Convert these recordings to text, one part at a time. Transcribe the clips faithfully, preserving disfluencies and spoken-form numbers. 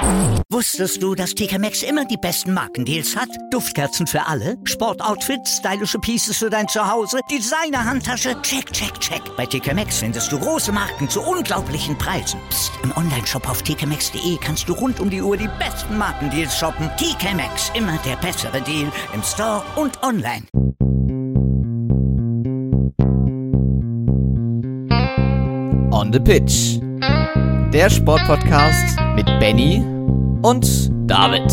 Wusstest du, dass T K Maxx immer die besten Markendeals hat? Duftkerzen für alle, Sportoutfits, stylische Pieces für dein Zuhause, Designer-Handtasche, check, check, check. Bei T K Maxx findest du große Marken zu unglaublichen Preisen. Psst. Im Onlineshop auf t k maxx punkt d e kannst du rund um die Uhr die besten Markendeals shoppen. T K Maxx, immer der bessere Deal im Store und online. On the Pitch. Der Sportpodcast mit Benny und David.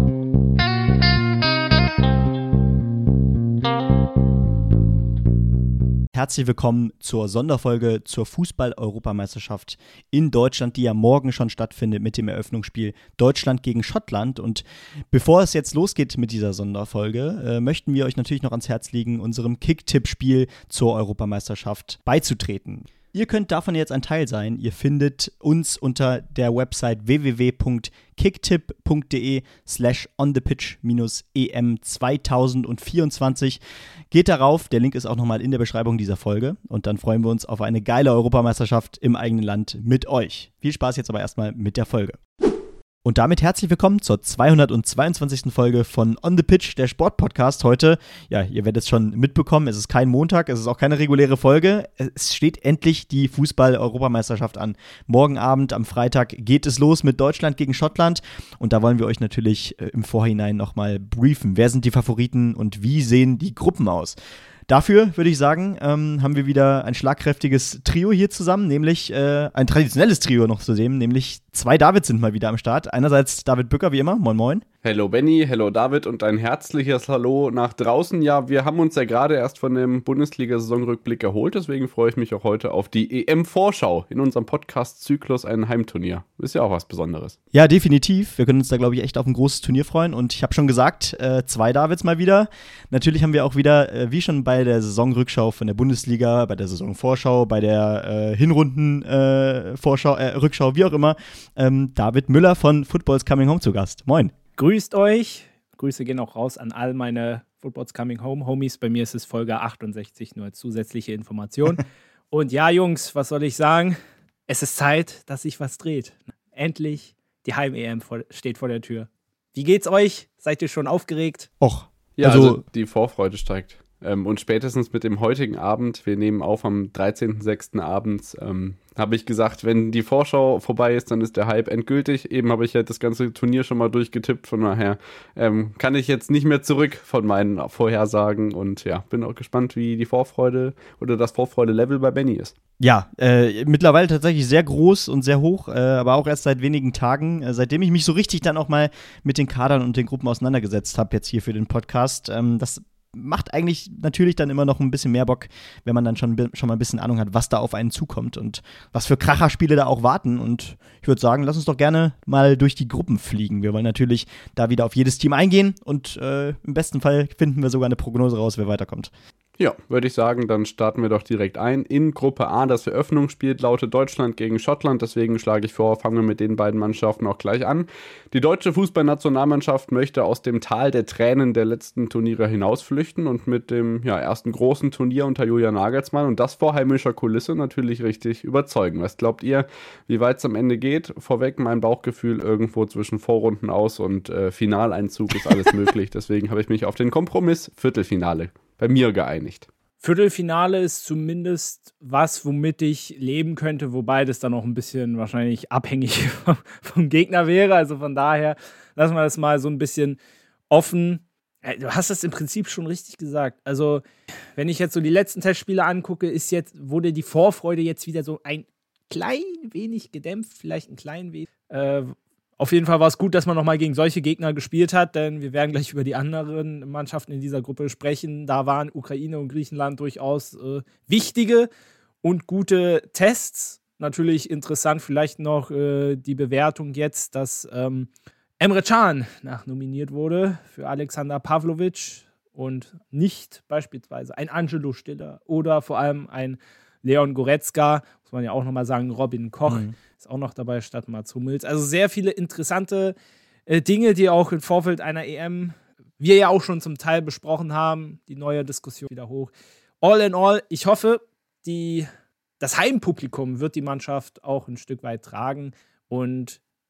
Herzlich willkommen zur Sonderfolge zur Fußball-Europameisterschaft in Deutschland, die ja morgen schon stattfindet mit dem Eröffnungsspiel Deutschland gegen Schottland. Und bevor es jetzt losgeht mit dieser Sonderfolge, äh, möchten wir euch natürlich noch ans Herz legen, unserem Kick-Tipp-Spiel zur Europameisterschaft beizutreten. Ihr könnt davon jetzt ein Teil sein. Ihr findet uns unter der Website w w w punkt kicktipp punkt d e slash onthepitch e m zweitausendvierundzwanzig. Geht darauf, der Link ist auch nochmal in der Beschreibung dieser Folge. Und dann freuen wir uns auf eine geile Europameisterschaft im eigenen Land mit euch. Viel Spaß jetzt aber erstmal mit der Folge. Und damit herzlich willkommen zur zweihundertzweiundzwanzigsten Folge von On the Pitch, der Sportpodcast. Heute, ja, ihr werdet es schon mitbekommen, es ist kein Montag, es ist auch keine reguläre Folge. Es steht endlich die Fußball-Europameisterschaft an. Morgen Abend, am Freitag, geht es los mit Deutschland gegen Schottland. Und da wollen wir euch natürlich äh, im Vorhinein nochmal briefen. Wer sind die Favoriten und wie sehen die Gruppen aus? Dafür, würde ich sagen, ähm, haben wir wieder ein schlagkräftiges Trio hier zusammen, nämlich äh, ein traditionelles Trio noch zu sehen, nämlich zwei Davids sind mal wieder am Start. Einerseits David Bücker, wie immer, moin moin. Hello Benny, hello David und ein herzliches Hallo nach draußen. Ja, wir haben uns ja gerade erst von dem Bundesliga-Saisonrückblick erholt, deswegen freue ich mich auch heute auf die E M-Vorschau in unserem Podcast-Zyklus, ein Heimturnier. Ist ja auch was Besonderes. Ja, definitiv. Wir können uns da, glaube ich, echt auf ein großes Turnier freuen und ich habe schon gesagt, äh, zwei Davids mal wieder. Natürlich haben wir auch wieder, äh, wie schon bei der Saisonrückschau von der Bundesliga, bei der Saisonvorschau, bei der äh, Hinrunden-Vorschau, äh, äh, Rückschau, wie auch immer, ähm, David Müller von Football's Coming Home zu Gast. Moin. Grüßt euch. Grüße gehen auch raus an all meine Football's Coming Home Homies. Bei mir ist es Folge achtundsechzig, nur als zusätzliche Information. Und ja, Jungs, was soll ich sagen? Es ist Zeit, dass sich was dreht. Endlich, die Heim-E M steht vor der Tür. Wie geht's euch? Seid ihr schon aufgeregt? Och. Ja, also, also die Vorfreude steigt. Ähm, und spätestens mit dem heutigen Abend, wir nehmen auf am dreizehnten sechsten abends, ähm, habe ich gesagt, wenn die Vorschau vorbei ist, dann ist der Hype endgültig. Eben habe ich ja das ganze Turnier schon mal durchgetippt, von daher ähm, kann ich jetzt nicht mehr zurück von meinen Vorhersagen und ja, bin auch gespannt, wie die Vorfreude oder das Vorfreude-Level bei Benny ist. Ja, äh, mittlerweile tatsächlich sehr groß und sehr hoch, äh, aber auch erst seit wenigen Tagen, äh, seitdem ich mich so richtig dann auch mal mit den Kadern und den Gruppen auseinandergesetzt habe, jetzt hier für den Podcast. Ähm, das macht eigentlich natürlich dann immer noch ein bisschen mehr Bock, wenn man dann schon, schon mal ein bisschen Ahnung hat, was da auf einen zukommt und was für Kracherspiele da auch warten. Und ich würde sagen, lass uns doch gerne mal durch die Gruppen fliegen. Wir wollen natürlich da wieder auf jedes Team eingehen und äh, im besten Fall finden wir sogar eine Prognose raus, wer weiterkommt. Ja, würde ich sagen, dann starten wir doch direkt ein. In Gruppe A, das Eröffnungsspiel lautet Deutschland gegen Schottland, deswegen schlage ich vor, fangen wir mit den beiden Mannschaften auch gleich an. Die deutsche Fußballnationalmannschaft möchte aus dem Tal der Tränen der letzten Turniere hinausflüchten und mit dem ja, ersten großen Turnier unter Julian Nagelsmann und das vor heimischer Kulisse natürlich richtig überzeugen. Was glaubt ihr, wie weit es am Ende geht? Vorweg mein Bauchgefühl irgendwo zwischen Vorrunden aus und äh, Finaleinzug ist alles möglich, deswegen habe ich mich auf den Kompromiss Viertelfinale bei mir geeinigt. Viertelfinale ist zumindest was, womit ich leben könnte, wobei das dann auch ein bisschen wahrscheinlich abhängig vom, vom Gegner wäre. Also von daher lassen wir das mal so ein bisschen offen. Du hast das im Prinzip schon richtig gesagt. Also wenn ich jetzt so die letzten Testspiele angucke, ist jetzt, wurde die Vorfreude jetzt wieder so ein klein wenig gedämpft, vielleicht ein klein wenig. Äh, Auf jeden Fall war es gut, dass man nochmal gegen solche Gegner gespielt hat, denn wir werden gleich über die anderen Mannschaften in dieser Gruppe sprechen. Da waren Ukraine und Griechenland durchaus äh, wichtige und gute Tests. Natürlich interessant vielleicht noch äh, die Bewertung jetzt, dass ähm, Emre Can nachnominiert wurde für Alexander Pavlovic und nicht beispielsweise ein Angelo Stiller oder vor allem ein Leon Goretzka, muss man ja auch nochmal sagen, Robin Koch mhm. ist auch noch dabei statt Mats Hummels. Also sehr viele interessante äh, Dinge, die auch im Vorfeld einer E M wir ja auch schon zum Teil besprochen haben. Die neue Diskussion wieder hoch. All in all, ich hoffe, die, das Heimpublikum wird die Mannschaft auch ein Stück weit tragen und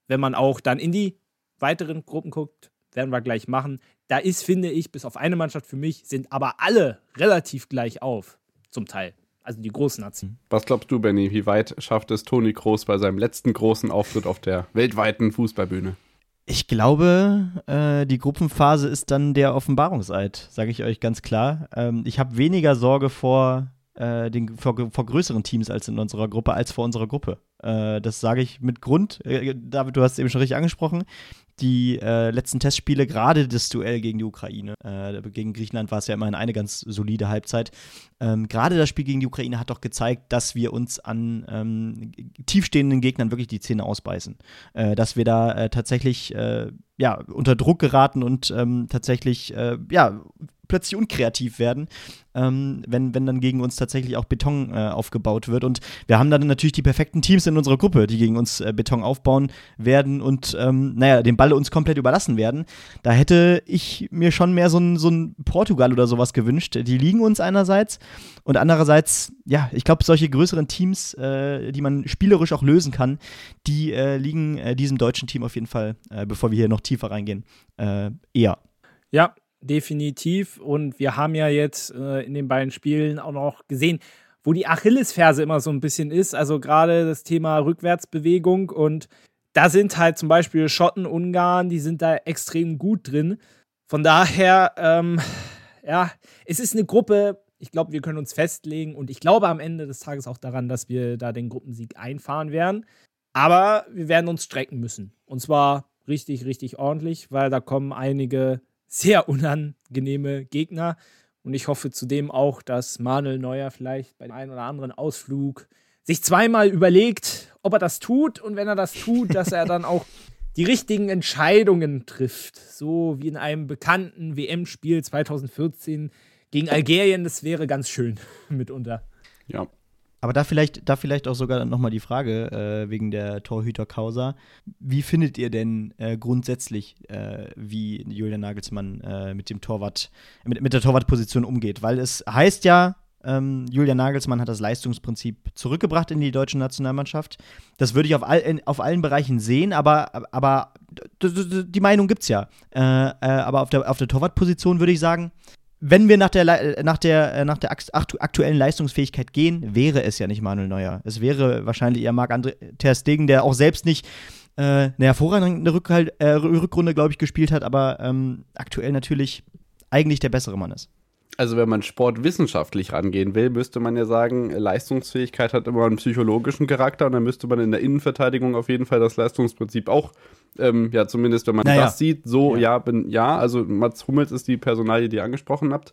wenn man auch dann in die weiteren Gruppen guckt, werden wir gleich machen. Da ist, finde ich, bis auf eine Mannschaft für mich, sind aber alle relativ gleich auf, zum Teil. Also die großen Nationen. Was glaubst du, Benny, wie weit schafft es Toni Kroos bei seinem letzten großen Auftritt auf der weltweiten Fußballbühne? Ich glaube, äh, die Gruppenphase ist dann der Offenbarungseid, sage ich euch ganz klar. Ähm, ich habe weniger Sorge vor, äh, den, vor, vor größeren Teams als in unserer Gruppe, als vor unserer Gruppe. Äh, das sage ich mit Grund. Äh, David, du hast es eben schon richtig angesprochen. Die äh, letzten Testspiele, gerade das Duell gegen die Ukraine, äh, gegen Griechenland war es ja immerhin eine ganz solide Halbzeit. Ähm, gerade das Spiel gegen die Ukraine hat doch gezeigt, dass wir uns an ähm, tiefstehenden Gegnern wirklich die Zähne ausbeißen. Äh, dass wir da äh, tatsächlich äh, ja, unter Druck geraten und ähm, tatsächlich äh, ja, plötzlich unkreativ werden, ähm, wenn, wenn dann gegen uns tatsächlich auch Beton äh, aufgebaut wird. Und wir haben dann natürlich die perfekten Teams in unserer Gruppe, die gegen uns äh, Beton aufbauen werden und ähm, naja, den Ball uns komplett überlassen werden. Da hätte ich mir schon mehr so ein, so ein Portugal oder sowas gewünscht. Die liegen uns einerseits und andererseits, ja, ich glaube, solche größeren Teams, äh, die man spielerisch auch lösen kann, die äh, liegen äh, diesem deutschen Team auf jeden Fall, äh, bevor wir hier noch tiefer reingehen, äh, eher. Ja, definitiv. Und wir haben ja jetzt äh, in den beiden Spielen auch noch gesehen, wo die Achillesferse immer so ein bisschen ist. Also gerade das Thema Rückwärtsbewegung. Und da sind halt zum Beispiel Schotten, Ungarn, die sind da extrem gut drin. Von daher, ähm, ja, es ist eine Gruppe, ich glaube, wir können uns festlegen. Und ich glaube am Ende des Tages auch daran, dass wir da den Gruppensieg einfahren werden. Aber wir werden uns strecken müssen. Und zwar richtig, richtig ordentlich, weil da kommen einige sehr unangenehme Gegner. Und ich hoffe zudem auch, dass Manuel Neuer vielleicht bei dem einen oder anderen Ausflug sich zweimal überlegt, ob er das tut. Und wenn er das tut, dass er dann auch die richtigen Entscheidungen trifft. So wie in einem bekannten W M-Spiel zwanzig vierzehn gegen Algerien. Das wäre ganz schön mitunter. Ja. Aber da vielleicht, da vielleicht auch sogar nochmal die Frage äh, wegen der Torhüter-Causa. Wie findet ihr denn äh, grundsätzlich, äh, wie Julian Nagelsmann äh, mit dem Torwart, mit, mit der Torwartposition umgeht? Weil es heißt ja, ähm, Julian Nagelsmann hat das Leistungsprinzip zurückgebracht in die deutsche Nationalmannschaft. Das würde ich auf, all, in, auf allen Bereichen sehen, aber, aber d- d- die Meinung gibt's ja. Äh, äh, aber auf der, auf der Torwartposition würde ich sagen, wenn wir nach der, nach der, nach der aktuellen Leistungsfähigkeit gehen, wäre es ja nicht Manuel Neuer. Es wäre wahrscheinlich eher Marc-André ter Stegen, der auch selbst nicht äh, eine hervorragende Rückhalt, äh, Rückrunde, glaube ich, gespielt hat, aber ähm, aktuell natürlich eigentlich der bessere Mann ist. Also wenn man sportwissenschaftlich rangehen will, müsste man ja sagen, Leistungsfähigkeit hat immer einen psychologischen Charakter und dann müsste man in der Innenverteidigung auf jeden Fall das Leistungsprinzip auch, ähm, ja zumindest wenn man naja. das sieht, so ja. ja, bin, ja, also Mats Hummels ist die Personalie, die ihr angesprochen habt.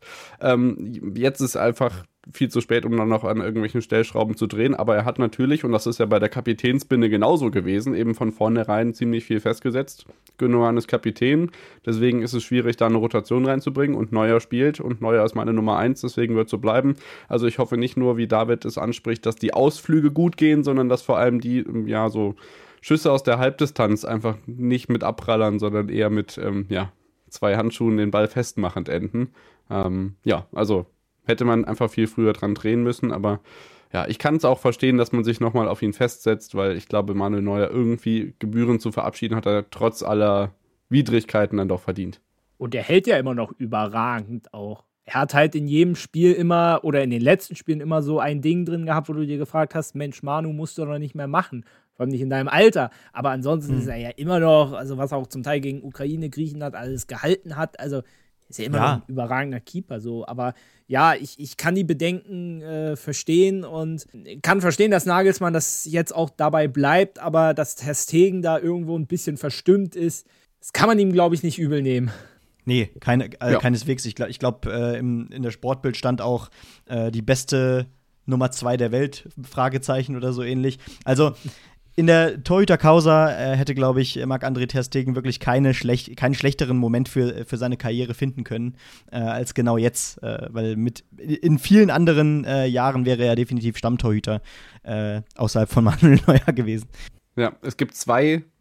Ähm, jetzt ist einfach viel zu spät, um dann noch an irgendwelchen Stellschrauben zu drehen, aber er hat natürlich, und das ist ja bei der Kapitänsbinde genauso gewesen, eben von vornherein ziemlich viel festgesetzt. Gündogan ist Kapitän, deswegen ist es schwierig, da eine Rotation reinzubringen und Neuer spielt und Neuer ist meine Nummer eins, deswegen wird es so bleiben. Also ich hoffe nicht nur, wie David es anspricht, dass die Ausflüge gut gehen, sondern dass vor allem die, ja, so Schüsse aus der Halbdistanz einfach nicht mit abprallern, sondern eher mit, ähm, ja, zwei Handschuhen den Ball festmachend enden. Ähm, ja, also hätte man einfach viel früher dran drehen müssen, aber ja, ich kann es auch verstehen, dass man sich nochmal auf ihn festsetzt, weil ich glaube, Manuel Neuer irgendwie gebührend zu verabschieden hat er trotz aller Widrigkeiten dann doch verdient. Und er hält ja immer noch überragend auch. Er hat halt in jedem Spiel immer, oder in den letzten Spielen immer so ein Ding drin gehabt, wo du dir gefragt hast, Mensch, Manu, musst du doch nicht mehr machen. Vor allem nicht in deinem Alter. Aber ansonsten mhm. ist er ja immer noch, also was auch zum Teil gegen Ukraine, Griechenland alles gehalten hat, also ist ja immer ja. noch ein überragender Keeper. So. Aber ja, ich, ich kann die Bedenken äh, verstehen und kann verstehen, dass Nagelsmann das jetzt auch dabei bleibt, aber dass ter Stegen da irgendwo ein bisschen verstimmt ist, das kann man ihm, glaube ich, nicht übel nehmen. Nee, keine, äh, ja. keineswegs. Ich glaube, ich glaub, äh, in der Sportbild stand auch äh, die beste Nummer zwei der Welt, Fragezeichen oder so ähnlich. Also in der Torhüter-Causa äh, hätte, glaube ich, Marc-André ter Stegen wirklich keine schlecht, keinen schlechteren Moment für, für seine Karriere finden können, äh, als genau jetzt. Äh, weil mit in vielen anderen äh, Jahren wäre er definitiv Stammtorhüter äh, außerhalb von Manuel Neuer gewesen. Ja, es gibt zwei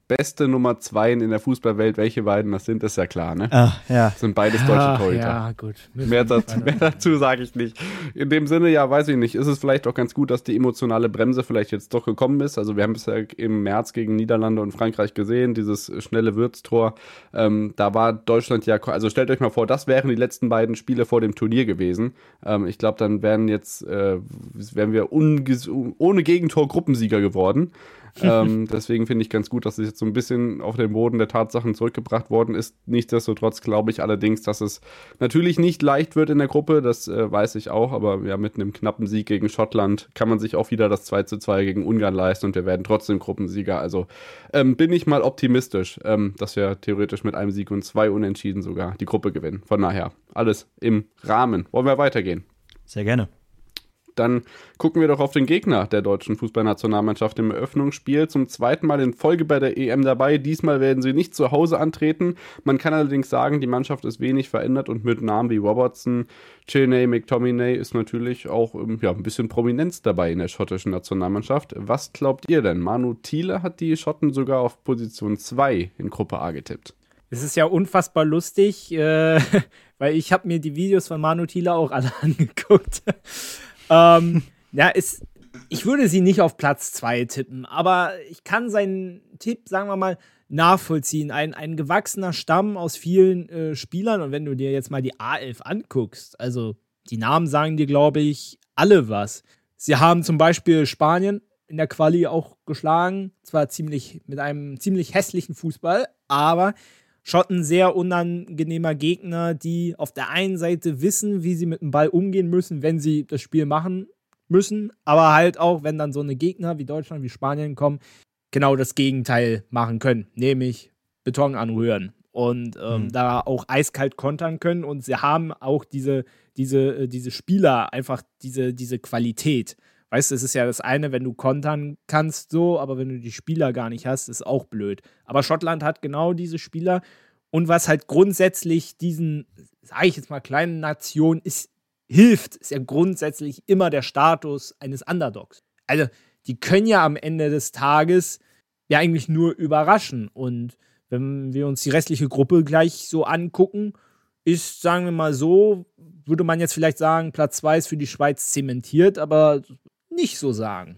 beste Nummer zwei in der Fußballwelt, welche beiden das sind, ist ja klar, ne? Ah, ja. Das sind beides deutsche Ja, Torhüter. ja, gut. Mehr dazu, mehr dazu sage ich nicht. In dem Sinne, ja, weiß ich nicht, ist es vielleicht auch ganz gut, dass die emotionale Bremse vielleicht jetzt doch gekommen ist. Also wir haben es ja im März gegen Niederlande und Frankreich gesehen, dieses schnelle Würztor. Ähm, da war Deutschland ja, also stellt euch mal vor, das wären die letzten beiden Spiele vor dem Turnier gewesen. Ähm, ich glaube, dann wären jetzt, äh, wären wir unges- ohne Gegentor Gruppensieger geworden. ähm, deswegen finde ich ganz gut, dass es jetzt so ein bisschen auf den Boden der Tatsachen zurückgebracht worden ist. Nichtsdestotrotz glaube ich allerdings, dass es natürlich nicht leicht wird in der Gruppe, das äh, weiß ich auch, aber ja, mit einem knappen Sieg gegen Schottland kann man sich auch wieder das zwei zu zwei gegen Ungarn leisten und wir werden trotzdem Gruppensieger. Also ähm, bin ich mal optimistisch, ähm, dass wir theoretisch mit einem Sieg und zwei Unentschieden sogar die Gruppe gewinnen. Von daher, alles im Rahmen. Wollen wir weitergehen? Sehr gerne. Dann gucken wir doch auf den Gegner der deutschen Fußballnationalmannschaft im Eröffnungsspiel. Zum zweiten Mal in Folge bei der E M dabei. Diesmal werden sie nicht zu Hause antreten. Man kann allerdings sagen, die Mannschaft ist wenig verändert und mit Namen wie Robertson, Cheney, McTominay ist natürlich auch ja, ein bisschen Prominenz dabei in der schottischen Nationalmannschaft. Was glaubt ihr denn? Manu Thiele hat die Schotten sogar auf Position zwei in Gruppe A getippt. Es ist ja unfassbar lustig, äh, weil ich habe mir die Videos von Manu Thiele auch alle angeguckt. ähm, ja, ist, ich würde sie nicht auf Platz zwei tippen, aber ich kann seinen Tipp, sagen wir mal, nachvollziehen. Ein, ein gewachsener Stamm aus vielen äh, Spielern und wenn du dir jetzt mal die A elf anguckst, also die Namen sagen dir, glaube ich, alle was. Sie haben zum Beispiel Spanien in der Quali auch geschlagen, zwar ziemlich mit einem ziemlich hässlichen Fußball, aber Schotten sehr unangenehmer Gegner, die auf der einen Seite wissen, wie sie mit dem Ball umgehen müssen, wenn sie das Spiel machen müssen, aber halt auch, wenn dann so eine Gegner wie Deutschland, wie Spanien kommen, genau das Gegenteil machen können, nämlich Beton anrühren und ähm, mhm. da auch eiskalt kontern können und sie haben auch diese, diese, diese Spieler, einfach diese, diese Qualität. Weißt du, es ist ja das eine, wenn du kontern kannst so, aber wenn du die Spieler gar nicht hast, ist auch blöd. Aber Schottland hat genau diese Spieler und was halt grundsätzlich diesen, sage ich jetzt mal, kleinen Nationen ist, hilft, ist ja grundsätzlich immer der Status eines Underdogs. Also, die können ja am Ende des Tages ja eigentlich nur überraschen und wenn wir uns die restliche Gruppe gleich so angucken, ist, sagen wir mal so, würde man jetzt vielleicht sagen, Platz zwei ist für die Schweiz zementiert, aber nicht so sagen.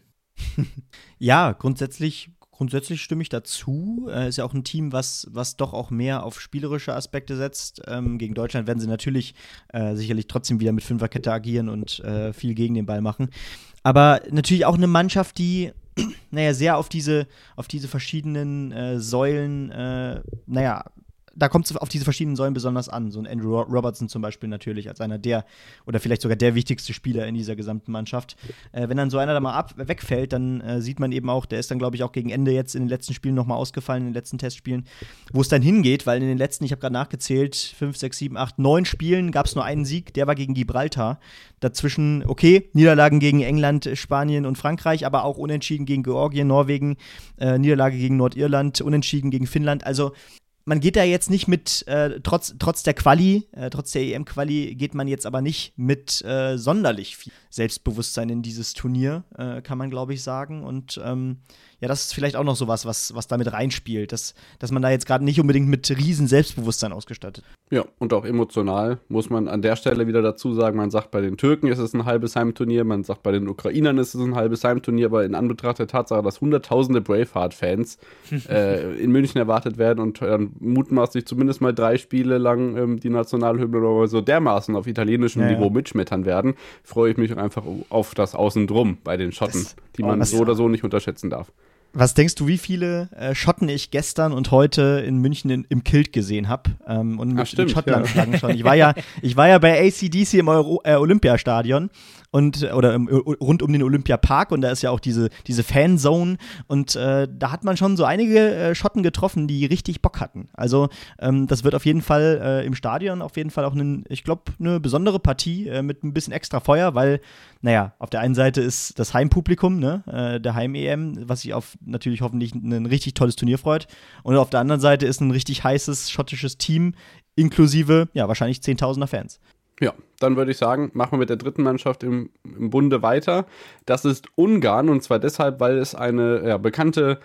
Ja, grundsätzlich, grundsätzlich stimme ich dazu. Äh, ist ja auch ein Team, was, was doch auch mehr auf spielerische Aspekte setzt. Ähm, gegen Deutschland werden sie natürlich äh, sicherlich trotzdem wieder mit Fünferkette agieren und äh, viel gegen den Ball machen. Aber natürlich auch eine Mannschaft, die naja, sehr auf diese, auf diese verschiedenen äh, Säulen, äh, naja, da kommt es auf diese verschiedenen Säulen besonders an. So ein Andrew Robertson zum Beispiel natürlich als einer der, oder vielleicht sogar der wichtigste Spieler in dieser gesamten Mannschaft. Äh, wenn dann so einer da mal ab, wegfällt, dann äh, sieht man eben auch, der ist dann, glaube ich, auch gegen Ende jetzt in den letzten Spielen nochmal ausgefallen, in den letzten Testspielen, wo es dann hingeht, weil in den letzten, ich habe gerade nachgezählt, fünf, sechs, sieben, acht, neun Spielen gab es nur einen Sieg, der war gegen Gibraltar. Dazwischen, okay, Niederlagen gegen England, Spanien und Frankreich, aber auch Unentschieden gegen Georgien, Norwegen, äh, Niederlage gegen Nordirland, Unentschieden gegen Finnland, also man geht da jetzt nicht mit, äh, trotz, trotz der Quali, äh, trotz der E M-Quali, geht man jetzt aber nicht mit äh, sonderlich viel Selbstbewusstsein in dieses Turnier, äh, kann man, glaube ich, sagen. Und ähm, ja, das ist vielleicht auch noch sowas, was, was damit reinspielt, dass, dass man da jetzt gerade nicht unbedingt mit riesen Selbstbewusstsein ausgestattet. Ja, und auch emotional muss man an der Stelle wieder dazu sagen, man sagt, bei den Türken ist es ein halbes Heimturnier, man sagt, bei den Ukrainern ist es ein halbes Heimturnier, aber in Anbetracht der Tatsache, dass hunderttausende Braveheart-Fans äh, in München erwartet werden und äh, mutmaßlich zumindest mal drei Spiele lang ähm, die Nationalhymne oder so dermaßen auf italienischem ja, Niveau ja. mitschmettern werden, freue ich mich einfach auf das Außendrum bei den Schotten, das, die man so oder so nicht unterschätzen darf. Was denkst du, wie viele äh, Schotten ich gestern und heute in München in, im Kilt gesehen habe? Ähm, und mit, Ach, stimmt, mit Schottland-Flaggen ja. schon. Ich war ja, ich war ja bei A C D C im Euro, äh, Olympiastadion und oder im, rund um den Olympiapark und da ist ja auch diese, diese Fanzone und äh, da hat man schon so einige äh, Schotten getroffen, die richtig Bock hatten. Also ähm, das wird auf jeden Fall äh, im Stadion auf jeden Fall auch, einen, ich glaube, eine besondere Partie äh, mit ein bisschen extra Feuer, weil, naja, auf der einen Seite ist das Heimpublikum, ne, äh, der Heim-E M, was sich auf natürlich hoffentlich ein richtig tolles Turnier freut und auf der anderen Seite ist ein richtig heißes schottisches Team inklusive, ja, wahrscheinlich zehntausender Fans. Ja, dann würde ich sagen, machen wir mit der dritten Mannschaft im, im Bunde weiter. Das ist Ungarn und zwar deshalb, weil es eine ja, bekannte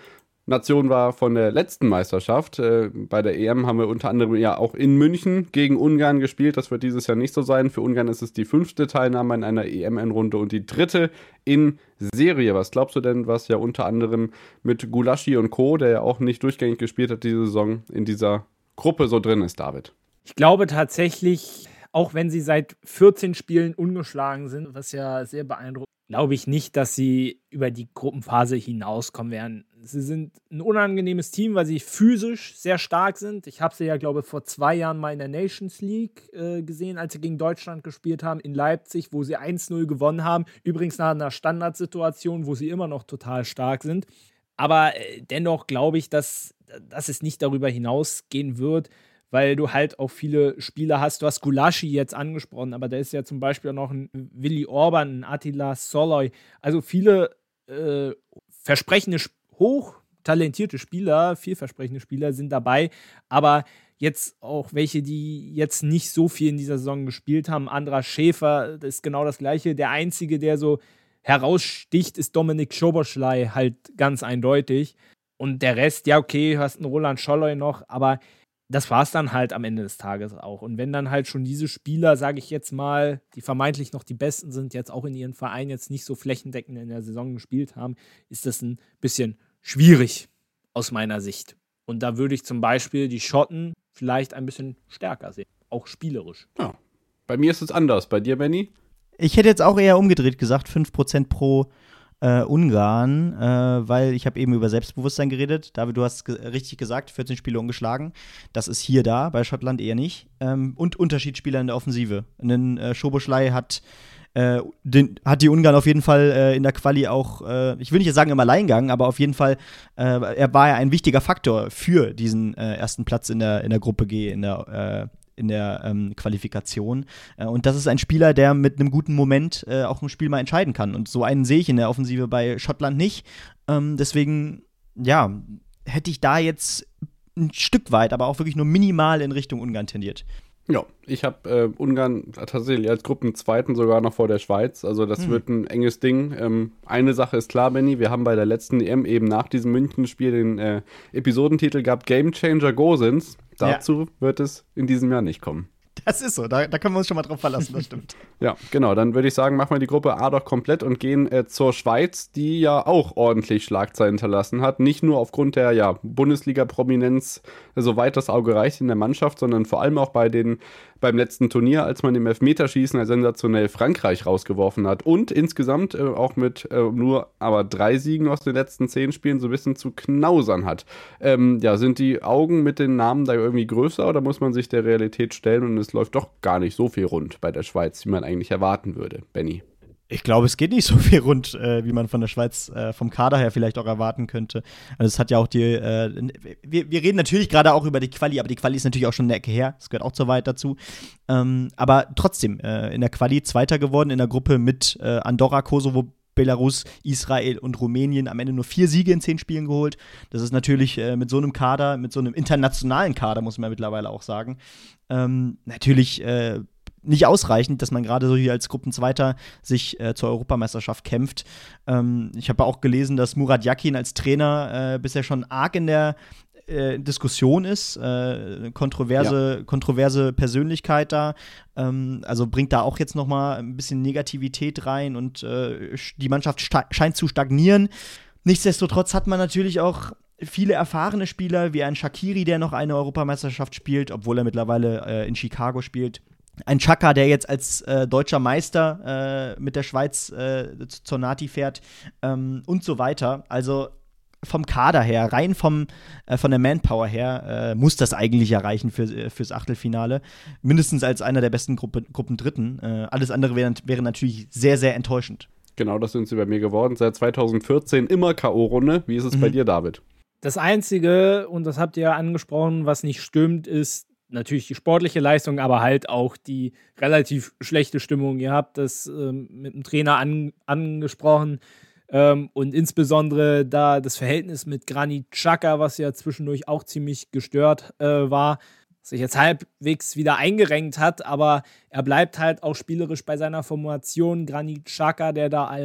Nation war von der letzten Meisterschaft. Äh, bei der E M haben wir unter anderem ja auch in München gegen Ungarn gespielt. Das wird dieses Jahr nicht so sein. Für Ungarn ist es die fünfte Teilnahme in einer E M-Endrunde und die dritte in Serie. Was glaubst du denn, was ja unter anderem mit Gulaschi und Co., der ja auch nicht durchgängig gespielt hat diese Saison, in dieser Gruppe so drin ist, David? Ich glaube tatsächlich, auch wenn sie seit vierzehn Spielen ungeschlagen sind, was ja sehr beeindruckend, glaube ich nicht, dass sie über die Gruppenphase hinauskommen werden. Sie sind ein unangenehmes Team, weil sie physisch sehr stark sind. Ich habe sie ja, glaube ich, vor zwei Jahren mal in der Nations League äh, gesehen, als sie gegen Deutschland gespielt haben, in Leipzig, wo sie eins null gewonnen haben. Übrigens nach einer Standardsituation, wo sie immer noch total stark sind. Aber äh, dennoch glaube ich, dass, dass es nicht darüber hinausgehen wird, weil du halt auch viele Spieler hast. Du hast Gulaschi jetzt angesprochen, aber da ist ja zum Beispiel auch noch ein Willi Orban, ein Attila Szalai. Also viele äh, versprechende, hochtalentierte Spieler, vielversprechende Spieler sind dabei, aber jetzt auch welche, die jetzt nicht so viel in dieser Saison gespielt haben. Andras Schäfer, das ist genau das Gleiche. Der Einzige, der so heraussticht, ist Dominik Szoboszlai, halt ganz eindeutig. Und der Rest, ja okay, du hast einen Roland Scholloy noch, aber das war es dann halt am Ende des Tages auch. Und wenn dann halt schon diese Spieler, sage ich jetzt mal, die vermeintlich noch die Besten sind, jetzt auch in ihren Vereinen jetzt nicht so flächendeckend in der Saison gespielt haben, ist das ein bisschen schwierig aus meiner Sicht. Und da würde ich zum Beispiel die Schotten vielleicht ein bisschen stärker sehen, auch spielerisch. Ja, bei mir ist es anders. Bei dir, Benni? Ich hätte jetzt auch eher umgedreht gesagt, fünf Prozent pro Äh, Ungarn, äh, weil ich habe eben über Selbstbewusstsein geredet. David, du hast ge- richtig gesagt, vierzehn Spiele ungeschlagen. Das ist hier da, bei Schottland eher nicht. Ähm, und Unterschiedsspieler in der Offensive. Ein äh, Szoboszlai hat, äh, den, hat die Ungarn auf jeden Fall äh, in der Quali auch, äh, ich will nicht sagen im Alleingang, aber auf jeden Fall, äh, er war ja ein wichtiger Faktor für diesen äh, ersten Platz in der, in der Gruppe G, in der äh, in der ähm, Qualifikation. Äh, und das ist ein Spieler, der mit einem guten Moment äh, auch ein Spiel mal entscheiden kann. Und so einen sehe ich in der Offensive bei Schottland nicht. Ähm, deswegen, ja, hätte ich da jetzt ein Stück weit, aber auch wirklich nur minimal in Richtung Ungarn tendiert. Ja, ich habe äh, Ungarn tatsächlich als Gruppenzweiten sogar noch vor der Schweiz. Also das hm. wird ein enges Ding. Ähm, eine Sache ist klar, Benni, wir haben bei der letzten E M eben nach diesem München-Spiel den äh, Episodentitel gehabt, Game Changer Gosens. Dazu ja. wird es in diesem Jahr nicht kommen. Das ist so, da, da können wir uns schon mal drauf verlassen, das stimmt. Ja, genau, dann würde ich sagen, machen wir die Gruppe A doch komplett und gehen äh, zur Schweiz, die ja auch ordentlich Schlagzeilen hinterlassen hat. Nicht nur aufgrund der ja, Bundesliga-Prominenz, soweit das Auge reicht in der Mannschaft, sondern vor allem auch bei den, beim letzten Turnier, als man im Elfmeterschießen sensationell Frankreich rausgeworfen hat. Und insgesamt äh, auch mit äh, nur aber drei Siegen aus den letzten zehn Spielen so ein bisschen zu knausern hat. Ähm, ja, sind die Augen mit den Namen da irgendwie größer oder muss man sich der Realität stellen und es läuft doch gar nicht so viel rund bei der Schweiz, wie man eigentlich erwarten würde, Benni? Ich glaube, es geht nicht so viel rund, äh, wie man von der Schweiz äh, vom Kader her vielleicht auch erwarten könnte. Also es hat ja auch die, äh, wir, wir reden natürlich gerade auch über die Quali, aber die Quali ist natürlich auch schon eine Ecke her, das gehört auch zur Wahrheit dazu. Ähm, aber trotzdem, äh, in der Quali Zweiter geworden, in der Gruppe mit äh, Andorra, Kosovo, Belarus, Israel und Rumänien am Ende nur vier Siege in zehn Spielen geholt. Das ist natürlich äh, mit so einem Kader, mit so einem internationalen Kader, muss man mittlerweile auch sagen, ähm, natürlich äh, nicht ausreichend, dass man gerade so hier als Gruppenzweiter sich äh, zur Europameisterschaft kämpft. Ähm, ich habe auch gelesen, dass Murat Yakin als Trainer äh, bisher schon arg in der äh, Diskussion ist, äh, kontroverse, ja. kontroverse Persönlichkeit da, ähm, also bringt da auch jetzt noch mal ein bisschen Negativität rein und äh, die Mannschaft sta- scheint zu stagnieren. Nichtsdestotrotz hat man natürlich auch viele erfahrene Spieler, wie ein Shaqiri, der noch eine Europameisterschaft spielt, obwohl er mittlerweile äh, in Chicago spielt. Ein Xhaka, der jetzt als äh, deutscher Meister äh, mit der Schweiz äh, zur Nati fährt ähm, und so weiter. Also vom Kader her, rein vom, äh, von der Manpower her, äh, muss das eigentlich erreichen für, äh, fürs Achtelfinale. Mindestens als einer der besten Gruppe, Gruppendritten. Äh, alles andere wäre wär natürlich sehr, sehr enttäuschend. Genau, das sind sie bei mir geworden. Seit zweitausendvierzehn immer K O-Runde. Wie ist es mhm. bei dir, David? Das Einzige, und das habt ihr ja angesprochen, was nicht stimmt, ist natürlich die sportliche Leistung, aber halt auch die relativ schlechte Stimmung. Ihr habt das ähm, mit dem Trainer an, angesprochen ähm, und insbesondere da das Verhältnis mit Granit Xhaka, was ja zwischendurch auch ziemlich gestört äh, war, sich jetzt halbwegs wieder eingerenkt hat, aber er bleibt halt auch spielerisch bei seiner Formation. Granit Xhaka, der da halt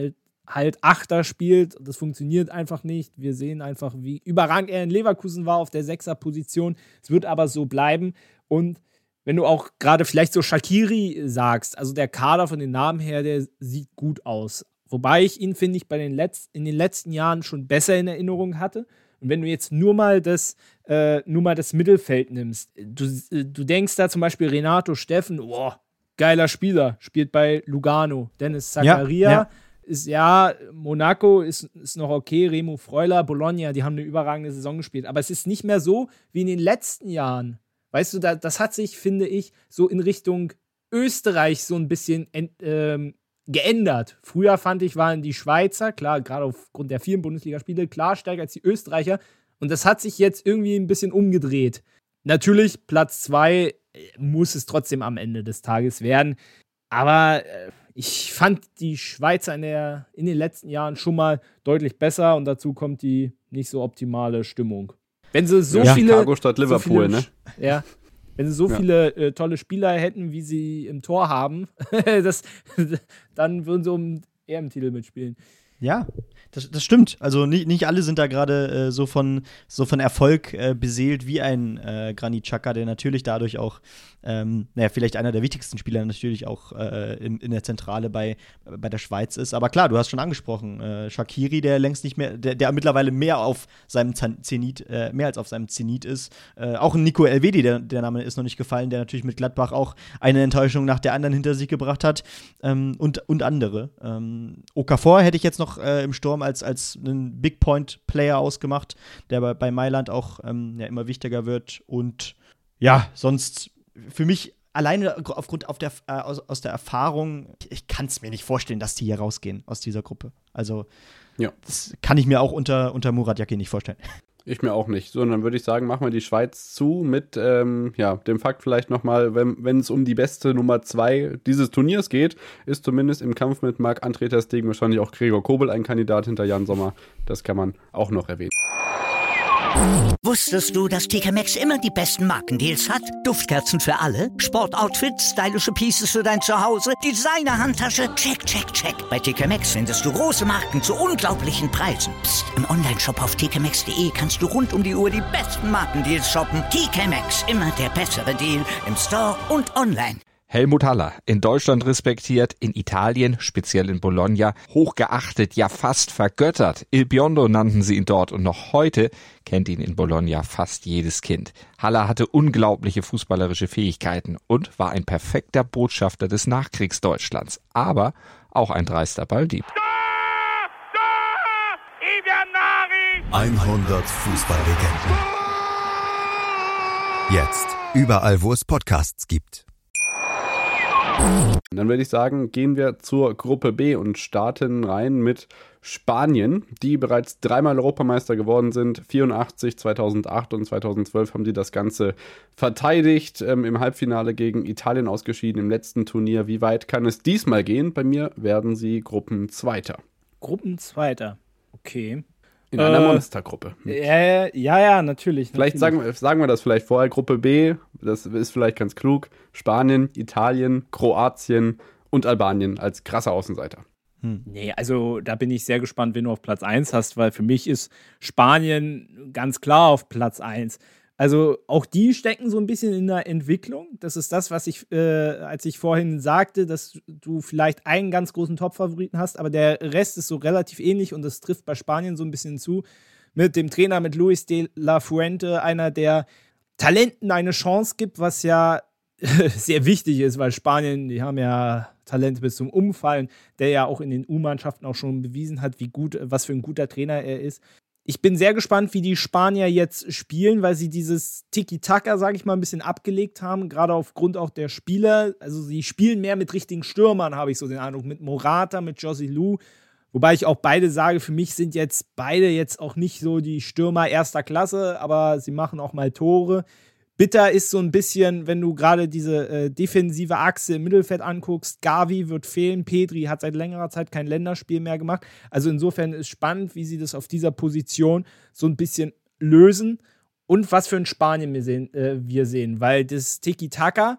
halt Achter spielt. Das funktioniert einfach nicht. Wir sehen einfach, wie überragend er in Leverkusen war auf der Sechser-Position. Es wird aber so bleiben. Und wenn du auch gerade vielleicht so Shaqiri sagst, also der Kader von den Namen her, der sieht gut aus. Wobei ich ihn, finde ich, bei den Letz- in den letzten Jahren schon besser in Erinnerung hatte. Und wenn du jetzt nur mal das, äh, nur mal das Mittelfeld nimmst, du, du denkst da zum Beispiel Renato Steffen, boah, geiler Spieler, spielt bei Lugano. Dennis Zakaria ja, ja. ist ja, Monaco ist, ist noch okay, Remo Freuler, Bologna, die haben eine überragende Saison gespielt. Aber es ist nicht mehr so wie in den letzten Jahren. Weißt du, da, das hat sich, finde ich, so in Richtung Österreich so ein bisschen ent, ähm, geändert. Früher fand ich, waren die Schweizer, klar, gerade aufgrund der vielen Bundesligaspiele, klar stärker als die Österreicher. Und das hat sich jetzt irgendwie ein bisschen umgedreht. Natürlich, Platz zwei muss es trotzdem am Ende des Tages werden. Aber äh, ich fand die Schweizer in, der, in den letzten Jahren schon mal deutlich besser. Und dazu kommt die nicht so optimale Stimmung. Wenn sie so ja, viele. Chicago statt Liverpool, so viele, ne? Ja. Wenn sie so Ja. viele äh, tolle Spieler hätten, wie sie im Tor haben, das, dann würden sie um E M-Titel mitspielen. Ja, das, das stimmt. Also nicht, nicht alle sind da gerade äh, so, von, so von Erfolg äh, beseelt wie ein äh, Granit Xhaka, der natürlich dadurch auch, ähm, naja, vielleicht einer der wichtigsten Spieler natürlich auch äh, in, in der Zentrale bei, bei der Schweiz ist. Aber klar, du hast schon angesprochen, äh, Shaqiri, der längst nicht mehr, der, der mittlerweile mehr auf seinem Zenit, äh, mehr als auf seinem Zenit ist. Äh, auch ein Nico Elvedi, der, der Name ist noch nicht gefallen, der natürlich mit Gladbach auch eine Enttäuschung nach der anderen hinter sich gebracht hat. Ähm, und, und andere. Ähm, Okafor hätte ich jetzt noch äh, im Sturm als, als einen Big-Point-Player ausgemacht, der bei, bei Mailand auch ähm, ja, immer wichtiger wird. Und ja, sonst für mich alleine aufgrund auf der, äh, aus, aus der Erfahrung, ich kann es mir nicht vorstellen, dass die hier rausgehen aus dieser Gruppe. Also Ja. das kann ich mir auch unter, unter Murat Yakin nicht vorstellen. Ich mir auch nicht. So, und dann würde ich sagen, machen wir die Schweiz zu mit ähm, ja, dem Fakt vielleicht nochmal, wenn wenn es um die beste Nummer zwei dieses Turniers geht, ist zumindest im Kampf mit Marc-André ter Stegen wahrscheinlich auch Gregor Kobel ein Kandidat hinter Jan Sommer. Das kann man auch noch erwähnen. Wusstest du, dass T K Maxx immer die besten Markendeals hat? Duftkerzen für alle, Sportoutfits, stylische Pieces für dein Zuhause, Designer-Handtasche, check, check, check. Bei T K Maxx findest du große Marken zu unglaublichen Preisen. Psst. Im Onlineshop auf t k maxx punkt de kannst du rund um die Uhr die besten Markendeals shoppen. T K Maxx, immer der bessere Deal im Store und online. Helmut Haller, in Deutschland respektiert, in Italien, speziell in Bologna, hochgeachtet, ja fast vergöttert. Il Biondo nannten sie ihn dort und noch heute kennt ihn in Bologna fast jedes Kind. Haller hatte unglaubliche fußballerische Fähigkeiten und war ein perfekter Botschafter des Nachkriegsdeutschlands, aber auch ein dreister Balldieb. hundert Fußballlegenden. Jetzt überall, wo es Podcasts gibt. Dann würde ich sagen, gehen wir zur Gruppe B und starten rein mit Spanien, die bereits dreimal Europameister geworden sind. vierundachtzig, zweitausendacht und zweitausendzwölf haben sie das Ganze verteidigt. Ähm, Im Halbfinale gegen Italien ausgeschieden im letzten Turnier. Wie weit kann es diesmal gehen? Bei mir werden sie Gruppenzweiter. Gruppenzweiter. Okay. In einer Äh, Monstergruppe. Ja, ja, ja, natürlich. Vielleicht natürlich. sagen, sagen wir das vielleicht vorher. Gruppe B, das ist vielleicht ganz klug. Spanien, Italien, Kroatien und Albanien als krasser Außenseiter. Nee, also da bin ich sehr gespannt, wen du auf Platz eins hast, weil für mich ist Spanien ganz klar auf Platz eins. Also auch die stecken so ein bisschen in der Entwicklung. Das ist das, was ich, äh, als ich vorhin sagte, dass du vielleicht einen ganz großen Top-Favoriten hast, aber der Rest ist so relativ ähnlich und das trifft bei Spanien so ein bisschen zu. Mit dem Trainer, mit Luis de la Fuente, einer, der Talenten eine Chance gibt, was ja sehr wichtig ist, weil Spanien, die haben ja Talente bis zum Umfallen, der ja auch in den U-Mannschaften auch schon bewiesen hat, wie gut, was für ein guter Trainer er ist. Ich bin sehr gespannt, wie die Spanier jetzt spielen, weil sie dieses Tiki-Taka, sage ich mal, ein bisschen abgelegt haben, gerade aufgrund auch der Spieler. Also sie spielen mehr mit richtigen Stürmern, habe ich so den Eindruck, mit Morata, mit Joselu. Wobei ich auch beide sage, für mich sind jetzt beide jetzt auch nicht so die Stürmer erster Klasse, aber sie machen auch mal Tore. Bitter ist so ein bisschen, wenn du gerade diese äh, defensive Achse im Mittelfeld anguckst, Gavi wird fehlen, Pedri hat seit längerer Zeit kein Länderspiel mehr gemacht. Also insofern ist spannend, wie sie das auf dieser Position so ein bisschen lösen und was für ein Spanien wir sehen, äh, wir sehen. Weil das Tiki-Taka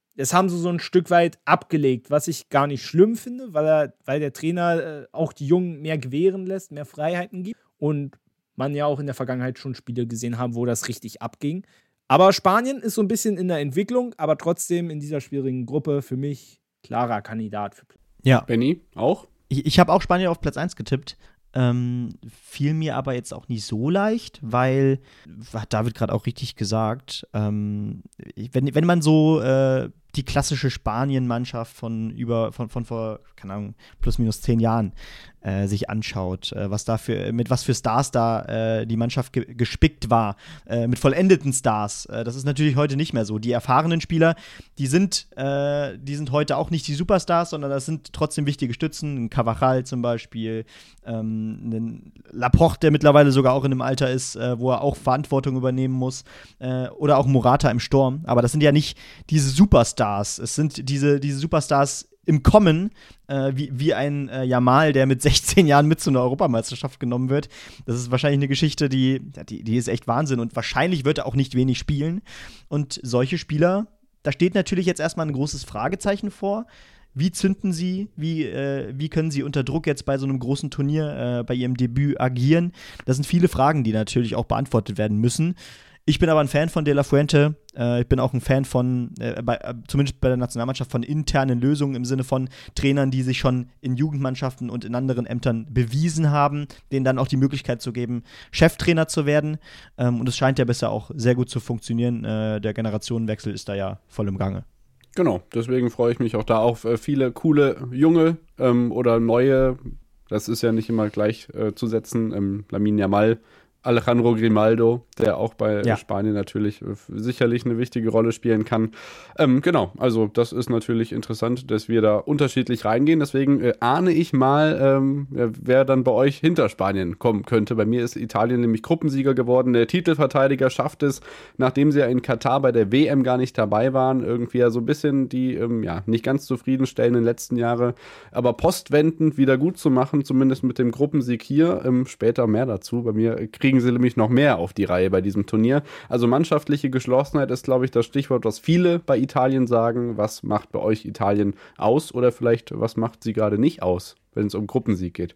das haben sie so ein Stück weit abgelegt, was ich gar nicht schlimm finde, weil, er, weil der Trainer äh, auch die Jungen mehr gewähren lässt, mehr Freiheiten gibt und man ja auch in der Vergangenheit schon Spiele gesehen haben, wo das richtig abging. Aber Spanien ist so ein bisschen in der Entwicklung, aber trotzdem in dieser schwierigen Gruppe für mich klarer Kandidat. Für Ja. Benni, auch? Ich, ich habe auch Spanien auf Platz eins getippt. Ähm, fiel mir aber jetzt auch nicht so leicht, weil, hat David gerade auch richtig gesagt, ähm, wenn, wenn man so äh, die klassische Spanien-Mannschaft von über, von, von vor, keine Ahnung, plus minus zehn Jahren äh, sich anschaut, äh, was da für, mit was für Stars da äh, die Mannschaft ge- gespickt war, äh, mit vollendeten Stars. Äh, das ist natürlich heute nicht mehr so. Die erfahrenen Spieler, die sind, äh, die sind heute auch nicht die Superstars, sondern das sind trotzdem wichtige Stützen. Ein Carvajal zum Beispiel, ähm, ein Laporte, der mittlerweile sogar auch in einem Alter ist, äh, wo er auch Verantwortung übernehmen muss, äh, oder auch Morata im Sturm. Aber das sind ja nicht diese Superstars. Es sind diese, diese Superstars im Kommen, äh, wie, wie ein äh, Yamal, der mit sechzehn Jahren mit zu einer Europameisterschaft genommen wird. Das ist wahrscheinlich eine Geschichte, die, die, die ist echt Wahnsinn. Und wahrscheinlich wird er auch nicht wenig spielen. Und solche Spieler, da steht natürlich jetzt erstmal ein großes Fragezeichen vor. Wie zünden sie? Wie, äh, wie können sie unter Druck jetzt bei so einem großen Turnier äh, bei ihrem Debüt agieren? Das sind viele Fragen, die natürlich auch beantwortet werden müssen. Ich bin aber ein Fan von De La Fuente. Äh, ich bin auch ein Fan von, äh, bei, äh, zumindest bei der Nationalmannschaft, von internen Lösungen im Sinne von Trainern, die sich schon in Jugendmannschaften und in anderen Ämtern bewiesen haben, denen dann auch die Möglichkeit zu geben, Cheftrainer zu werden. Ähm, und es scheint ja bisher auch sehr gut zu funktionieren. Äh, der Generationenwechsel ist da ja voll im Gange. Genau, deswegen freue ich mich auch da auf äh, viele coole junge ähm, oder neue, das ist ja nicht immer gleich äh, zu setzen, ähm, Lamine Yamal, Alejandro Grimaldo, der auch bei ja. Spanien natürlich äh, sicherlich eine wichtige Rolle spielen kann. Ähm, genau, also das ist natürlich interessant, dass wir da unterschiedlich reingehen. Deswegen äh, ahne ich mal, ähm, wer dann bei euch hinter Spanien kommen könnte. Bei mir ist Italien nämlich Gruppensieger geworden. Der Titelverteidiger schafft es, nachdem sie ja in Katar bei der W M gar nicht dabei waren, irgendwie ja so ein bisschen die ähm, ja nicht ganz zufriedenstellenden letzten Jahre, aber postwendend wieder gut zu machen, zumindest mit dem Gruppensieg hier. Ähm, später mehr dazu. Bei mir kriegen sie nämlich noch mehr auf die Reihe bei diesem Turnier. Also mannschaftliche Geschlossenheit ist, glaube ich, das Stichwort, was viele bei Italien sagen. Was macht bei euch Italien aus oder vielleicht was macht sie gerade nicht aus, wenn es um Gruppensieg geht?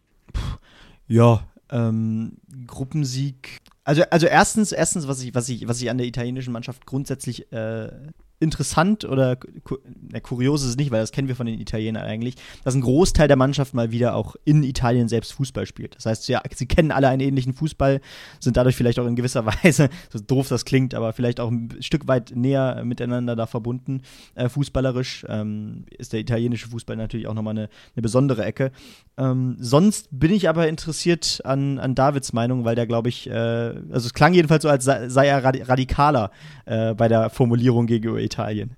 Ja, ähm, Gruppensieg. Also, also erstens, erstens, was ich, was ich, was ich an der italienischen Mannschaft grundsätzlich äh, interessant oder ku- na, kurios ist es nicht, weil das kennen wir von den Italienern eigentlich, dass ein Großteil der Mannschaft mal wieder auch in Italien selbst Fußball spielt. Das heißt, ja, sie kennen alle einen ähnlichen Fußball, sind dadurch vielleicht auch in gewisser Weise, so doof das klingt, aber vielleicht auch ein Stück weit näher miteinander da verbunden. Äh, fußballerisch ähm, ist der italienische Fußball natürlich auch nochmal eine, eine besondere Ecke. Ähm, sonst bin ich aber interessiert an, an Davids Meinung, weil der, glaube ich, äh, also es klang jedenfalls so, als sei, sei er radi- radikaler äh, bei der Formulierung gegenüber Italien.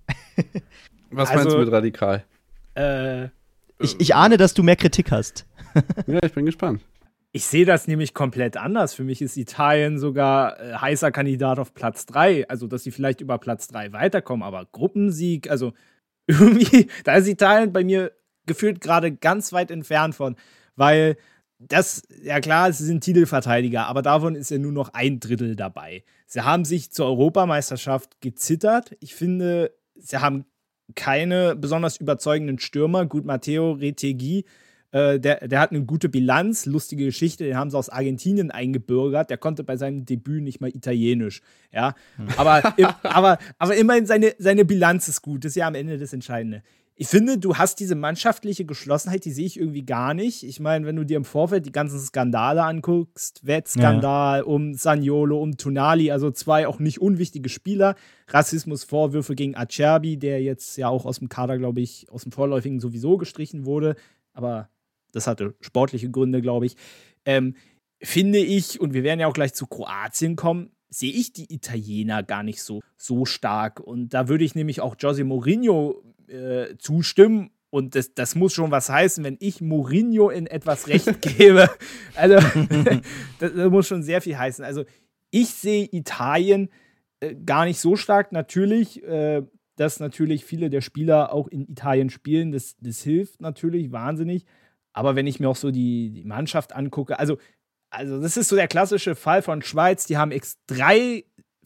Was Also, meinst du mit radikal? Äh, Ich, ich ahne, dass du mehr Kritik hast. Ja, ich bin gespannt. Ich sehe das nämlich komplett anders. Für mich ist Italien sogar äh, heißer Kandidat auf Platz drei. Also, dass sie vielleicht über Platz drei weiterkommen, aber Gruppensieg, also irgendwie, da ist Italien bei mir gefühlt gerade ganz weit entfernt von, weil das, ja klar, sie sind Titelverteidiger, aber davon ist ja nur noch ein Drittel dabei. Sie haben sich zur Europameisterschaft gezittert. Ich finde, sie haben keine besonders überzeugenden Stürmer. Gut, Matteo Retegui, äh, der, der hat eine gute Bilanz, lustige Geschichte, den haben sie aus Argentinien eingebürgert. Der konnte bei seinem Debüt nicht mal Italienisch. Ja, aber, im, aber, aber immerhin seine, seine Bilanz ist gut. Das ist ja am Ende das Entscheidende. Ich finde, du hast diese mannschaftliche Geschlossenheit, die sehe ich irgendwie gar nicht. Ich meine, wenn du dir im Vorfeld die ganzen Skandale anguckst, Wettskandal ja. um Zaniolo, um Tonali, also zwei auch nicht unwichtige Spieler, Rassismusvorwürfe gegen Acerbi, der jetzt ja auch aus dem Kader, glaube ich, aus dem Vorläufigen sowieso gestrichen wurde, aber das hatte sportliche Gründe, glaube ich. Ähm, finde ich, und wir werden ja auch gleich zu Kroatien kommen, sehe ich die Italiener gar nicht so, so stark. Und da würde ich nämlich auch José Mourinho äh, zustimmen. Und das, das muss schon was heißen, wenn ich Mourinho in etwas Recht gebe. Also, das, das muss schon sehr viel heißen. Also, ich sehe Italien äh, gar nicht so stark. Natürlich, äh, dass natürlich viele der Spieler auch in Italien spielen, das, das hilft natürlich wahnsinnig. Aber wenn ich mir auch so die, die Mannschaft angucke, also Also, das ist so der klassische Fall von Schweiz. Die haben ex- drei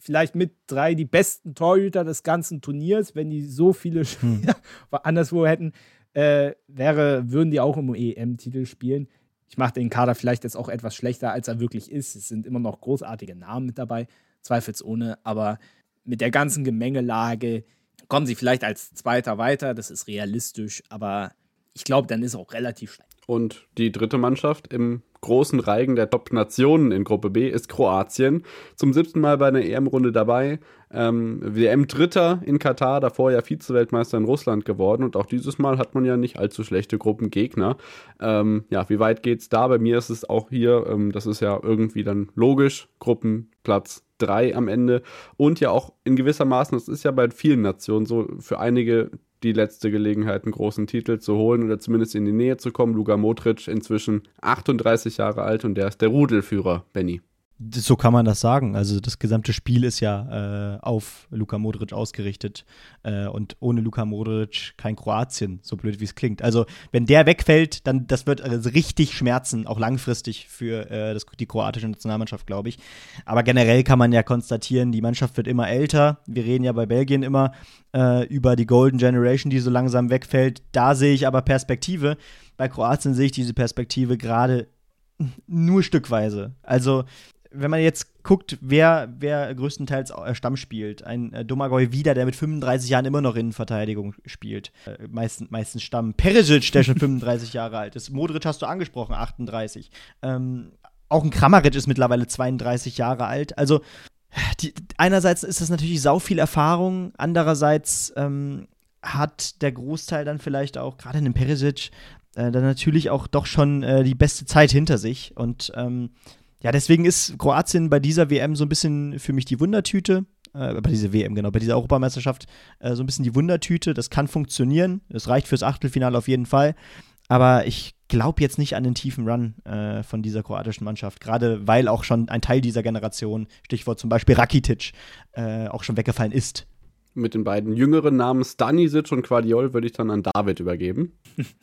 vielleicht mit drei die besten Torhüter des ganzen Turniers, wenn die so viele Spiele hm. anderswo hätten, äh, wäre, würden die auch im E M-Titel spielen. Ich mache den Kader vielleicht jetzt auch etwas schlechter, als er wirklich ist. Es sind immer noch großartige Namen mit dabei, zweifelsohne, aber mit der ganzen Gemengelage kommen sie vielleicht als Zweiter weiter, das ist realistisch, aber ich glaube, dann ist auch relativ schlecht. Und die dritte Mannschaft im großen Reigen der Top-Nationen in Gruppe B ist Kroatien. Zum siebten Mal bei einer E M-Runde dabei. Ähm, W M-Dritter in Katar, davor ja Vize-Weltmeister in Russland geworden. Und auch dieses Mal hat man ja nicht allzu schlechte Gruppengegner. Ähm, ja, wie weit geht's da? Bei mir ist es auch hier, ähm, das ist ja irgendwie dann logisch, Gruppenplatz drei am Ende. Und ja auch in gewisser Maßen, das ist ja bei vielen Nationen so, für einige die letzte Gelegenheit, einen großen Titel zu holen oder zumindest in die Nähe zu kommen. Luka Modric inzwischen achtunddreißig Jahre alt und der ist der Rudelführer, Benny. So kann man das sagen. Also das gesamte Spiel ist ja äh, auf Luka Modric ausgerichtet äh, und ohne Luka Modric kein Kroatien, so blöd wie es klingt. Also wenn der wegfällt, dann das wird also richtig schmerzen, auch langfristig für äh, das, die kroatische Nationalmannschaft, glaube ich. Aber generell kann man ja konstatieren, die Mannschaft wird immer älter. Wir reden ja bei Belgien immer äh, über die Golden Generation, die so langsam wegfällt. Da sehe ich aber Perspektive. Bei Kroatien sehe ich diese Perspektive gerade nur stückweise. Also wenn man jetzt guckt, wer, wer größtenteils Stamm spielt, ein äh, Domagoj Vida, der mit fünfunddreißig Jahren immer noch Innenverteidigung spielt, äh, meistens, meistens Stamm. Perisic, der schon fünfunddreißig Jahre alt ist. Modric hast du angesprochen, achtunddreißig. Ähm, auch ein Kramaric ist mittlerweile zweiunddreißig Jahre alt. Also die, einerseits ist das natürlich sau viel Erfahrung, andererseits ähm, hat der Großteil dann vielleicht auch, gerade in dem Perisic, äh, dann natürlich auch doch schon äh, die beste Zeit hinter sich. Und ähm, ja, deswegen ist Kroatien bei dieser W M so ein bisschen für mich die Wundertüte. Äh, bei dieser W M, genau, bei dieser Europameisterschaft äh, so ein bisschen die Wundertüte. Das kann funktionieren. Das reicht fürs Achtelfinale auf jeden Fall. Aber ich glaube jetzt nicht an den tiefen Run äh, von dieser kroatischen Mannschaft. Gerade weil auch schon ein Teil dieser Generation, Stichwort zum Beispiel Rakitic, äh, auch schon weggefallen ist. Mit den beiden jüngeren Namen Stanisic und Guardiol würde ich dann an David übergeben.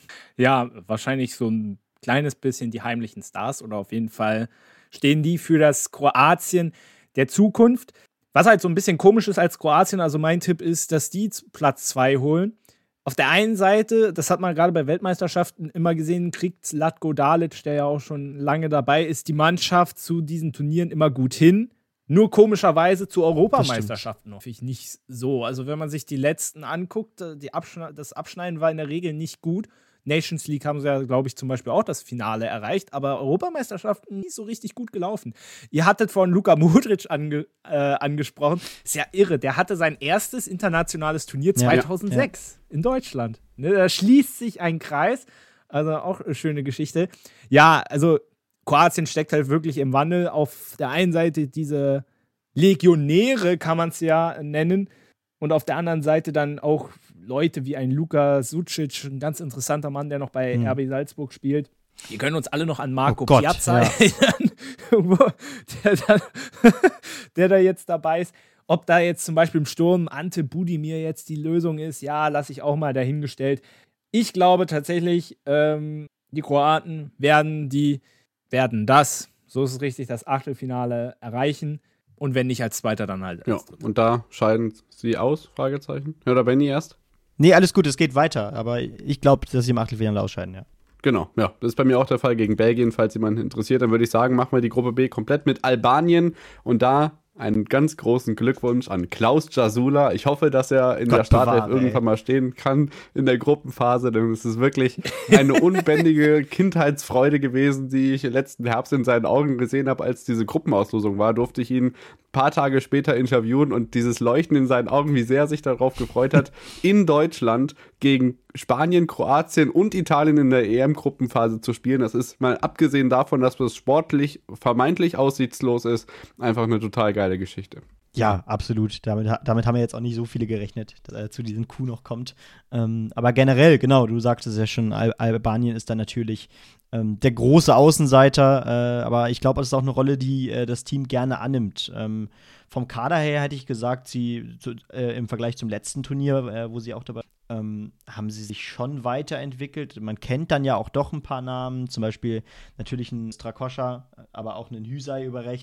Ja, wahrscheinlich so ein kleines bisschen die heimlichen Stars oder auf jeden Fall stehen die für das Kroatien der Zukunft. Was halt so ein bisschen komisch ist als Kroatien, also mein Tipp ist, dass die Platz zwei holen. Auf der einen Seite, das hat man gerade bei Weltmeisterschaften immer gesehen, kriegt Zlatko Dalic, der ja auch schon lange dabei ist, die Mannschaft zu diesen Turnieren immer gut hin. Nur komischerweise zu Europameisterschaften hoffe ich nicht so. Also wenn man sich die letzten anguckt, die Abschne- das Abschneiden war in der Regel nicht gut. Nations League haben sie ja, glaube ich, zum Beispiel auch das Finale erreicht, aber Europameisterschaften nicht so richtig gut gelaufen. Ihr hattet vorhin Luka Modric ange, äh, angesprochen. Ist ja irre, der hatte sein erstes internationales Turnier zweitausendsechs ja, ja. in Deutschland. Ne, da schließt sich ein Kreis, also auch eine schöne Geschichte. Ja, also Kroatien steckt halt wirklich im Wandel. Auf der einen Seite diese Legionäre, kann man es ja nennen, und auf der anderen Seite dann auch Leute wie ein Luka Sucic, ein ganz interessanter Mann, der noch bei hm. R B Salzburg spielt. Wir können uns alle noch an Marco oh Gott, Piazza ja. erinnern, der, da, der da jetzt dabei ist. Ob da jetzt zum Beispiel im Sturm Ante Budimir jetzt die Lösung ist, ja, lasse ich auch mal dahingestellt. Ich glaube tatsächlich, ähm, die Kroaten werden, die, werden das, so ist es richtig, das Achtelfinale erreichen. Und wenn nicht als Zweiter, dann halt als Ja, und da scheiden sie aus, Fragezeichen. Ja, oder Benni erst? Nee, alles gut, es geht weiter. Aber ich glaube, dass sie im Achtelfinale ausscheiden, ja. Genau, ja. Das ist bei mir auch der Fall gegen Belgien. Falls jemand interessiert, dann würde ich sagen, machen wir die Gruppe B komplett mit Albanien. Und da einen ganz großen Glückwunsch an Klaus Jasula. Ich hoffe, dass er in Gott der Startelf bewahre, irgendwann mal stehen kann in der Gruppenphase, denn es ist wirklich eine unbändige Kindheitsfreude gewesen, die ich letzten Herbst in seinen Augen gesehen habe, als diese Gruppenauslosung war. Durfte ich ihn ein paar Tage später interviewen und dieses Leuchten in seinen Augen, wie sehr er sich darauf gefreut hat, in Deutschland gegen Spanien, Kroatien und Italien in der E M-Gruppenphase zu spielen. Das ist mal abgesehen davon, dass es sportlich vermeintlich aussichtslos ist, einfach eine total geile Geschichte. Ja, absolut. Damit, damit haben wir jetzt auch nicht so viele gerechnet, dass er zu diesem Coup noch kommt. Ähm, aber generell, genau, du sagtest es ja schon, Al- Albanien ist dann natürlich ähm, der große Außenseiter, äh, aber ich glaube, das ist auch eine Rolle, die äh, das Team gerne annimmt. Ähm, vom Kader her hätte ich gesagt, sie zu, äh, im Vergleich zum letzten Turnier, äh, wo sie auch dabei ähm, haben sie sich schon weiterentwickelt. Man kennt dann ja auch doch ein paar Namen, zum Beispiel natürlich einen Strakoscha, aber auch einen Hysaj über rechts.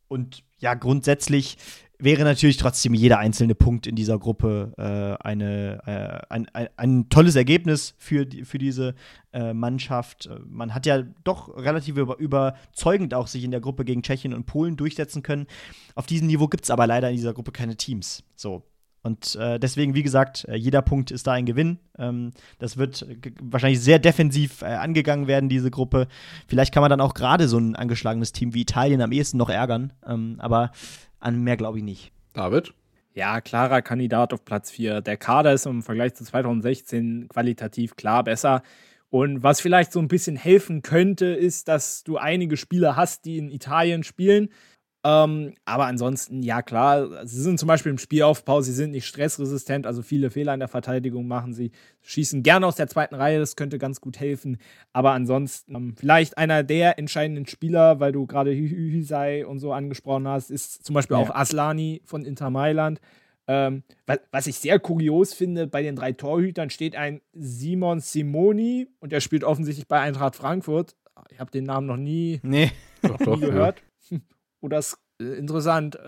Und ja, grundsätzlich wäre natürlich trotzdem jeder einzelne Punkt in dieser Gruppe äh, eine, äh, ein, ein, ein tolles Ergebnis für, die, für diese äh, Mannschaft. Man hat ja doch relativ über, überzeugend auch sich in der Gruppe gegen Tschechien und Polen durchsetzen können. Auf diesem Niveau gibt es aber leider in dieser Gruppe keine Teams. So. Und äh, deswegen, wie gesagt, äh, jeder Punkt ist da ein Gewinn. Ähm, das wird g- wahrscheinlich sehr defensiv äh, angegangen werden, diese Gruppe. Vielleicht kann man dann auch gerade so ein angeschlagenes Team wie Italien am ehesten noch ärgern. Ähm, aber an mehr glaube ich nicht. David? Ja, klarer Kandidat auf Platz vier. Der Kader ist im Vergleich zu zwanzig sechzehn qualitativ klar besser. Und was vielleicht so ein bisschen helfen könnte, ist, dass du einige Spieler hast, die in Italien spielen. Ähm, aber ansonsten, ja klar, sie sind zum Beispiel im Spielaufbau, sie sind nicht stressresistent, also viele Fehler in der Verteidigung machen sie, schießen gerne aus der zweiten Reihe, das könnte ganz gut helfen. Aber ansonsten, ähm, vielleicht einer der entscheidenden Spieler, weil du gerade Hysaj und so angesprochen hast, ist zum Beispiel ja. auch Aslani von Inter Mailand. Ähm, was ich sehr kurios finde, bei den drei Torhütern steht ein Simon Simoni und der spielt offensichtlich bei Eintracht Frankfurt. Ich habe den Namen noch nie, nee. doch, doch, nie gehört. Ja. Oder ist äh, interessant.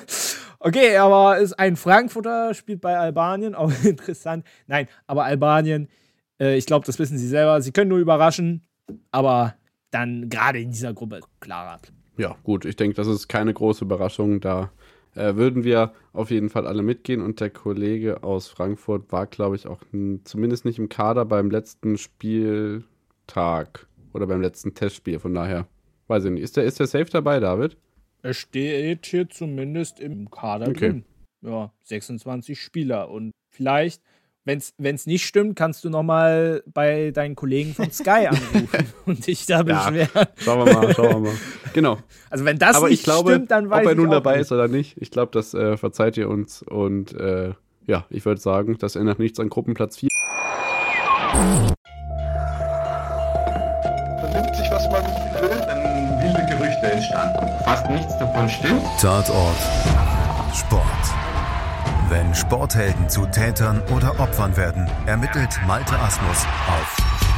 Okay, aber ist ein Frankfurter, spielt bei Albanien, auch interessant. Nein, aber Albanien, äh, ich glaube, das wissen sie selber. Sie können nur überraschen, aber dann gerade in dieser Gruppe klarer. Ja, gut, ich denke, das ist keine große Überraschung. Da äh, würden wir auf jeden Fall alle mitgehen. Und der Kollege aus Frankfurt war, glaube ich, auch n- zumindest nicht im Kader beim letzten Spieltag oder beim letzten Testspiel. Von daher, weiß ich nicht. Ist der, ist der safe dabei, David? Er steht hier zumindest im Kader okay. drin. Ja, sechsundzwanzig Spieler. Und vielleicht, wenn es nicht stimmt, kannst du nochmal bei deinen Kollegen von Sky anrufen und dich da beschweren. Ja, schauen wir mal, schauen wir mal. Genau. Also wenn das Aber nicht ich glaube, stimmt, dann weiß ich ob er nun auch dabei nicht. ist oder nicht, ich glaube, das äh, verzeiht ihr uns. Und äh, ja, ich würde sagen, das ändert nichts an Gruppenplatz vier. Vernimmt sich, was man will, dann wilde Gerüchte entstanden. Fast nichts davon stimmt. Tatort Sport. Wenn Sporthelden zu Tätern oder Opfern werden, ermittelt Malte Asmus auf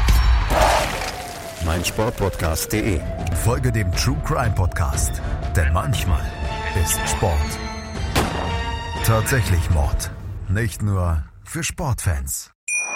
meinsportpodcast punkt de. Folge dem True Crime Podcast, denn manchmal ist Sport tatsächlich Mord. Nicht nur für Sportfans.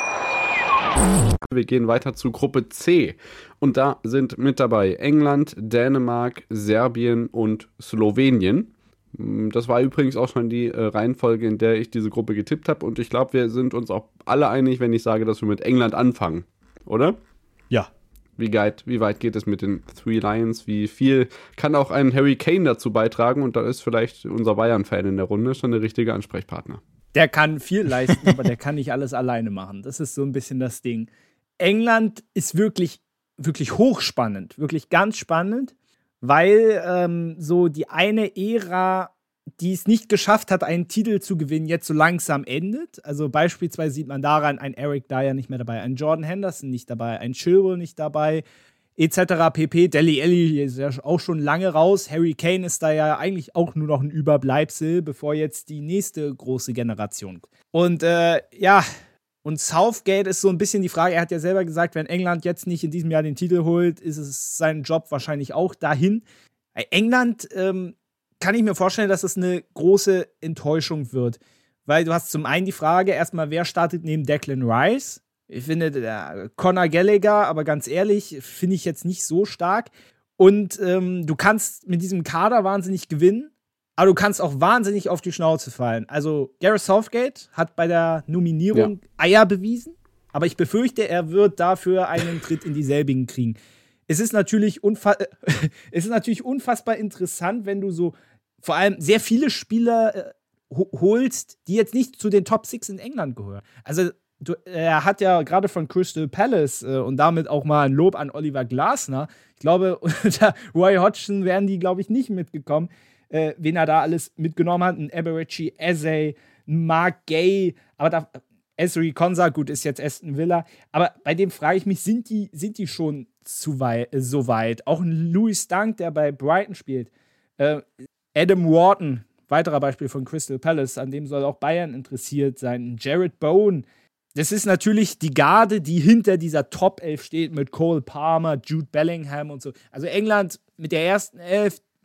Wir gehen weiter zu Gruppe C. Und da sind mit dabei England, Dänemark, Serbien und Slowenien. Das war übrigens auch schon die äh, Reihenfolge, in der ich diese Gruppe getippt habe. Und ich glaube, wir sind uns auch alle einig, wenn ich sage, dass wir mit England anfangen. Oder? Ja. Wie weit, wie weit geht es mit den Three Lions? Wie viel kann auch ein Harry Kane dazu beitragen? Und da ist vielleicht unser Bayern-Fan in der Runde schon der richtige Ansprechpartner. Der kann viel leisten, aber der kann nicht alles alleine machen. Das ist so ein bisschen das Ding. England ist wirklich, wirklich hochspannend, wirklich ganz spannend, weil ähm, so die eine Ära, die es nicht geschafft hat, einen Titel zu gewinnen, jetzt so langsam endet. Also beispielsweise sieht man daran, ein Eric Dyer nicht mehr dabei, ein Jordan Henderson nicht dabei, ein Chilwell nicht dabei, et cetera pp. Dele Alli ist ja auch schon lange raus. Harry Kane ist da ja eigentlich auch nur noch ein Überbleibsel, bevor jetzt die nächste große Generation kommt. Und äh, ja, und Southgate ist so ein bisschen die Frage, er hat ja selber gesagt, wenn England jetzt nicht in diesem Jahr den Titel holt, ist es sein Job wahrscheinlich auch dahin. Bei England ähm, kann ich mir vorstellen, dass es eine große Enttäuschung wird. Weil du hast zum einen die Frage, erstmal, wer startet neben Declan Rice? Ich finde, der Conor Gallagher, aber ganz ehrlich, finde ich jetzt nicht so stark. Und ähm, du kannst mit diesem Kader wahnsinnig gewinnen, aber du kannst auch wahnsinnig auf die Schnauze fallen. Also Gareth Southgate hat bei der Nominierung ja. Eier bewiesen, aber ich befürchte, er wird dafür einen Tritt in dieselbigen kriegen. Es ist natürlich, unfa- es ist natürlich unfassbar interessant, wenn du so vor allem sehr viele Spieler äh, ho- holst, die jetzt nicht zu den Top Six in England gehören. Also du, er hat ja gerade von Crystal Palace äh, und damit auch mal ein Lob an Oliver Glasner. Ich glaube, unter Roy Hodgson wären die, glaube ich, nicht mitgekommen, äh, wen er da alles mitgenommen hat. Ein Eberechi Eze, ein Mark Gay, aber da Ezri Konsa, gut, ist jetzt Aston Villa, aber bei dem frage ich mich, sind die, sind die schon zu weit, äh, so weit? Auch ein Louis Dunk, der bei Brighton spielt. Äh, Adam Wharton, weiterer Beispiel von Crystal Palace, an dem soll auch Bayern interessiert sein. Jared Bowen, das ist natürlich die Garde, die hinter dieser Top elf steht, mit Cole Palmer, Jude Bellingham und so. Also England mit der ersten Elf,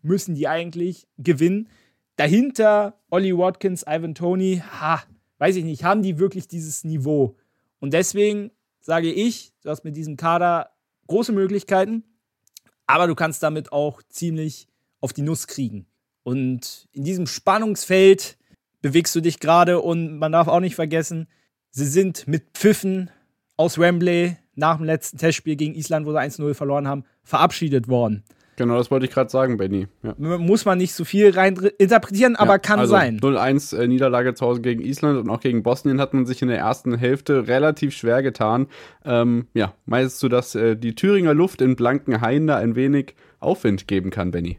müssen die eigentlich gewinnen. Dahinter Ollie Watkins, Ivan Toney, ha, weiß ich nicht, haben die wirklich dieses Niveau? Und deswegen sage ich, du hast mit diesem Kader große Möglichkeiten, aber du kannst damit auch ziemlich auf die Nuss kriegen. Und in diesem Spannungsfeld bewegst du dich gerade und man darf auch nicht vergessen, sie sind mit Pfiffen aus Wembley nach dem letzten Testspiel gegen Island, wo sie eins null verloren haben, verabschiedet worden. Genau, das wollte ich gerade sagen, Benny. Ja. Muss man nicht so viel rein interpretieren, aber ja, kann also sein. null eins äh, Niederlage zu Hause gegen Island und auch gegen Bosnien hat man sich in der ersten Hälfte relativ schwer getan. Ähm, ja, meinst du, dass äh, die Thüringer Luft in Blankenhain da ein wenig Aufwind geben kann, Benny?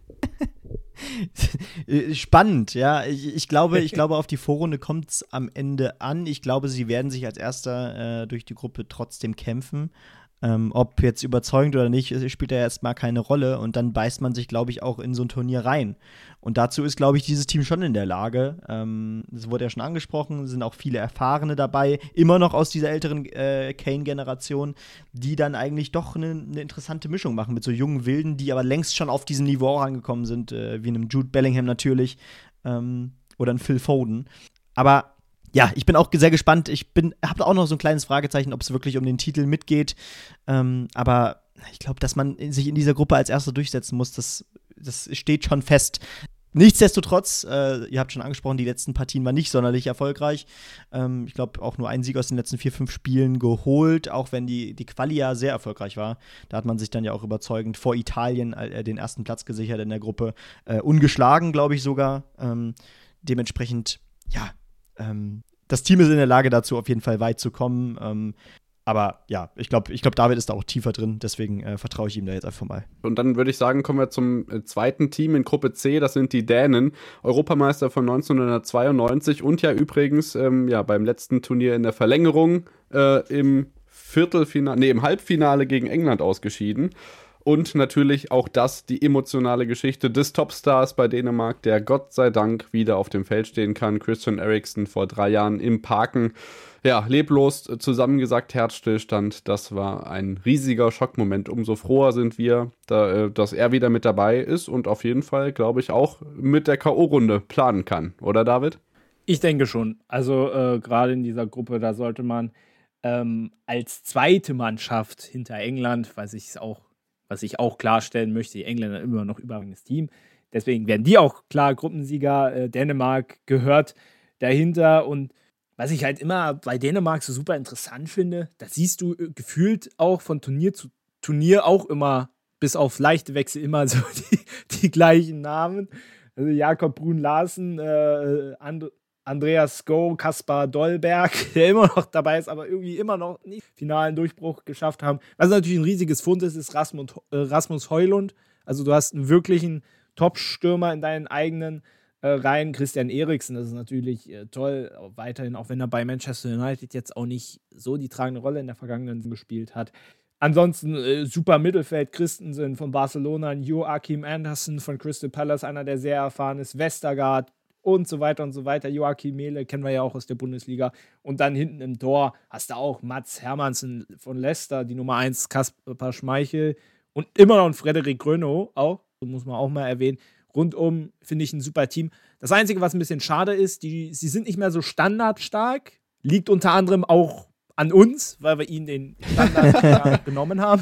Spannend, ja. Ich, ich, glaube, ich glaube, auf die Vorrunde kommt es am Ende an. Ich glaube, sie werden sich als Erster äh, durch die Gruppe trotzdem kämpfen. Ähm, ob jetzt überzeugend oder nicht, spielt ja erstmal keine Rolle. Und dann beißt man sich, glaube ich, auch in so ein Turnier rein. Und dazu ist, glaube ich, dieses Team schon in der Lage. Ähm, das wurde ja schon angesprochen, sind auch viele Erfahrene dabei, immer noch aus dieser älteren äh, Kane-Generation, die dann eigentlich doch eine ne interessante Mischung machen mit so jungen Wilden, die aber längst schon auf diesem Niveau angekommen sind, äh, wie einem Jude Bellingham natürlich ähm, oder ein Phil Foden. Aber ja, ich bin auch sehr gespannt. Ich bin, habe auch noch so ein kleines Fragezeichen, ob es wirklich um den Titel mitgeht. Ähm, aber ich glaube, dass man sich in dieser Gruppe als Erster durchsetzen muss, das, das steht schon fest. Nichtsdestotrotz, äh, ihr habt schon angesprochen, die letzten Partien waren nicht sonderlich erfolgreich. Ähm, ich glaube, auch nur einen Sieg aus den letzten vier, fünf Spielen geholt, auch wenn die, die Quali ja sehr erfolgreich war. Da hat man sich dann ja auch überzeugend vor Italien äh, den ersten Platz gesichert in der Gruppe. Äh, ungeschlagen, glaube ich sogar. Ähm, dementsprechend, ja, Ähm, das Team ist in der Lage dazu, auf jeden Fall weit zu kommen. Ähm, aber ja, ich glaube, ich glaub, David ist da auch tiefer drin. Deswegen äh, vertraue ich ihm da jetzt einfach mal. Und dann würde ich sagen, kommen wir zum äh, zweiten Team in Gruppe C. Das sind die Dänen, Europameister von neunzehnhundertzweiundneunzig und ja übrigens ähm, ja, beim letzten Turnier in der Verlängerung äh, im Viertelfinale, nee, im Halbfinale gegen England ausgeschieden. Und natürlich auch das, die emotionale Geschichte des Topstars bei Dänemark, der Gott sei Dank wieder auf dem Feld stehen kann. Christian Eriksen vor drei Jahren im Parken. Ja, leblos, zusammengesagt, Herzstillstand. Das war ein riesiger Schockmoment. Umso froher sind wir, da, dass er wieder mit dabei ist und auf jeden Fall, glaube ich, auch mit der K O-Runde planen kann. Oder, David? Ich denke schon. Also äh, gerade in dieser Gruppe, da sollte man ähm, als zweite Mannschaft hinter England, weiß ich es auch, was ich auch klarstellen möchte, die Engländer immer noch überragendes Team. Deswegen werden die auch klar Gruppensieger. Äh, Dänemark gehört dahinter. Und was ich halt immer bei Dänemark so super interessant finde, da siehst du äh, gefühlt auch von Turnier zu Turnier auch immer, bis auf leichte Wechsel, immer so die, die gleichen Namen. Also Jakob Brun-Larsen, äh, And- Andreas Sko, Kaspar Dolberg, der immer noch dabei ist, aber irgendwie immer noch nicht finalen Durchbruch geschafft haben. Was natürlich ein riesiges Fund ist, ist Rasmus, äh, Rasmus Højlund. Also du hast einen wirklichen Top-Stürmer in deinen eigenen äh, Reihen. Christian Eriksen, das ist natürlich äh, toll, weiterhin, auch wenn er bei Manchester United jetzt auch nicht so die tragende Rolle in der vergangenen Saison gespielt hat. Ansonsten äh, super Mittelfeld, Christensen von Barcelona, Joachim Anderson von Crystal Palace, einer, der sehr erfahren ist, Westergaard, und so weiter und so weiter. Joachim Mehle kennen wir ja auch aus der Bundesliga. Und dann hinten im Tor hast du auch Mats Hermansen von Leicester, die Nummer eins, Kasper Schmeichel und immer noch ein Frederik Grönow auch, so muss man auch mal erwähnen. Rundum finde ich ein super Team. Das Einzige, was ein bisschen schade ist, die, sie sind nicht mehr so standardstark. Liegt unter anderem auch an uns, weil wir ihnen den Standard genommen haben.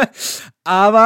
aber,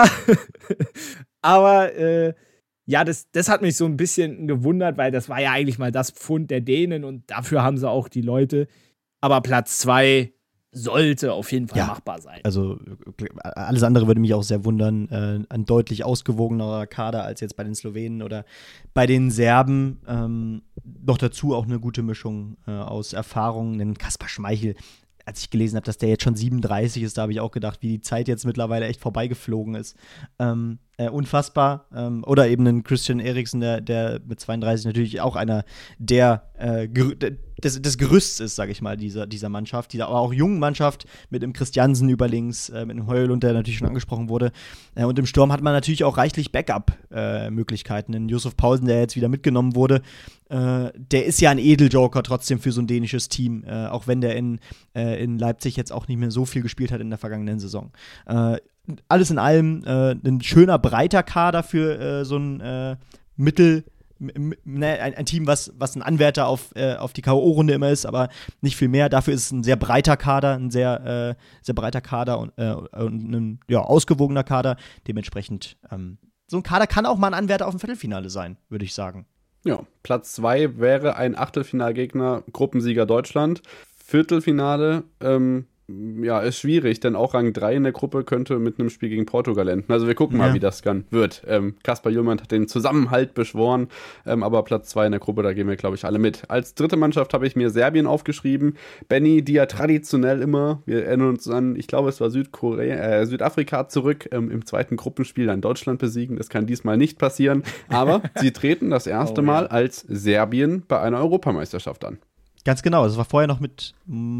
aber, äh, Ja, das, das hat mich so ein bisschen gewundert, weil das war ja eigentlich mal das Pfund der Dänen und dafür haben sie auch die Leute. Aber Platz zwei sollte auf jeden Fall ja machbar sein. Also alles andere würde mich auch sehr wundern. Äh, ein deutlich ausgewogenerer Kader als jetzt bei den Slowenen oder bei den Serben. Ähm, noch dazu auch eine gute Mischung äh, aus Erfahrungen. Denn Kaspar Schmeichel, als ich gelesen habe, dass der jetzt schon siebenunddreißig ist, da habe ich auch gedacht, wie die Zeit jetzt mittlerweile echt vorbeigeflogen ist. Ähm, äh, unfassbar. Ähm, oder eben einen Christian Eriksen, der, der mit zweiunddreißig natürlich auch einer der äh, Ger- des, des Gerüsts ist, sage ich mal, dieser, dieser Mannschaft, dieser aber auch jungen Mannschaft mit dem Christiansen über links, äh, mit dem Højlund, der natürlich schon angesprochen wurde. Äh, und im Sturm hat man natürlich auch reichlich Backup-Möglichkeiten. Äh, Yusuf Poulsen, der jetzt wieder mitgenommen wurde, äh, der ist ja ein Edeljoker trotzdem für so ein dänisches Team, äh, auch wenn der in, äh, in Leipzig jetzt auch nicht mehr so viel gespielt hat in der vergangenen Saison. Äh, alles in allem äh, ein schöner, breiter Kader für äh, so ein äh, Mittel, m- m- ein, ein Team, was, was ein Anwärter auf, äh, auf die K O O-Runde immer ist, aber nicht viel mehr. Dafür ist es ein sehr breiter Kader, ein sehr, äh, sehr breiter Kader und, äh, und ein ja, ausgewogener Kader. Dementsprechend, ähm, so ein Kader kann auch mal ein Anwärter auf dem Viertelfinale sein, würde ich sagen. Ja, Platz zwei wäre ein Achtelfinalgegner, Gruppensieger Deutschland. Viertelfinale, ähm, ja, ist schwierig, denn auch Rang drei in der Gruppe könnte mit einem Spiel gegen Portugal enden. Also wir gucken Ja. mal, wie das dann wird. Ähm, Kaspar Jüllmann hat den Zusammenhalt beschworen, ähm, aber Platz zwei in der Gruppe, da gehen wir, glaube ich, alle mit. Als dritte Mannschaft habe ich mir Serbien aufgeschrieben. Benny, die ja traditionell immer, wir erinnern uns an, ich glaube, es war Südkorea, äh, Südafrika zurück, ähm, im zweiten Gruppenspiel dann Deutschland besiegen. Das kann diesmal nicht passieren, aber sie treten das erste Oh, ja. Mal als Serbien bei einer Europameisterschaft an. Ganz genau, das war vorher noch mit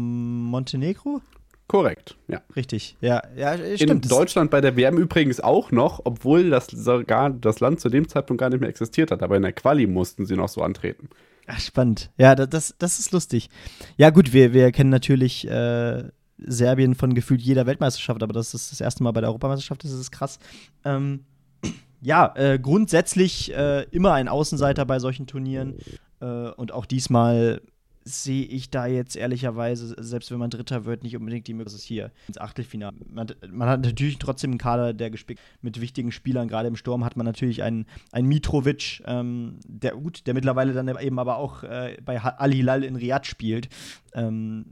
Montenegro? Korrekt, ja. Richtig, ja, ja, In stimmt. Das- Deutschland bei der W M übrigens auch noch, obwohl das sogar das Land zu dem Zeitpunkt gar nicht mehr existiert hat. Aber in der Quali mussten sie noch so antreten. Ach, spannend. Ja, da- das, das ist lustig. Ja, gut, wir, wir kennen natürlich äh, Serbien von gefühlt jeder Weltmeisterschaft, aber das ist das erste Mal bei der Europameisterschaft, das ist krass. Ähm, ja, äh, grundsätzlich äh, immer ein Außenseiter bei solchen Turnieren. Äh, und auch diesmal sehe ich da jetzt ehrlicherweise, selbst wenn man Dritter wird, nicht unbedingt die Möglichkeit, hier ins Achtelfinale. Man, man hat natürlich trotzdem einen Kader, der gespickt mit wichtigen Spielern. Gerade im Sturm hat man natürlich einen, einen Mitrovic, ähm, der gut, der mittlerweile dann eben aber auch äh, bei Al-Hilal in Riyadh spielt. Ähm,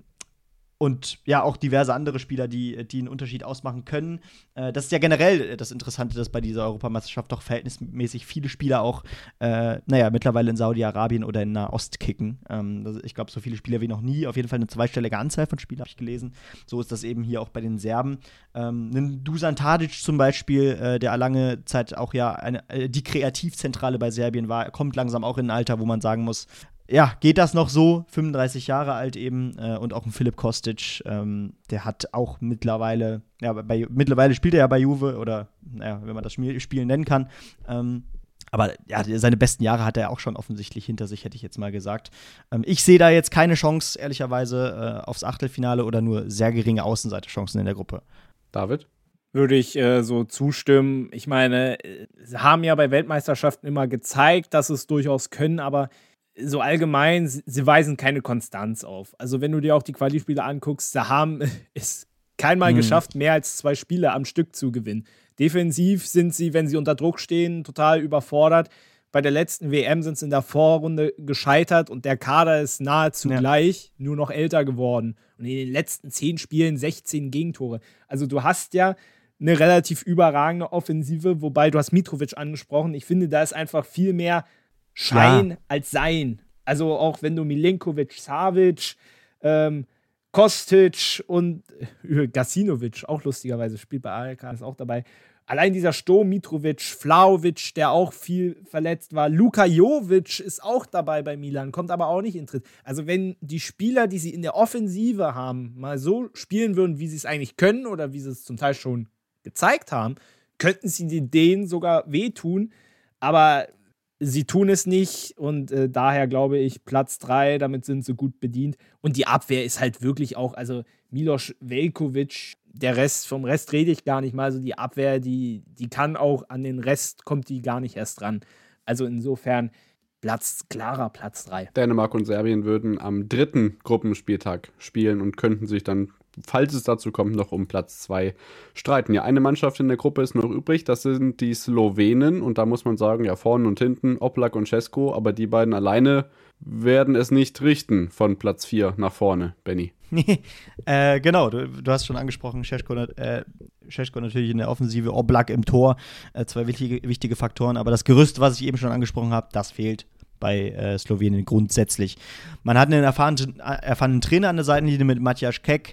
Und ja, auch diverse andere Spieler, die, die einen Unterschied ausmachen können. Äh, das ist ja generell das Interessante, dass bei dieser Europameisterschaft doch verhältnismäßig viele Spieler auch, äh, naja, mittlerweile in Saudi-Arabien oder in Nahost kicken. Ähm, das, ich glaube, so viele Spieler wie noch nie. Auf jeden Fall eine zweistellige Anzahl von Spielern, habe ich gelesen. So ist das eben hier auch bei den Serben. Ähm, ein Dusan Tadic zum Beispiel, äh, der lange Zeit auch ja eine, äh, die Kreativzentrale bei Serbien war, kommt langsam auch in ein Alter, wo man sagen muss, ja, geht das noch so? fünfunddreißig Jahre alt eben äh, und auch ein Philipp Kostic, ähm, der hat auch mittlerweile, ja, bei, mittlerweile spielt er ja bei Juve oder, naja, wenn man das Spiel, Spiel nennen kann. Ähm, aber ja, seine besten Jahre hat er auch schon offensichtlich hinter sich, hätte ich jetzt mal gesagt. Ähm, ich sehe da jetzt keine Chance, ehrlicherweise, äh, aufs Achtelfinale oder nur sehr geringe Außenseiterchancen in der Gruppe. David? Würde ich äh, so zustimmen. Ich meine, sie haben ja bei Weltmeisterschaften immer gezeigt, dass sie es durchaus können, aber so allgemein, sie, sie weisen keine Konstanz auf. Also wenn du dir auch die Quali-Spiele anguckst, sie haben es keinmal Hm. geschafft, mehr als zwei Spiele am Stück zu gewinnen. Defensiv sind sie, wenn sie unter Druck stehen, total überfordert. Bei der letzten W M sind sie in der Vorrunde gescheitert und der Kader ist nahezu Ja. gleich, nur noch älter geworden. Und in den letzten zehn Spielen sechzehn Gegentore. Also du hast ja eine relativ überragende Offensive, wobei du hast Mitrovic angesprochen. Ich finde, da ist einfach viel mehr Schein Ja. als Sein. Also auch wenn du Milenkovic, Savic, ähm, Kostic und äh, Gacinovic, auch lustigerweise spielt bei A L K, ist auch dabei. Allein dieser Sturm, Mitrovic, Vlahovic, der auch viel verletzt war. Luka Jovic ist auch dabei bei Milan, kommt aber auch nicht in Tritt. Also wenn die Spieler, die sie in der Offensive haben, mal so spielen würden, wie sie es eigentlich können oder wie sie es zum Teil schon gezeigt haben, könnten sie denen sogar wehtun. Aber sie tun es nicht und äh, daher glaube ich Platz drei, damit sind sie gut bedient. Und die Abwehr ist halt wirklich auch, also Milos Veljkovic, der Rest, vom Rest rede ich gar nicht mal. Also die Abwehr, die, die kann auch, an den Rest kommt die gar nicht erst ran. Also insofern Platz, klarer Platz drei. Dänemark und Serbien würden am dritten Gruppenspieltag spielen und könnten sich dann, falls es dazu kommt, noch um Platz zwei streiten. Ja, eine Mannschaft in der Gruppe ist noch übrig, das sind die Slowenen und da muss man sagen, ja, vorne und hinten Oblak und Šeško, aber die beiden alleine werden es nicht richten von Platz vier nach vorne, Benny. Nee, äh, genau, du, du hast schon angesprochen, Šeško, äh, Šeško natürlich in der Offensive, Oblak im Tor, äh, zwei wichtige, wichtige Faktoren, aber das Gerüst, was ich eben schon angesprochen habe, das fehlt bei äh, Slowenien grundsätzlich. Man hat einen erfahrenen, erfahrenen Trainer an der Seitenlinie mit Matthias Kek,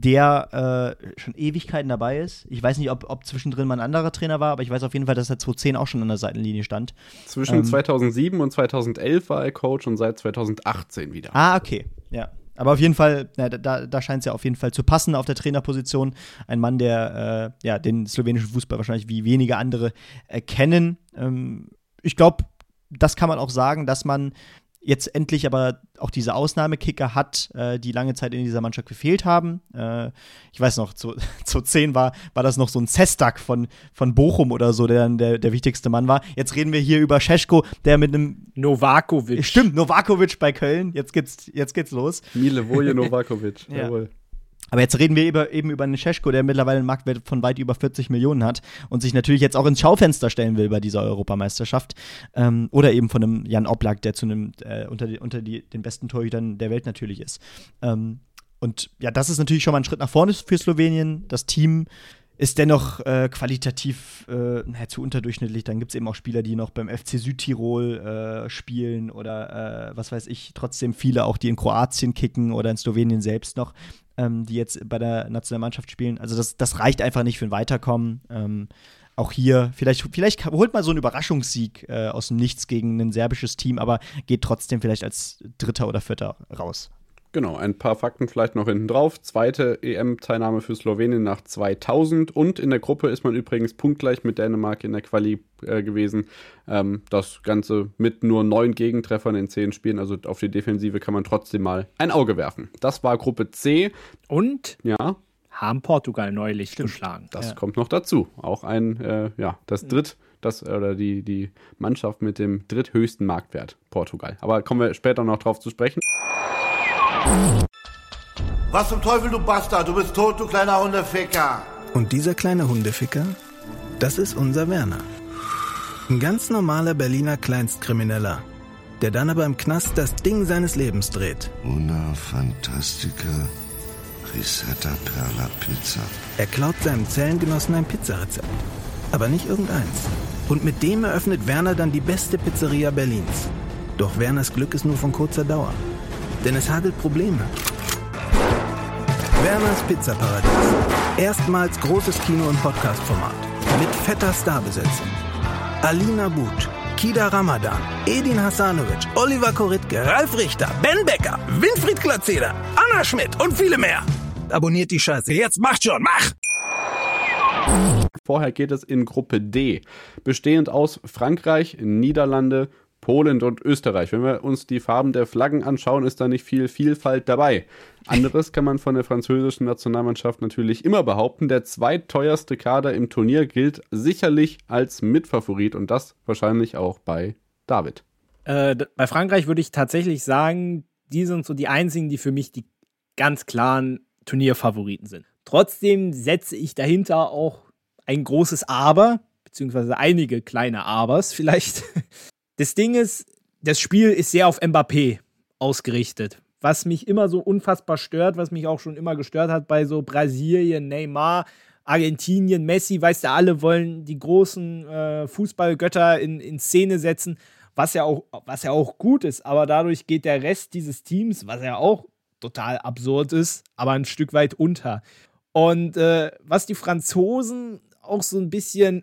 der äh, schon Ewigkeiten dabei ist. Ich weiß nicht, ob, ob zwischendrin mal ein anderer Trainer war, aber ich weiß auf jeden Fall, dass er zweitausendzehn auch schon an der Seitenlinie stand. Zwischen Ähm. zweitausendsieben und zweitausendelf war er Coach und seit zweitausendachtzehn wieder. Ah, okay, ja. Aber auf jeden Fall, na, da, da scheint es ja auf jeden Fall zu passen auf der Trainerposition. Ein Mann, der äh, ja, den slowenischen Fußball wahrscheinlich wie wenige andere äh, kennen. Ähm, ich glaube, das kann man auch sagen, dass man jetzt endlich aber auch diese Ausnahmekicker hat, äh, die lange Zeit in dieser Mannschaft gefehlt haben. Äh, ich weiß noch, zu, zu zehn war, war das noch so ein Sestak von, von Bochum oder so, der dann der, der wichtigste Mann war. Jetzt reden wir hier über Šeško, der mit einem Novakovic. Stimmt, Novakovic bei Köln. Jetzt geht's, jetzt geht's los. Milevoje Novakovic. Ja. Jawohl. Aber jetzt reden wir über, eben über einen Šeško, der mittlerweile einen Marktwert von weit über vierzig Millionen hat und sich natürlich jetzt auch ins Schaufenster stellen will bei dieser Europameisterschaft. Ähm, oder eben von einem Jan Oblak, der zu einem äh, unter, die, unter die, den besten Torhütern der Welt natürlich ist. Ähm, und ja, das ist natürlich schon mal ein Schritt nach vorne für Slowenien. Das Team ist dennoch äh, qualitativ äh, naja, zu unterdurchschnittlich. Dann gibt es eben auch Spieler, die noch beim F C Südtirol äh, spielen oder äh, was weiß ich, trotzdem viele auch, die in Kroatien kicken oder in Slowenien selbst noch, ähm, die jetzt bei der Nationalmannschaft spielen. Also das, das reicht einfach nicht für ein Weiterkommen. Ähm, auch hier, vielleicht, vielleicht holt mal so einen Überraschungssieg äh, aus dem Nichts gegen ein serbisches Team, aber geht trotzdem vielleicht als Dritter oder Vierter raus. Genau, ein paar Fakten vielleicht noch hinten drauf. Zweite E M-Teilnahme für Slowenien nach zweitausend und in der Gruppe ist man übrigens punktgleich mit Dänemark in der Quali äh, gewesen. Ähm, das Ganze mit nur neun Gegentreffern in zehn Spielen, also auf die Defensive kann man trotzdem mal ein Auge werfen. Das war Gruppe C. Und ja, haben Portugal neulich Stimmt. geschlagen. das Ja. kommt noch dazu. Auch ein, äh, ja, das Dritt, das, oder die, die Mannschaft mit dem dritthöchsten Marktwert, Portugal. Aber kommen wir später noch drauf zu sprechen. Was zum Teufel, du Bastard? Du bist tot, du kleiner Hundeficker. Und dieser kleine Hundeficker, das ist unser Werner. Ein ganz normaler Berliner Kleinstkrimineller, der dann aber im Knast das Ding seines Lebens dreht. Una Fantastica Risetta Perla Pizza. Er klaut seinem Zellengenossen ein Pizzarezept. Aber nicht irgendeins. Und mit dem eröffnet Werner dann die beste Pizzeria Berlins. Doch Werners Glück ist nur von kurzer Dauer. Denn es hagelt Probleme. Werners Pizzaparadies. Erstmals großes Kino- und Podcast-Format. Mit fetter Starbesetzung. Alina But, Kida Ramadan, Edin Hasanovic, Oliver Koritke, Ralf Richter, Ben Becker, Winfried Glatzeder, Anna Schmidt und viele mehr. Abonniert die Scheiße. Jetzt macht schon, mach! Vorher geht es in Gruppe D, bestehend aus Frankreich, Niederlande, Polen und Österreich. Wenn wir uns die Farben der Flaggen anschauen, ist da nicht viel Vielfalt dabei. Anderes kann man von der französischen Nationalmannschaft natürlich immer behaupten. Der zweitteuerste Kader im Turnier gilt sicherlich als Mitfavorit und das wahrscheinlich auch bei David. Äh, bei Frankreich würde ich tatsächlich sagen, die sind so die einzigen, die für mich die ganz klaren Turnierfavoriten sind. Trotzdem setze ich dahinter auch ein großes Aber, beziehungsweise einige kleine Abers vielleicht. Das Ding ist, das Spiel ist sehr auf Mbappé ausgerichtet. Was mich immer so unfassbar stört, was mich auch schon immer gestört hat bei so Brasilien, Neymar, Argentinien, Messi, weißt du, alle wollen die großen äh, Fußballgötter in, in Szene setzen, was ja, auch, was ja auch gut ist, aber dadurch geht der Rest dieses Teams, was ja auch total absurd ist, aber ein Stück weit unter. Und äh, was die Franzosen auch so ein bisschen,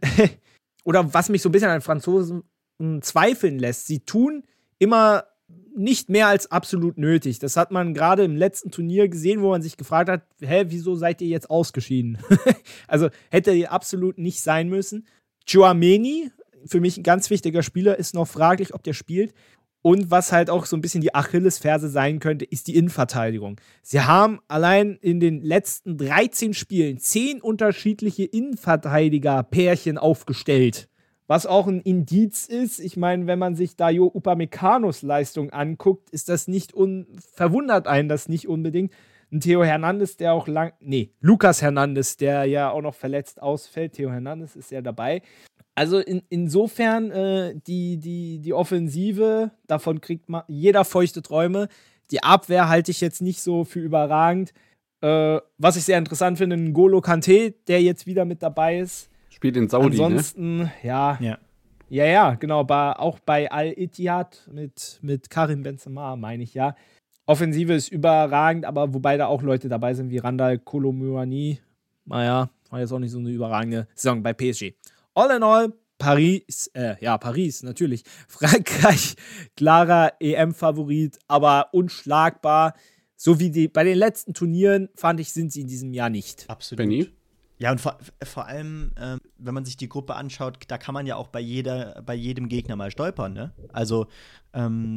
oder was mich so ein bisschen an den Franzosen zweifeln lässt, sie tun immer nicht mehr als absolut nötig. Das hat man gerade im letzten Turnier gesehen, wo man sich gefragt hat, hä, wieso seid ihr jetzt ausgeschieden? Also hätte ihr absolut nicht sein müssen. Tchouaméni, für mich ein ganz wichtiger Spieler, ist noch fraglich, ob der spielt. Und was halt auch so ein bisschen die Achillesferse sein könnte, ist die Innenverteidigung. Sie haben allein in den letzten dreizehn Spielen zehn unterschiedliche Innenverteidiger-Pärchen aufgestellt. Was auch ein Indiz ist, ich meine, wenn man sich Dayo Upamecano's Leistung anguckt, ist das nicht un- verwundert einen das nicht unbedingt. Ein Theo Hernandez, der auch lang, nee, Lucas Hernandez, der ja auch noch verletzt ausfällt. Theo Hernandez ist ja dabei. Also in, insofern, äh, die, die, die Offensive, davon kriegt man jeder feuchte Träume. Die Abwehr halte ich jetzt nicht so für überragend. Äh, was ich sehr interessant finde, N'Golo Kanté, der jetzt wieder mit dabei ist. Spielt in Saudi, Ansonsten, ne? ja. Ja. Ja, ja, genau. Bei, auch bei Al-Ittihad mit, mit Karim Benzema, meine ich, ja. Offensive ist überragend, aber wobei da auch Leute dabei sind wie Randal Kolo Muani. Naja, war jetzt auch nicht so eine überragende Saison bei P S G. All in all, Paris, äh, ja, Paris, natürlich. Frankreich, klarer E M-Favorit, aber unschlagbar. So wie die bei den letzten Turnieren, fand ich, sind sie in diesem Jahr nicht. Absolut. Benni? Ja, und vor, vor allem, ähm, wenn man sich die Gruppe anschaut, da kann man ja auch bei jeder, bei jedem Gegner mal stolpern, ne? Also, ähm,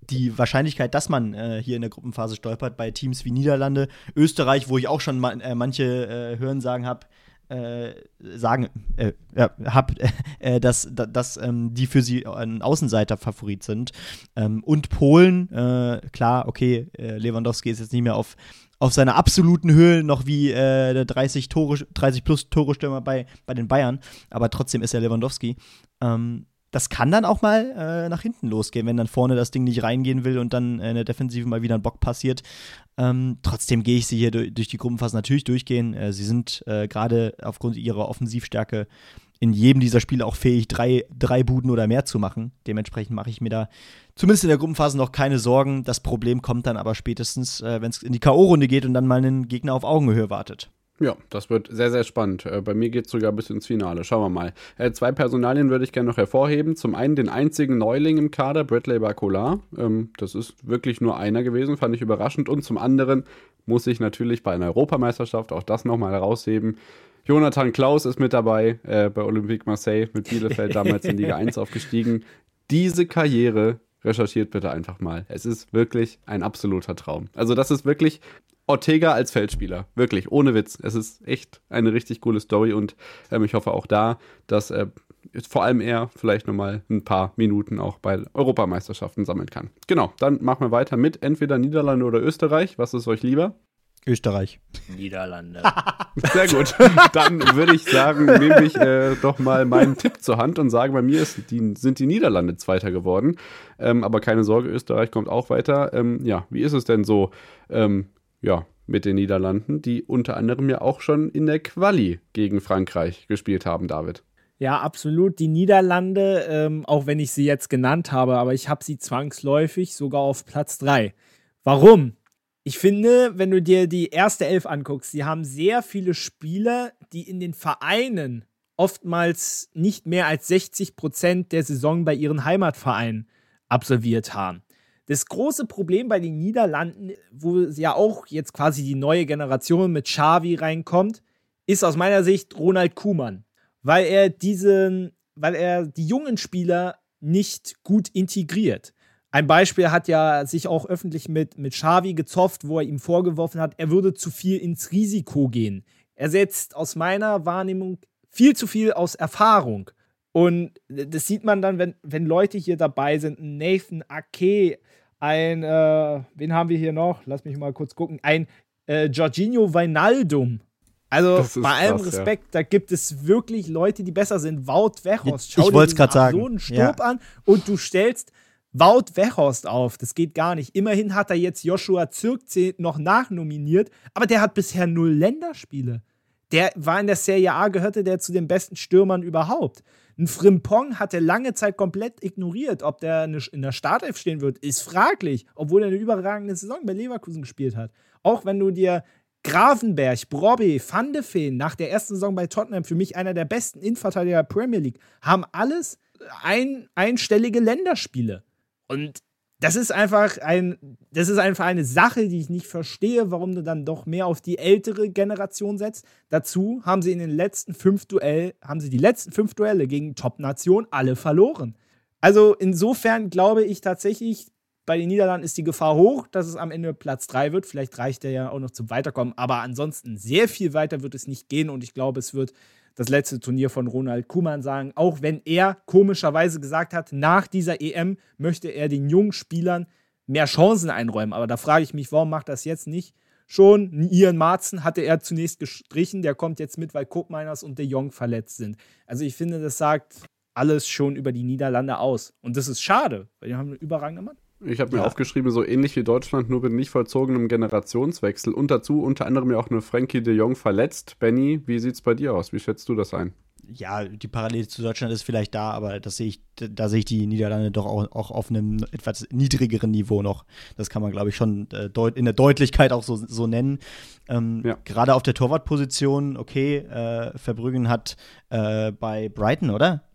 die Wahrscheinlichkeit, dass man äh, hier in der Gruppenphase stolpert bei Teams wie Niederlande, Österreich, wo ich auch schon ma- äh, manche äh, Hörensagen habe, äh, sagen, äh, ja, hab, äh, dass, dass, dass ähm, die für sie ein Außenseiter-Favorit sind. Ähm, und Polen, äh, klar, okay, äh, Lewandowski ist jetzt nicht mehr auf auf seiner absoluten Höhe noch wie äh, der dreißig Tore, dreißig plus Tore-Stürmer bei, bei den Bayern, aber trotzdem ist er Lewandowski. Ähm, das kann dann auch mal äh, nach hinten losgehen, wenn dann vorne das Ding nicht reingehen will und dann äh, in der Defensive mal wieder ein Bock passiert. Ähm, trotzdem gehe ich sie hier durch, durch die Gruppenphase natürlich durchgehen. Äh, sie sind äh, gerade aufgrund ihrer Offensivstärke in jedem dieser Spiele auch fähig, drei, drei Buden oder mehr zu machen. Dementsprechend mache ich mir da zumindest in der Gruppenphase noch keine Sorgen. Das Problem kommt dann aber spätestens, äh, wenn es in die K O-Runde geht und dann mal einen Gegner auf Augenhöhe wartet. Ja, das wird sehr, sehr spannend. Äh, bei mir geht es sogar bis ins Finale. Schauen wir mal. Äh, zwei Personalien würde ich gerne noch hervorheben. Zum einen den einzigen Neuling im Kader, Bradley Barcola. Ähm, das ist wirklich nur einer gewesen, fand ich überraschend. Und zum anderen muss ich natürlich bei einer Europameisterschaft auch das nochmal herausheben. Jonathan Klaus ist mit dabei, äh, bei Olympique Marseille mit Bielefeld damals in Liga eins aufgestiegen. Diese Karriere, recherchiert bitte einfach mal. Es ist wirklich ein absoluter Traum. Also das ist wirklich Ortega als Feldspieler. Wirklich, ohne Witz. Es ist echt eine richtig coole Story und ähm, ich hoffe auch da, dass äh, vor allem er vielleicht nochmal ein paar Minuten auch bei Europameisterschaften sammeln kann. Genau, dann machen wir weiter mit entweder Niederlande oder Österreich. Was ist euch lieber? Österreich. Niederlande. Sehr gut. Dann würde ich sagen, nehme ich äh, doch mal meinen Tipp zur Hand und sage, bei mir ist die, sind die Niederlande Zweiter geworden. Ähm, aber keine Sorge, Österreich kommt auch weiter. Ähm, ja, wie ist es denn so ähm, ja, mit den Niederlanden, die unter anderem ja auch schon in der Quali gegen Frankreich gespielt haben, David? Ja, absolut. Die Niederlande, ähm, auch wenn ich sie jetzt genannt habe, aber ich habe sie zwangsläufig sogar auf Platz drei. Warum? Ich finde, wenn du dir die erste Elf anguckst, sie haben sehr viele Spieler, die in den Vereinen oftmals nicht mehr als sechzig Prozent der Saison bei ihren Heimatvereinen absolviert haben. Das große Problem bei den Niederlanden, wo ja auch jetzt quasi die neue Generation mit Xavi reinkommt, ist aus meiner Sicht Ronald Koeman, weil er diesen, weil er die jungen Spieler nicht gut integriert. Ein Beispiel hat ja sich auch öffentlich mit, mit Xavi gezofft, wo er ihm vorgeworfen hat, er würde zu viel ins Risiko gehen. Er setzt aus meiner Wahrnehmung viel zu viel aus Erfahrung. Und das sieht man dann, wenn, wenn Leute hier dabei sind. Nathan Ake, ein, äh, wen haben wir hier noch? Lass mich mal kurz gucken. Ein äh, Jorginho Wijnaldum. Also bei allem krass, Respekt, ja. Da gibt es wirklich Leute, die besser sind. Wout Weghorst, schau ich dir den sagen. Sturb ja. an und du stellst Wout Weghorst auf. Das geht gar nicht. Immerhin hat er jetzt Joshua Zirkzee noch nachnominiert, aber der hat bisher null Länderspiele. Der war in der Serie A, gehörte der zu den besten Stürmern überhaupt. Ein Frimpong hat er lange Zeit komplett ignoriert. Ob der in der Startelf stehen wird, ist fraglich, obwohl er eine überragende Saison bei Leverkusen gespielt hat. Auch wenn du dir Gravenberch, Brobbey, Van de Ven nach der ersten Saison bei Tottenham, für mich einer der besten Innenverteidiger der Premier League, haben alles ein, einstellige Länderspiele. Und das ist einfach ein, das ist einfach eine Sache, die ich nicht verstehe, warum du dann doch mehr auf die ältere Generation setzt. Dazu haben sie in den letzten fünf Duell, haben sie die letzten fünf Duelle gegen Top-Nationen alle verloren. Also insofern glaube ich tatsächlich, bei den Niederlanden ist die Gefahr hoch, dass es am Ende Platz drei wird. Vielleicht reicht der ja auch noch zum Weiterkommen. Aber ansonsten sehr viel weiter wird es nicht gehen. Und ich glaube, es wird das letzte Turnier von Ronald Koeman sagen, auch wenn er komischerweise gesagt hat, nach dieser E M möchte er den jungen Spielern mehr Chancen einräumen. Aber da frage ich mich, warum macht das jetzt nicht schon? Ian Marzen hatte er zunächst gestrichen, der kommt jetzt mit, weil Koopmeiners und de Jong verletzt sind. Also ich finde, das sagt alles schon über die Niederlande aus. Und das ist schade, weil die haben einen überragenden Mann. Ich habe mir ja. aufgeschrieben, so ähnlich wie Deutschland, nur mit nicht vollzogenem Generationswechsel. Und dazu unter anderem ja auch eine Frankie de Jong verletzt. Benny, wie sieht's bei dir aus? Wie schätzt du das ein? Ja, die Parallele zu Deutschland ist vielleicht da, aber das sehe ich, da sehe ich die Niederlande doch auch, auch auf einem etwas niedrigeren Niveau noch. Das kann man, glaube ich, schon äh, deut- in der Deutlichkeit auch so, so nennen. Ähm, ja. Gerade auf der Torwartposition, okay, äh, Verbruggen hat äh, bei Brighton, oder?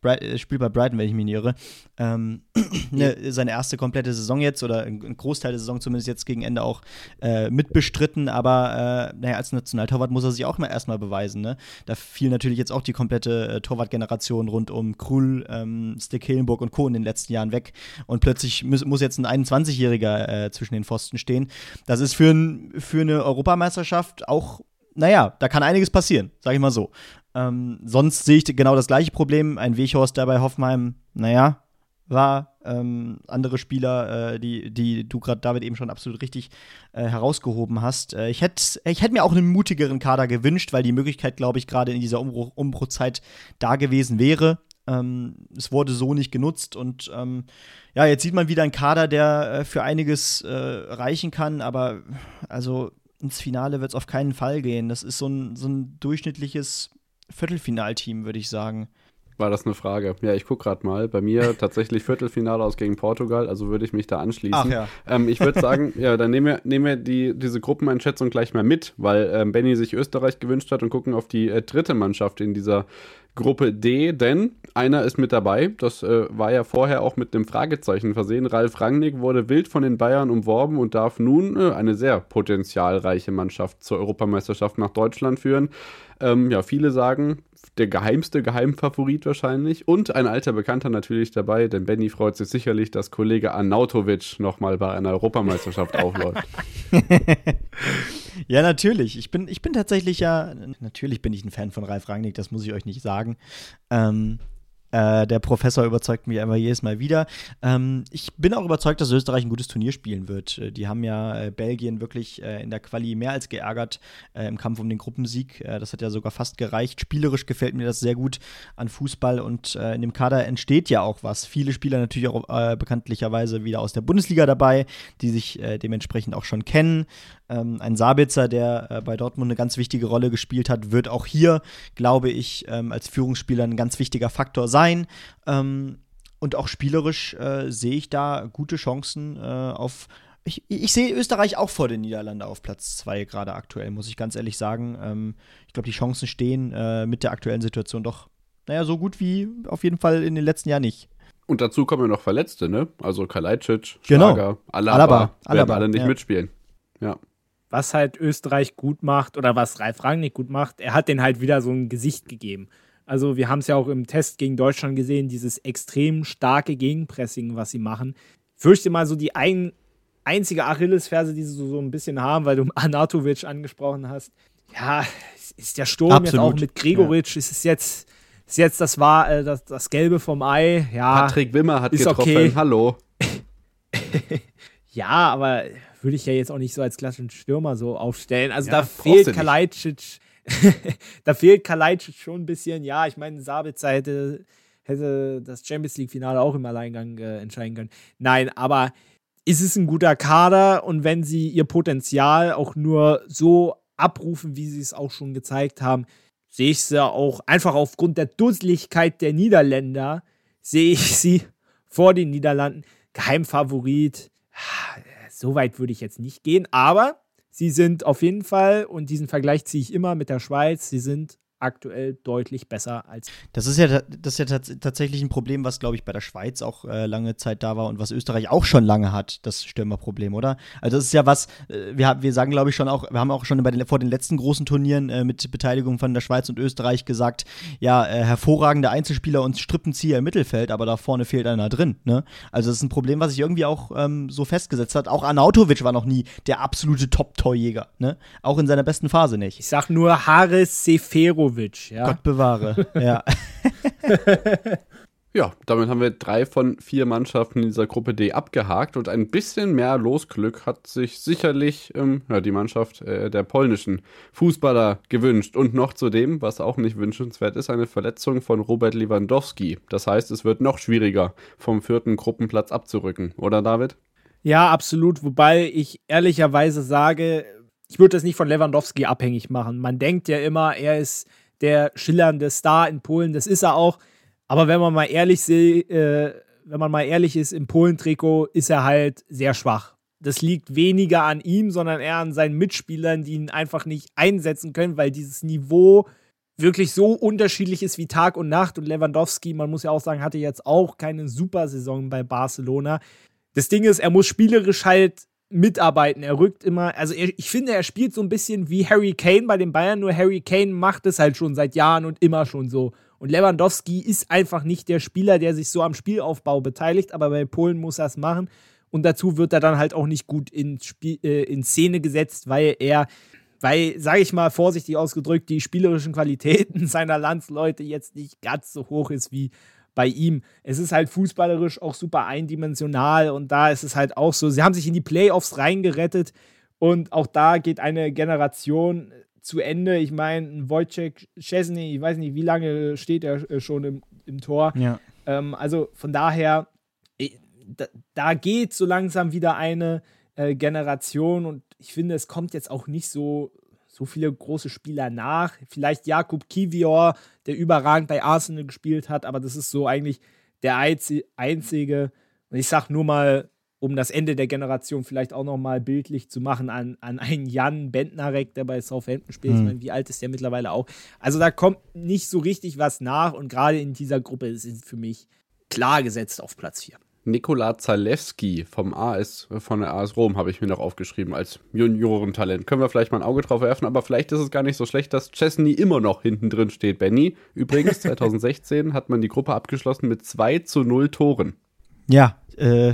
Bright, spielt bei Brighton, wenn ich mich nicht irre. Ähm, ne, seine erste komplette Saison jetzt oder ein Großteil der Saison zumindest jetzt gegen Ende auch äh, mitbestritten, aber äh, naja, als Nationaltorwart muss er sich auch mal erstmal beweisen. Ne? Da fiel natürlich jetzt auch die komplette äh, Torwartgeneration rund um Krul, ähm, Stick Hillenburg und Co. in den letzten Jahren weg und plötzlich muss, muss jetzt ein einundzwanzigjähriger äh, zwischen den Pfosten stehen. Das ist für, ein, für eine Europameisterschaft auch, naja, da kann einiges passieren, sag ich mal so. Ähm, sonst sehe ich genau das gleiche Problem. Ein Weghorst, der bei Hoffenheim, naja, war. Ähm, andere Spieler, äh, die, die du gerade, David, eben schon absolut richtig äh, herausgehoben hast. Äh, ich hätte ich hätt mir auch einen mutigeren Kader gewünscht, weil die Möglichkeit, glaube ich, gerade in dieser Umbruch, Umbruchzeit da gewesen wäre. Ähm, es wurde so nicht genutzt und ähm, ja, jetzt sieht man wieder einen Kader, der äh, für einiges äh, reichen kann, aber also ins Finale wird es auf keinen Fall gehen. Das ist so ein, so ein durchschnittliches Viertelfinalteam, würde ich sagen. War das eine Frage? Ja, ich gucke gerade mal. Bei mir tatsächlich Viertelfinale aus gegen Portugal, also würde ich mich da anschließen. Ach ja. Ähm, ich würde sagen, ja, dann nehmen wir, nehmen wir die, diese Gruppeneinschätzung gleich mal mit, weil ähm, Benny sich Österreich gewünscht hat und gucken auf die äh, dritte Mannschaft in dieser Gruppe D, denn einer ist mit dabei. Das äh, war ja vorher auch mit einem Fragezeichen versehen. Ralf Rangnick wurde wild von den Bayern umworben und darf nun äh, eine sehr potenzialreiche Mannschaft zur Europameisterschaft nach Deutschland führen. Ähm, ja, viele sagen, der geheimste Geheimfavorit wahrscheinlich. Und ein alter Bekannter natürlich dabei, denn Benny freut sich sicherlich, dass Kollege Arnautovic nochmal bei einer Europameisterschaft aufläuft. Ja, natürlich. Ich bin, ich bin tatsächlich ja, natürlich bin ich ein Fan von Ralf Rangnick, das muss ich euch nicht sagen. Ähm, äh, der Professor überzeugt mich einfach jedes Mal wieder. Ähm, ich bin auch überzeugt, dass Österreich ein gutes Turnier spielen wird. Äh, die haben ja äh, Belgien wirklich äh, in der Quali mehr als geärgert äh, im Kampf um den Gruppensieg. Äh, das hat ja sogar fast gereicht. Spielerisch gefällt mir das sehr gut an Fußball und äh, in dem Kader entsteht ja auch was. Viele Spieler natürlich auch äh, bekanntlicherweise wieder aus der Bundesliga dabei, die sich äh, dementsprechend auch schon kennen. Ähm, ein Sabitzer, der äh, bei Dortmund eine ganz wichtige Rolle gespielt hat, wird auch hier, glaube ich, ähm, als Führungsspieler ein ganz wichtiger Faktor sein. Ähm, und auch spielerisch äh, sehe ich da gute Chancen äh, auf. Ich, ich sehe Österreich auch vor den Niederlanden auf Platz zwei gerade aktuell, muss ich ganz ehrlich sagen. Ähm, ich glaube, die Chancen stehen äh, mit der aktuellen Situation doch, naja, so gut wie auf jeden Fall in den letzten Jahren nicht. Und dazu kommen ja noch Verletzte, ne? Also Kalajdzic, genau. Schlager, Alaba, Alaba, werden Alaba, alle nicht ja. mitspielen. Ja. Was halt Österreich gut macht oder was Ralf Rangnick gut macht, er hat denen halt wieder so ein Gesicht gegeben. Also wir haben es ja auch im Test gegen Deutschland gesehen, dieses extrem starke Gegenpressing, was sie machen. Ich fürchte mal so die ein, einzige Achillesferse, die sie so, so ein bisschen haben, weil du Arnautovic angesprochen hast. Ja, ist der Sturm Absolut. Jetzt auch mit Gregoritsch, ja. ist es jetzt, ist jetzt das, war, äh, das, das Gelbe vom Ei. Ja, Patrick Wimmer hat ist getroffen, okay. Hallo. Ja, aber würde ich ja jetzt auch nicht so als klassischen Stürmer so aufstellen. Also Ja, da fehlt brauchst du nicht. Kalajdzic, da fehlt Kalajdzic schon ein bisschen. Ja, ich meine, Sabitzer hätte, hätte das Champions-League-Finale auch im Alleingang äh, entscheiden können. Nein, aber ist es ein guter Kader und wenn sie ihr Potenzial auch nur so abrufen, wie sie es auch schon gezeigt haben, sehe ich sie auch einfach aufgrund der Dusseligkeit der Niederländer, sehe ich sie vor den Niederlanden. Geheimfavorit. So weit würde ich jetzt nicht gehen, aber sie sind auf jeden Fall, und diesen Vergleich ziehe ich immer mit der Schweiz, sie sind aktuell deutlich besser als. Das ist ja, das ist ja tats- tatsächlich ein Problem, was, glaube ich, bei der Schweiz auch äh, lange Zeit da war und was Österreich auch schon lange hat, das Stürmerproblem, oder? Also das ist ja was, äh, wir, wir sagen, glaube ich, schon auch, wir haben auch schon bei den, vor den letzten großen Turnieren äh, mit Beteiligung von der Schweiz und Österreich gesagt, ja, äh, hervorragende Einzelspieler und Strippenzieher im Mittelfeld, aber da vorne fehlt einer drin, ne? Also das ist ein Problem, was sich irgendwie auch ähm, so festgesetzt hat. Auch Arnautovic war noch nie der absolute Top-Torjäger, ne? Auch in seiner besten Phase nicht. Ich sag nur Haris Seferovic. Ja. Gott bewahre, ja. Ja, damit haben wir drei von vier Mannschaften in dieser Gruppe D abgehakt und ein bisschen mehr Losglück hat sich sicherlich ähm, ja, die Mannschaft äh, der polnischen Fußballer gewünscht. Und noch zudem, was auch nicht wünschenswert ist, eine Verletzung von Robert Lewandowski. Das heißt, es wird noch schwieriger, vom vierten Gruppenplatz abzurücken, oder David? Ja, absolut. Wobei ich ehrlicherweise sage, ich würde das nicht von Lewandowski abhängig machen. Man denkt ja immer, er ist der schillernde Star in Polen. Das ist er auch. Aber wenn man mal ehrlich seh, äh, wenn man mal ehrlich ist, im Polen-Trikot ist er halt sehr schwach. Das liegt weniger an ihm, sondern eher an seinen Mitspielern, die ihn einfach nicht einsetzen können, weil dieses Niveau wirklich so unterschiedlich ist wie Tag und Nacht. Und Lewandowski, man muss ja auch sagen, hatte jetzt auch keine super Saison bei Barcelona. Das Ding ist, er muss spielerisch halt mitarbeiten. Er rückt immer, also er, ich finde, er spielt so ein bisschen wie Harry Kane bei den Bayern, nur Harry Kane macht es halt schon seit Jahren und immer schon so. Und Lewandowski ist einfach nicht der Spieler, der sich so am Spielaufbau beteiligt, aber bei Polen muss er es machen. Und dazu wird er dann halt auch nicht gut in, Spiel, äh, in Szene gesetzt, weil er Weil, sage ich mal vorsichtig ausgedrückt, die spielerischen Qualitäten seiner Landsleute jetzt nicht ganz so hoch ist wie bei ihm. Es ist halt fußballerisch auch super eindimensional und da ist es halt auch so, sie haben sich in die Playoffs reingerettet und auch da geht eine Generation zu Ende. Ich meine, Wojciech Szczesny, ich weiß nicht, wie lange steht er schon im, im Tor. Ja. Ähm, also von daher, da, da geht so langsam wieder eine äh, Generation und ich finde, es kommt jetzt auch nicht so, so viele große Spieler nach. Vielleicht Jakub Kiwior, der überragend bei Arsenal gespielt hat, aber das ist so eigentlich der einzige. Und ich sag nur mal, um das Ende der Generation vielleicht auch noch mal bildlich zu machen, an, an einen Jan Bednarek, der bei Southampton spielt. Mhm. Ich meine, wie alt ist der mittlerweile auch? Also da kommt nicht so richtig was nach und gerade in dieser Gruppe sind für mich klar gesetzt auf Platz vier. Nikola Zalewski vom A S, von der A S Rom habe ich mir noch aufgeschrieben als Juniorentalent. Können wir vielleicht mal ein Auge drauf werfen, aber vielleicht ist es gar nicht so schlecht, dass Szczesny immer noch hinten drin steht, Benny. Übrigens, zwanzig sechzehn hat man die Gruppe abgeschlossen mit zwei zu null Toren. Ja, äh,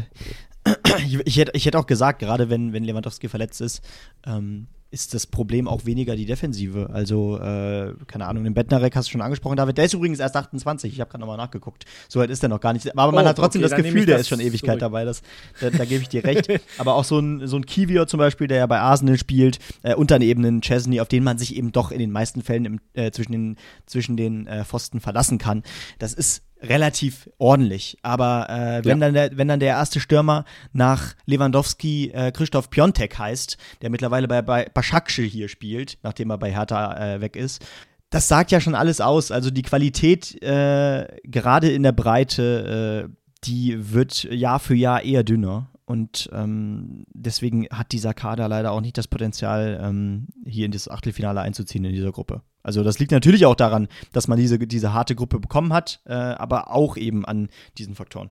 ich, ich, hätte, ich hätte auch gesagt, gerade wenn, wenn Lewandowski verletzt ist, ähm, ist das Problem auch weniger die Defensive. Also, äh, keine Ahnung, den Bednarek hast du schon angesprochen, David. Der ist übrigens erst achtundzwanzig. Ich habe gerade nochmal nachgeguckt. So alt ist der noch gar nicht. Aber man oh, hat trotzdem okay, das Gefühl, der das ist schon Ewigkeit zurück. dabei. Das, da, da gebe ich dir recht. Aber auch so ein, so ein Kiwior zum Beispiel, der ja bei Arsenal spielt, äh, und dann eben einen Szczesny, auf den man sich eben doch in den meisten Fällen im, äh, zwischen den, zwischen den äh, Pfosten verlassen kann. Das ist relativ ordentlich, aber äh, wenn, ja. dann der, wenn dann der erste Stürmer nach Lewandowski äh, Krzysztof Piątek heißt, der mittlerweile bei, bei Başakşehir hier spielt, nachdem er bei Hertha äh, weg ist, das sagt ja schon alles aus. Also die Qualität äh, gerade in der Breite, äh, die wird Jahr für Jahr eher dünner. Und ähm, deswegen hat dieser Kader leider auch nicht das Potenzial, ähm, hier in das Achtelfinale einzuziehen in dieser Gruppe. Also das liegt natürlich auch daran, dass man diese, diese harte Gruppe bekommen hat, äh, aber auch eben an diesen Faktoren.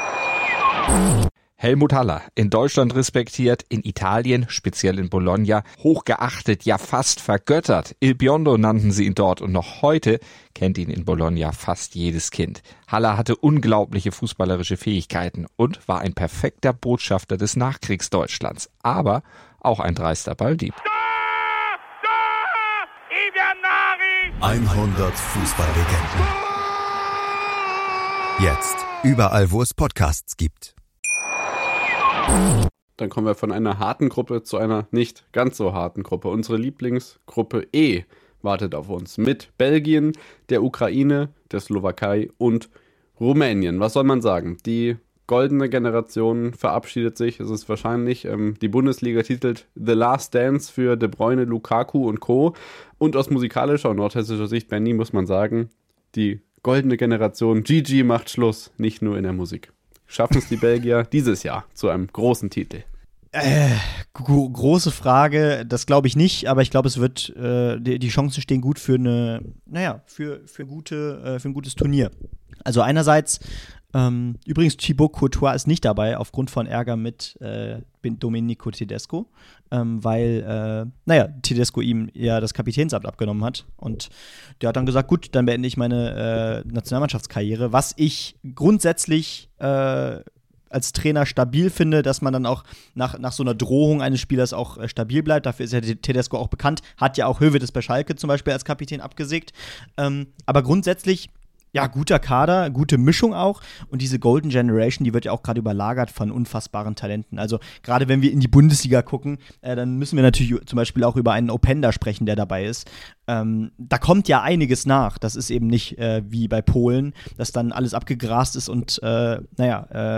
Helmut Haller, in Deutschland respektiert, in Italien, speziell in Bologna, hochgeachtet, ja fast vergöttert. Il Biondo nannten sie ihn dort und noch heute kennt ihn in Bologna fast jedes Kind. Haller hatte unglaubliche fußballerische Fähigkeiten und war ein perfekter Botschafter des Nachkriegsdeutschlands, aber auch ein dreister Balldieb. hundert Fußballlegenden. Jetzt überall, wo es Podcasts gibt. Dann kommen wir von einer harten Gruppe zu einer nicht ganz so harten Gruppe. Unsere Lieblingsgruppe E wartet auf uns mit Belgien, der Ukraine, der Slowakei und Rumänien. Was soll man sagen? Die goldene Generation verabschiedet sich. Es ist wahrscheinlich, ähm, die Bundesliga titelt The Last Dance für De Bruyne, Lukaku und Co. Und aus musikalischer und nordhessischer Sicht, Benny, muss man sagen, die goldene Generation G G macht Schluss, nicht nur in der Musik. Schaffen es die Belgier dieses Jahr zu einem großen Titel? Äh, gro- große Frage, das glaube ich nicht, aber ich glaube, es wird, äh, die, die Chancen stehen gut für eine, naja, für, für, gute, äh, für ein gutes Turnier. Also einerseits, ähm, übrigens Thibaut Courtois ist nicht dabei, aufgrund von Ärger mit äh, Domenico Tedesco, ähm, weil, äh, naja, Tedesco ihm ja das Kapitänsamt abgenommen hat und der hat dann gesagt, gut, dann beende ich meine äh, Nationalmannschaftskarriere, was ich grundsätzlich äh, als Trainer stabil finde, dass man dann auch nach, nach so einer Drohung eines Spielers auch äh, stabil bleibt. Dafür ist ja Tedesco auch bekannt. Hat ja auch Höwedes bei Schalke zum Beispiel als Kapitän abgesägt. Ähm, aber grundsätzlich, ja, guter Kader, gute Mischung auch. Und diese Golden Generation, die wird ja auch gerade überlagert von unfassbaren Talenten. Also gerade wenn wir in die Bundesliga gucken, äh, dann müssen wir natürlich zum Beispiel auch über einen Openda sprechen, der dabei ist. Ähm, da kommt ja einiges nach. Das ist eben nicht äh, wie bei Polen, dass dann alles abgegrast ist und, äh, naja, äh,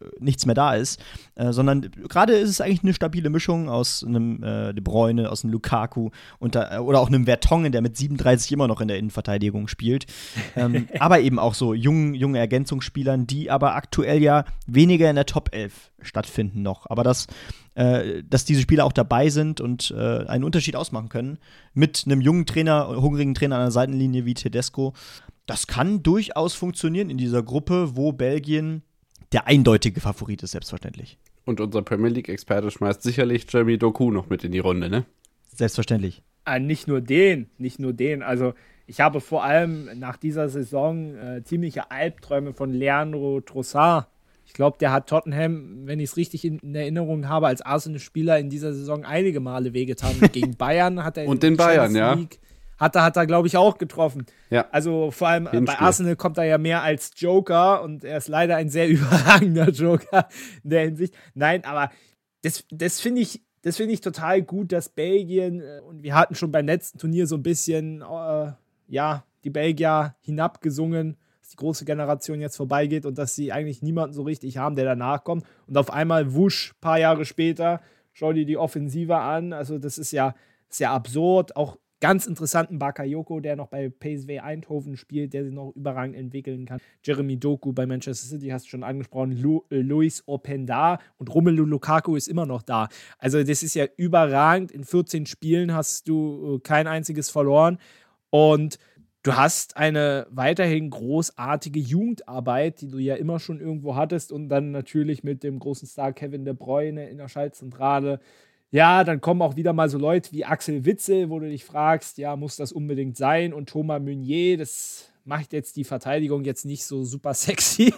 nichts mehr da ist, äh, sondern gerade ist es eigentlich eine stabile Mischung aus einem äh, De Bruyne, aus einem Lukaku und da, oder auch einem Vertonghen, der mit siebenunddreißig immer noch in der Innenverteidigung spielt, ähm, aber eben auch so jungen, jungen Ergänzungsspielern, die aber aktuell ja weniger in der Top elf stattfinden noch, aber das Äh, dass diese Spieler auch dabei sind und äh, einen Unterschied ausmachen können. Mit einem jungen Trainer, hungrigen Trainer an der Seitenlinie wie Tedesco. Das kann durchaus funktionieren in dieser Gruppe, wo Belgien der eindeutige Favorit ist, selbstverständlich. Und unser Premier League-Experte schmeißt sicherlich Jeremy Doku noch mit in die Runde, ne? Selbstverständlich. Äh, nicht nur den, nicht nur den. Also ich habe vor allem nach dieser Saison äh, ziemliche Albträume von Leandro Trossard. Ich glaube, der hat Tottenham, wenn ich es richtig in, in Erinnerung habe, als Arsenal-Spieler in dieser Saison einige Male wehgetan. Gegen Bayern hat er und den Bayern, ja. League, hat er, hat er glaube ich, auch getroffen. Ja. Also vor allem Hinspiel. Bei Arsenal kommt er ja mehr als Joker und er ist leider ein sehr überragender Joker in der Hinsicht. Nein, aber das, das finde ich, das finde ich total gut, dass Belgien, und wir hatten schon beim letzten Turnier so ein bisschen, äh, ja, die Belgier hinabgesungen, die große Generation jetzt vorbeigeht und dass sie eigentlich niemanden so richtig haben, der danach kommt. Und auf einmal, wusch, paar Jahre später, schau dir die Offensive an. Also das ist ja, ist ja absurd. Auch ganz interessanten Bakayoko, der noch bei P S V Eindhoven spielt, der sich noch überragend entwickeln kann. Jeremy Doku bei Manchester City, hast du schon angesprochen. Lu- äh, Luis Openda und Romelu Lukaku ist immer noch da. Also das ist ja überragend. In vierzehn Spielen hast du äh, kein einziges verloren. Und du hast eine weiterhin großartige Jugendarbeit, die du ja immer schon irgendwo hattest und dann natürlich mit dem großen Star Kevin De Bruyne in der Schaltzentrale. Ja, dann kommen auch wieder mal so Leute wie Axel Witsel, wo du dich fragst, ja, muss das unbedingt sein? Und Thomas Meunier, das macht jetzt die Verteidigung jetzt nicht so super sexy.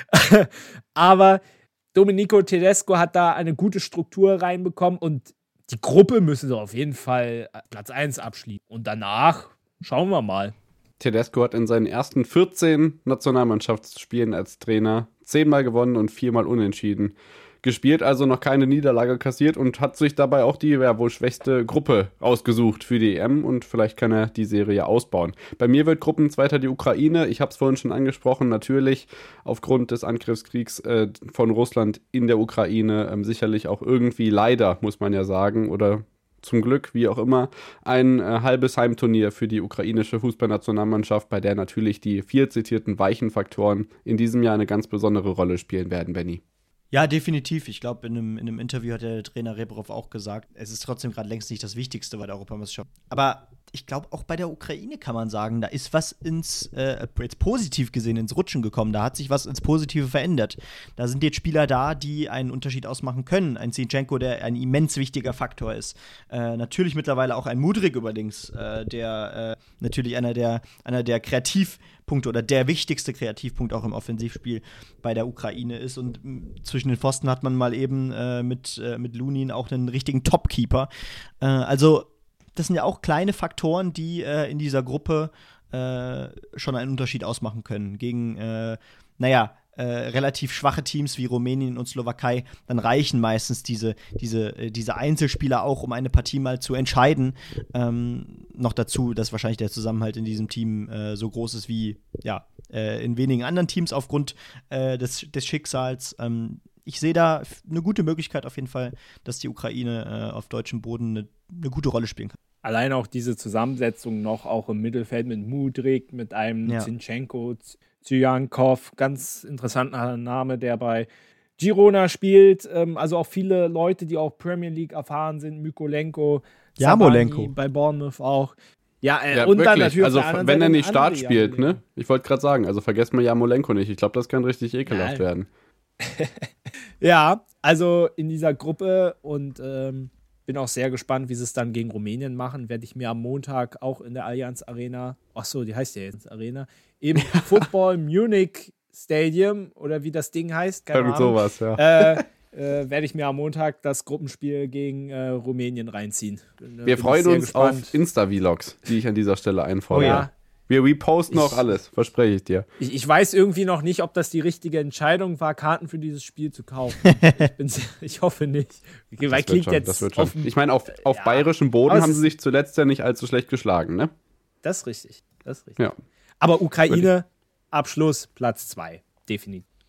Aber Domenico Tedesco hat da eine gute Struktur reinbekommen und die Gruppe müssen sie auf jeden Fall Platz eins abschließen. Und danach schauen wir mal. Tedesco hat in seinen ersten vierzehn Nationalmannschaftsspielen als Trainer zehnmal gewonnen und viermal unentschieden gespielt, also noch keine Niederlage kassiert und hat sich dabei auch die ja, wohl schwächste Gruppe ausgesucht für die E M und vielleicht kann er die Serie ausbauen. Bei mir wird Gruppenzweiter die Ukraine, ich habe es vorhin schon angesprochen, natürlich aufgrund des Angriffskriegs äh, von Russland in der Ukraine ähm, sicherlich auch irgendwie leider, muss man ja sagen, oder zum Glück, wie auch immer, ein äh, halbes Heimturnier für die ukrainische Fußballnationalmannschaft, bei der natürlich die vier zitierten weichen Faktoren in diesem Jahr eine ganz besondere Rolle spielen werden, Benny. Ja, definitiv. Ich glaube, in einem, in einem Interview hat der Trainer Rebrov auch gesagt, es ist trotzdem gerade längst nicht das Wichtigste bei der Europameisterschaft. Aber ich glaube, auch bei der Ukraine kann man sagen, da ist was ins, äh, jetzt positiv gesehen, ins Rutschen gekommen. Da hat sich was ins Positive verändert. Da sind jetzt Spieler da, die einen Unterschied ausmachen können. Ein Zinchenko, der ein immens wichtiger Faktor ist. Äh, natürlich mittlerweile auch ein Mudryk übrigens, äh, der äh, natürlich einer der, einer der Kreativpunkte oder der wichtigste Kreativpunkt auch im Offensivspiel bei der Ukraine ist. Und m, zwischen den Pfosten hat man mal eben äh, mit, äh, mit Lunin auch einen richtigen Topkeeper. Äh, also das sind ja auch kleine Faktoren, die äh, in dieser Gruppe äh, schon einen Unterschied ausmachen können. Gegen, äh, naja, äh, relativ schwache Teams wie Rumänien und Slowakei, dann reichen meistens diese, diese, äh, diese Einzelspieler auch, um eine Partie mal zu entscheiden. Ähm, noch dazu, dass wahrscheinlich der Zusammenhalt in diesem Team äh, so groß ist wie ja, äh, in wenigen anderen Teams aufgrund äh, des, des Schicksals. Ähm, ich sehe da eine gute Möglichkeit auf jeden Fall, dass die Ukraine äh, auf deutschem Boden eine, eine gute Rolle spielen kann. Allein auch diese Zusammensetzung noch auch im Mittelfeld mit Mudryk, mit einem ja. Zinchenko, Zyankov, ganz interessanter Name, der bei Girona spielt. Ähm, also auch viele Leute, die auch Premier League erfahren sind, Mykolenko, Jarmolenko bei Bournemouth auch. Ja, äh, ja und wirklich. dann natürlich also wenn Seite er nicht Start andere, spielt, ne? Ich wollte gerade sagen, also vergesst mal Jarmolenko nicht. Ich glaube, das kann richtig ekelhaft Nein. werden. Ja, also in dieser Gruppe und ähm, bin auch sehr gespannt, wie sie es dann gegen Rumänien machen. Werde ich mir am Montag auch in der Allianz Arena, ach so, die heißt ja jetzt Arena, im Football Munich Stadium oder wie das Ding heißt, keine Irgend Ahnung, sowas, ja. äh, äh, werde ich mir am Montag das Gruppenspiel gegen äh, Rumänien reinziehen. Bin, Wir bin freuen uns gespannt. auf Insta-Vlogs, die ich an dieser Stelle einfordere. Oh ja. Wir reposten auch Ich- alles, verspreche ich dir. Ich, ich weiß irgendwie noch nicht, ob das die richtige Entscheidung war, Karten für dieses Spiel zu kaufen. ich, bin sehr, ich hoffe nicht. Okay, weil Das wird klingt schon, jetzt das wird schon. offen- Ich meine, auf, auf Ja. bayerischem Boden Aber es haben ist- sie sich zuletzt ja nicht allzu schlecht geschlagen, ne? Das ist richtig. Das ist richtig. Ja. Aber Ukraine, Abschluss, Platz zwei. Definitiv.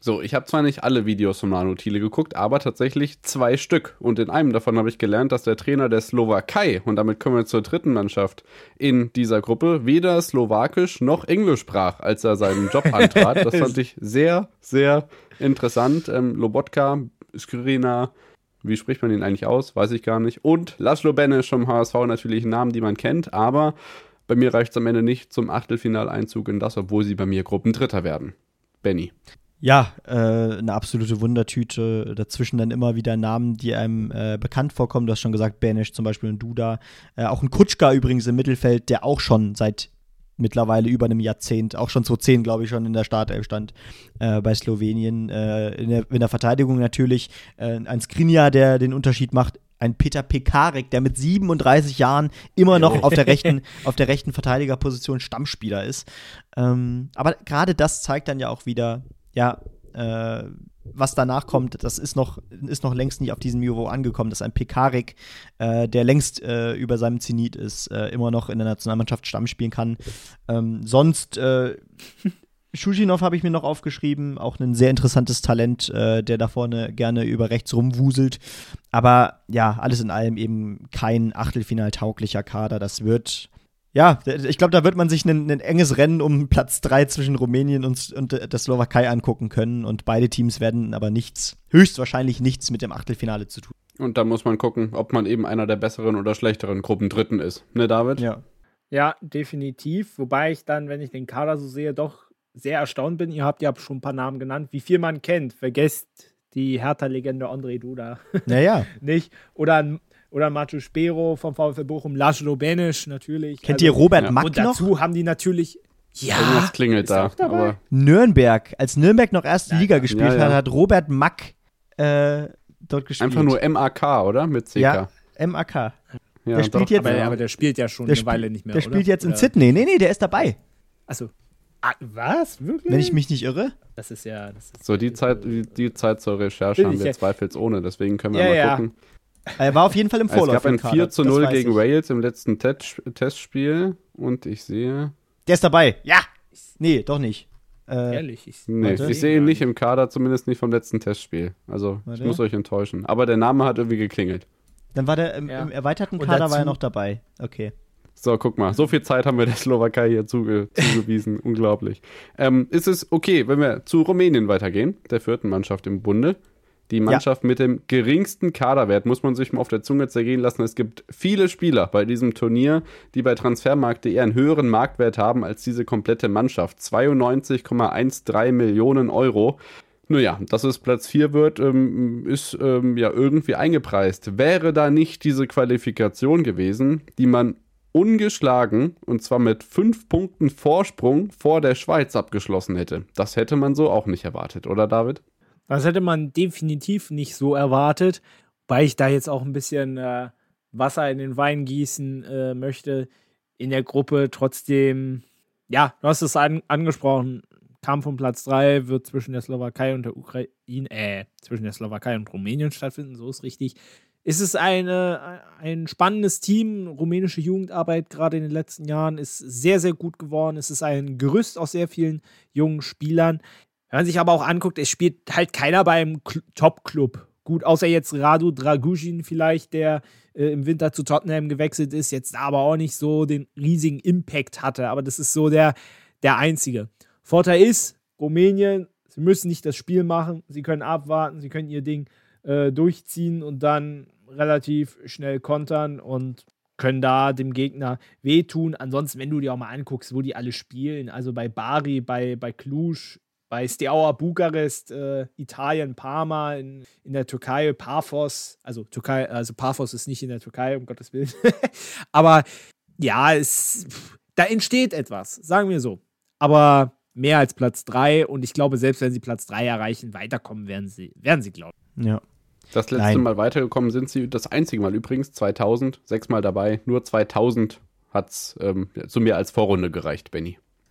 So, ich habe zwar nicht alle Videos von Manu Thiele geguckt, aber tatsächlich zwei Stück. Und in einem davon habe ich gelernt, dass der Trainer der Slowakei, und damit kommen wir zur dritten Mannschaft in dieser Gruppe, weder Slowakisch noch Englisch sprach, als er seinen Job antrat. Das fand ich sehr, sehr interessant. Ähm, Lobotka, Skrina, wie spricht man ihn eigentlich aus? Weiß ich gar nicht. Und Laszlo Benes vom H S V, natürlich Namen, die man kennt, aber bei mir reicht es am Ende nicht zum Achtelfinaleinzug in das, obwohl sie bei mir Gruppendritter werden. Benny. Ja, äh, eine absolute Wundertüte. Dazwischen dann immer wieder Namen, die einem äh, bekannt vorkommen. Du hast schon gesagt, Benes zum Beispiel und Duda. Äh, auch ein Kutschka übrigens im Mittelfeld, der auch schon seit mittlerweile über einem Jahrzehnt, auch schon zwanzig zehn, glaube ich, schon in der Startelf stand äh, bei Slowenien. Äh, in, der, in der Verteidigung natürlich äh, ein Skriniar, der den Unterschied macht. Ein Peter Pekarik, der mit siebenunddreißig Jahren immer noch auf der rechten, auf der rechten Verteidigerposition Stammspieler ist. Ähm, aber gerade das zeigt dann ja auch wieder, ja, äh, was danach kommt, das ist noch, ist noch längst nicht auf diesem Niveau angekommen, dass ein Pekarik, äh, der längst äh, über seinem Zenit ist, äh, immer noch in der Nationalmannschaft Stamm spielen kann. Ähm, sonst äh, Schuschinov habe ich mir noch aufgeschrieben, auch ein sehr interessantes Talent, äh, der da vorne gerne über rechts rumwuselt. Aber ja, alles in allem eben kein Achtelfinal-tauglicher Kader. Das wird, ja, ich glaube, da wird man sich ein, ein enges Rennen um Platz drei zwischen Rumänien und, und der Slowakei angucken können. Und beide Teams werden aber nichts, höchstwahrscheinlich nichts mit dem Achtelfinale zu tun. Und da muss man gucken, ob man eben einer der besseren oder schlechteren Gruppendritten ist. Ne, David? Ja. Ja, definitiv. Wobei ich dann, wenn ich den Kader so sehe, doch sehr erstaunt bin. Ihr habt ja schon ein paar Namen genannt, wie viel man kennt. Vergesst die Hertha-Legende André Duda. Naja. Nicht? Oder ein, oder ein Maciej Spero vom VfL Bochum, Laszlo Benes natürlich. Kennt also, ihr Robert ja. Mack Und dazu noch? haben die natürlich, ja. Irgendwas klingelt da. Aber Nürnberg. Als Nürnberg noch erste ja, Liga gespielt ja, ja. hat, hat Robert Mack äh, dort gespielt. Einfach nur M A K, oder? Mit C K. Ja, M A K. Ja, der spielt jetzt, aber, aber der spielt ja schon eine sp- Weile nicht mehr, Der oder? spielt jetzt in oder? Sydney. Nee, nee, der ist dabei. Achso. Ah, was? Wirklich? Wenn ich mich nicht irre. Das ist ja... Das ist so, die Zeit, die, die Zeit zur Recherche haben wir ja zweifelsohne, deswegen können wir ja, mal ja. gucken. Er war auf jeden Fall im Vorlauf. Es gab ein vier zu null gegen Wales im letzten Test- Testspiel und ich sehe... Der ist dabei. Ja! Nee, doch nicht. Äh, Ehrlich? Ich, nee, ich sehe ihn nicht im Kader, zumindest nicht vom letzten Testspiel. Also, warte. Ich muss euch enttäuschen. Aber der Name hat irgendwie geklingelt. Dann war der im, ja. im erweiterten Kader dazu, war er noch dabei. Okay. So, guck mal, so viel Zeit haben wir der Slowakei hier zuge- zugewiesen. Unglaublich. Ähm, ist es okay, wenn wir zu Rumänien weitergehen, der vierten Mannschaft im Bunde? Die Mannschaft ja. mit dem geringsten Kaderwert, muss man sich mal auf der Zunge zergehen lassen. Es gibt viele Spieler bei diesem Turnier, die bei Transfermarkt punkt de einen höheren Marktwert haben als diese komplette Mannschaft. zweiundneunzig Komma dreizehn Millionen Euro. Naja, dass es Platz vier wird, ähm, ist ähm, ja irgendwie eingepreist. Wäre da nicht diese Qualifikation gewesen, die man ungeschlagen, und zwar mit fünf Punkten Vorsprung vor der Schweiz abgeschlossen hätte. Das hätte man so auch nicht erwartet, oder David? Das hätte man definitiv nicht so erwartet, weil ich da jetzt auch ein bisschen äh, Wasser in den Wein gießen äh, möchte. In der Gruppe trotzdem, ja, du hast es an, angesprochen, Kampf um Platz drei wird zwischen der Slowakei und der Ukraine, äh, zwischen der Slowakei und Rumänien stattfinden, so ist richtig. Es ist eine, ein spannendes Team. Rumänische Jugendarbeit gerade in den letzten Jahren ist sehr, sehr gut geworden. Es ist ein Gerüst aus sehr vielen jungen Spielern. Wenn man sich aber auch anguckt, es spielt halt keiner beim K- Top-Club. Gut, außer jetzt Radu Dragusin vielleicht, der äh, im Winter zu Tottenham gewechselt ist, jetzt aber auch nicht so den riesigen Impact hatte. Aber das ist so der, der einzige. Vorteil ist, Rumänien, sie müssen nicht das Spiel machen. Sie können abwarten, sie können ihr Ding äh, durchziehen und dann relativ schnell kontern und können da dem Gegner wehtun. Ansonsten, wenn du dir auch mal anguckst, wo die alle spielen, also bei Bari, bei, bei Cluj, bei Steaua Bukarest, äh, Italien, Parma, in, in der Türkei, Paphos, also Türkei, also Paphos ist nicht in der Türkei, um Gottes Willen. Aber ja, es, da entsteht etwas, sagen wir so. Aber mehr als Platz drei und ich glaube, selbst wenn sie Platz drei erreichen, weiterkommen werden sie, werden sie glauben. Ja. Das letzte Nein. Mal weitergekommen sind sie, das einzige Mal übrigens, zweitausend, sechsmal dabei, nur zweitausend hat es ähm, zu mir als Vorrunde gereicht, Benny.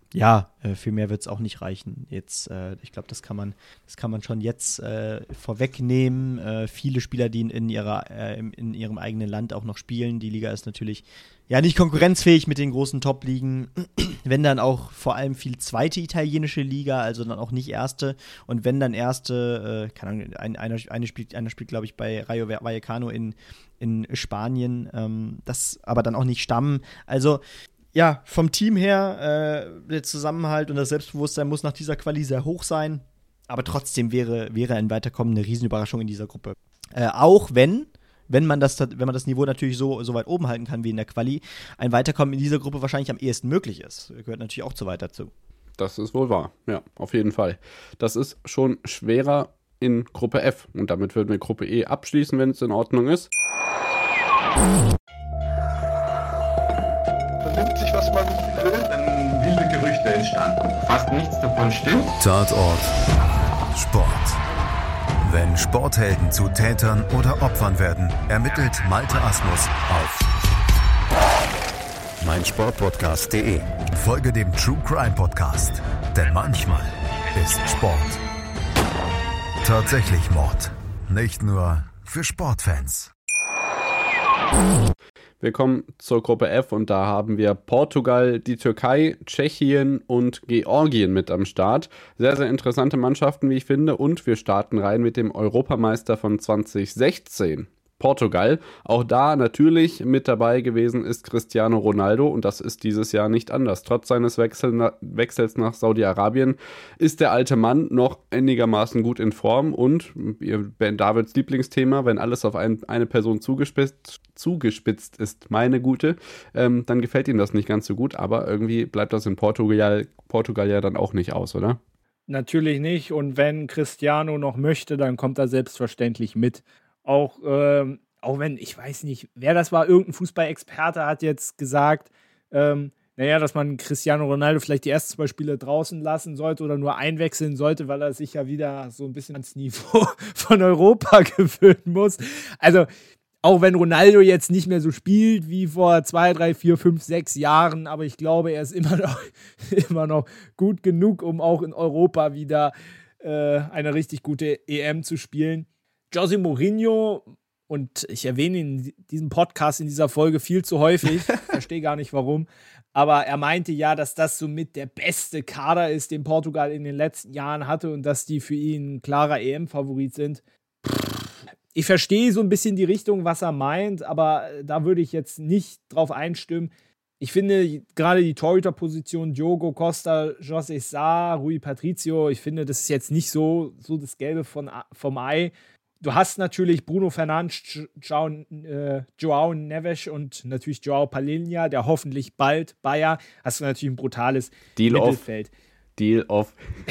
Ja, äh, viel mehr wird es auch nicht reichen. Jetzt, äh, ich glaube, das kann man, das kann man schon jetzt äh, vorwegnehmen. Äh, viele Spieler, die in, in ihrer, äh, in, in ihrem eigenen Land auch noch spielen. Die Liga ist natürlich ja nicht konkurrenzfähig mit den großen Top-Ligen. Wenn dann auch vor allem viel zweite italienische Liga, also dann auch nicht erste. Und wenn dann erste, äh, keine Ahnung, ein, einer, eine spielt, einer spielt, glaube ich, bei Rayo Vallecano in, in Spanien. Ähm, das aber dann auch nicht Stamm. Also ja, vom Team her, äh, der Zusammenhalt und das Selbstbewusstsein muss nach dieser Quali sehr hoch sein. Aber trotzdem wäre, wäre ein Weiterkommen eine Riesenüberraschung in dieser Gruppe. Äh, auch wenn, wenn man das, wenn man das Niveau natürlich so, so weit oben halten kann wie in der Quali, ein Weiterkommen in dieser Gruppe wahrscheinlich am ehesten möglich ist. Gehört natürlich auch zu weit dazu. Das ist wohl wahr, ja, auf jeden Fall. Das ist schon schwerer in Gruppe F. Und damit würden wir Gruppe E abschließen, wenn es in Ordnung ist. Vernimmt sich, was man will, dann wilde Gerüchte entstanden. Fast nichts davon stimmt. Tatort Sport. Wenn Sporthelden zu Tätern oder Opfern werden, ermittelt Malte Asmus auf meinsportpodcast punkt de. Folge dem True Crime Podcast, denn manchmal ist Sport tatsächlich Mord. Nicht nur für Sportfans. Wir kommen zur Gruppe F und da haben wir Portugal, die Türkei, Tschechien und Georgien mit am Start. Sehr, sehr interessante Mannschaften, wie ich finde. Und wir starten rein mit dem Europameister von zwanzig sechzehn. Portugal. Auch da natürlich mit dabei gewesen ist Cristiano Ronaldo und das ist dieses Jahr nicht anders. Trotz seines Wechsel na- Wechsels nach Saudi-Arabien ist der alte Mann noch einigermaßen gut in Form und Ben Davids Lieblingsthema, wenn alles auf ein, eine Person zugespitzt, zugespitzt ist, meine Gute, ähm, dann gefällt ihm das nicht ganz so gut, aber irgendwie bleibt das in Portugal, Portugal ja dann auch nicht aus, oder? Natürlich nicht und wenn Cristiano noch möchte, dann kommt er selbstverständlich mit. Auch, ähm, auch wenn, ich weiß nicht, wer das war, irgendein Fußballexperte hat jetzt gesagt, ähm, naja, dass man Cristiano Ronaldo vielleicht die ersten zwei Spiele draußen lassen sollte oder nur einwechseln sollte, weil er sich ja wieder so ein bisschen ans Niveau von Europa gewöhnen muss. Also, auch wenn Ronaldo jetzt nicht mehr so spielt wie vor zwei, drei, vier, fünf, sechs Jahren, aber ich glaube, er ist immer noch, immer noch gut genug, um auch in Europa wieder äh, eine richtig gute E M zu spielen. José Mourinho, und ich erwähne ihn in diesem Podcast, in dieser Folge viel zu häufig, verstehe gar nicht warum, aber er meinte ja, dass das somit der beste Kader ist, den Portugal in den letzten Jahren hatte und dass die für ihn ein klarer E M-Favorit sind. Ich verstehe so ein bisschen die Richtung, was er meint, aber da würde ich jetzt nicht drauf einstimmen. Ich finde gerade die Torhüter-Position Diogo Costa, José Sá, Rui Patricio, ich finde, das ist jetzt nicht so, so das Gelbe von, vom Ei. Du hast natürlich Bruno Fernandes, Joao, äh, Joao Neves und natürlich Joao Palhinha, der hoffentlich bald Bayer. Hast du natürlich ein brutales Deal Mittelfeld. Off. Deal off.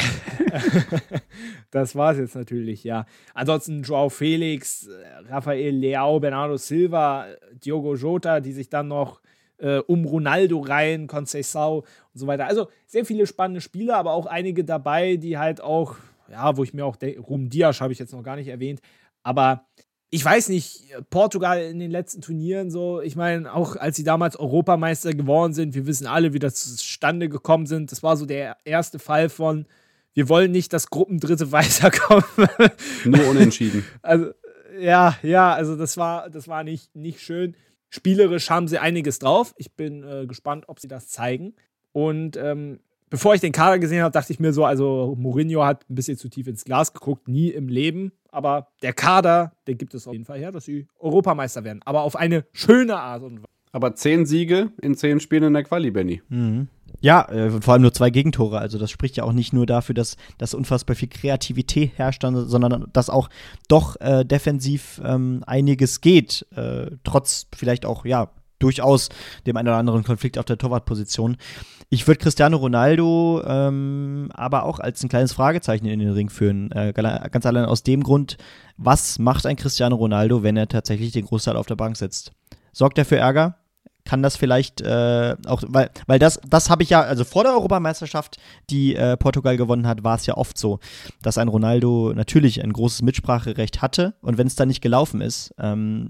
Das war es jetzt natürlich, ja. Ansonsten Joao Felix, Rafael Leao, Bernardo Silva, Diogo Jota, die sich dann noch äh, um Ronaldo reihen, Conceição und so weiter. Also sehr viele spannende Spieler, aber auch einige dabei, die halt auch, ja, wo ich mir auch denke, Ruben Dias habe ich jetzt noch gar nicht erwähnt, aber ich weiß nicht, Portugal in den letzten Turnieren so, ich meine, auch als sie damals Europameister geworden sind, wir wissen alle, wie das zustande gekommen sind, das war so der erste Fall von, wir wollen nicht, dass Gruppendritte weiterkommen. Nur unentschieden. Also, ja, ja, also das war, das war nicht, nicht schön. Spielerisch haben sie einiges drauf. Ich bin äh, gespannt, ob sie das zeigen. Und ähm, bevor ich den Kader gesehen habe, dachte ich mir so, also Mourinho hat ein bisschen zu tief ins Glas geguckt, nie im Leben. Aber der Kader, der gibt es auf jeden Fall her, dass sie Europameister werden. Aber auf eine schöne Art und Weise. Aber zehn Siege in zehn Spielen in der Quali, Benny. Mhm. Ja, äh, vor allem nur zwei Gegentore. Also das spricht ja auch nicht nur dafür, dass, dass unfassbar viel Kreativität herrscht, sondern dass auch doch äh, defensiv ähm, einiges geht. Äh, trotz vielleicht auch, ja, durchaus dem einen oder anderen Konflikt auf der Torwartposition. Ich würde Cristiano Ronaldo ähm, aber auch als ein kleines Fragezeichen in den Ring führen. Äh, ganz allein aus dem Grund, was macht ein Cristiano Ronaldo, wenn er tatsächlich den Großteil auf der Bank sitzt? Sorgt er für Ärger? Kann das vielleicht äh, auch, weil, weil das, das habe ich ja, also vor der Europameisterschaft, die äh, Portugal gewonnen hat, war es ja oft so, dass ein Ronaldo natürlich ein großes Mitspracherecht hatte und wenn es dann nicht gelaufen ist, ähm,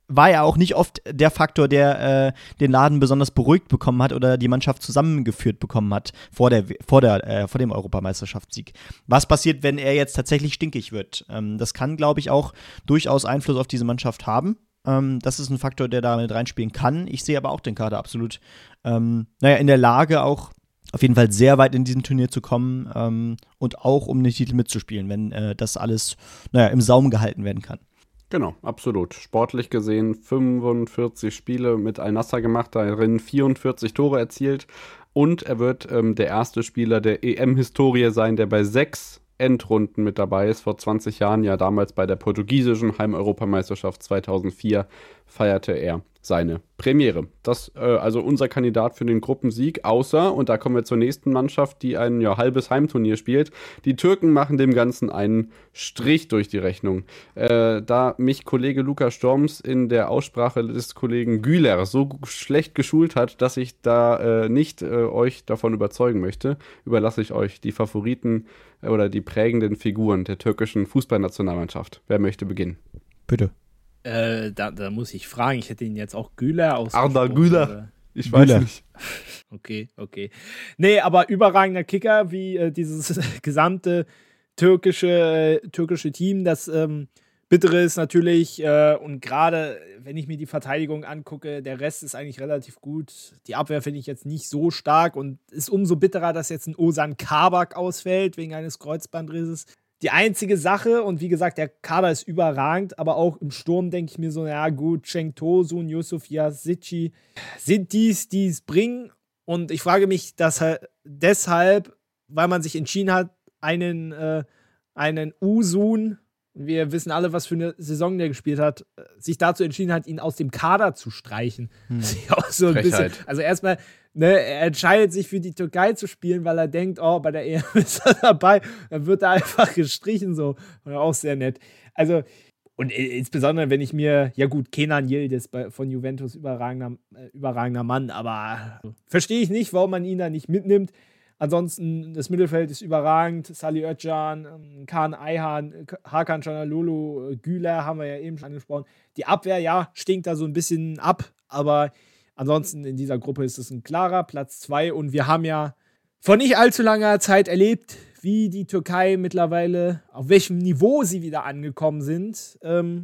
war ja auch nicht oft der Faktor, der äh, den Laden besonders beruhigt bekommen hat oder die Mannschaft zusammengeführt bekommen hat vor, der, vor, der, äh, vor dem Europameisterschaftssieg. Was passiert, wenn er jetzt tatsächlich stinkig wird? Ähm, das kann, glaube ich, auch durchaus Einfluss auf diese Mannschaft haben. Ähm, das ist ein Faktor, der da mit reinspielen kann. Ich sehe aber auch den Kader absolut ähm, naja, in der Lage, auch auf jeden Fall sehr weit in diesem Turnier zu kommen ähm, und auch um den Titel mitzuspielen, wenn äh, das alles naja, im Saum gehalten werden kann. Genau, absolut. Sportlich gesehen fünfundvierzig Spiele mit Al-Nassr gemacht, darin vierundvierzig Tore erzielt und er wird ähm, der erste Spieler der E M-Historie sein, der bei sechs Endrunden mit dabei ist. Vor zwanzig Jahren, ja damals bei der portugiesischen Heimeuropameisterschaft zweitausendvier, feierte er seine Premiere. Das äh, also unser Kandidat für den Gruppensieg, außer, und da kommen wir zur nächsten Mannschaft, die ein ja, halbes Heimturnier spielt. Die Türken machen dem Ganzen einen Strich durch die Rechnung. Äh, da mich Kollege Lukas Storms in der Aussprache des Kollegen Güler so schlecht geschult hat, dass ich da äh, nicht äh, euch davon überzeugen möchte, überlasse ich euch die Favoriten äh, oder die prägenden Figuren der türkischen Fußballnationalmannschaft. Wer möchte beginnen? Bitte. Äh, da, da muss ich fragen, ich hätte ihn jetzt auch Güler ausgesprochen. Arda Güler. Ich weiß Güler. nicht. Okay, okay. Nee, aber überragender Kicker, wie äh, dieses gesamte türkische, äh, türkische Team. Das ähm, Bittere ist natürlich, äh, und gerade wenn ich mir die Verteidigung angucke, der Rest ist eigentlich relativ gut. Die Abwehr finde ich jetzt nicht so stark und ist umso bitterer, dass jetzt ein Ozan Kabak ausfällt wegen eines Kreuzbandrisses. Die einzige Sache, und wie gesagt, der Kader ist überragend, aber auch im Sturm denke ich mir so, ja gut, Cenk Tosun, Yusuf Yazici, sind dies, die es bringen? Und ich frage mich, dass halt deshalb, weil man sich entschieden hat, einen, äh, einen Usun, wir wissen alle, was für eine Saison der gespielt hat, sich dazu entschieden hat, ihn aus dem Kader zu streichen. Hm. Auch so ein bisschen, also erstmal, ne, er entscheidet sich für die Türkei zu spielen, weil er denkt, oh, bei der E M ist er dabei, dann wird er einfach gestrichen, so. Auch sehr nett. Also, und insbesondere, wenn ich mir, ja gut, Kenan Yildiz bei, von Juventus, überragender, äh, überragender Mann, aber verstehe ich nicht, warum man ihn da nicht mitnimmt. Ansonsten, das Mittelfeld ist überragend. Salih Özcan, Kaan Ayhan, Hakan Çalhanoğlu, Güler haben wir ja eben schon angesprochen. Die Abwehr, ja, stinkt da so ein bisschen ab, aber ansonsten in dieser Gruppe ist es ein klarer Platz zwei und wir haben ja vor nicht allzu langer Zeit erlebt, wie die Türkei mittlerweile, auf welchem Niveau sie wieder angekommen sind.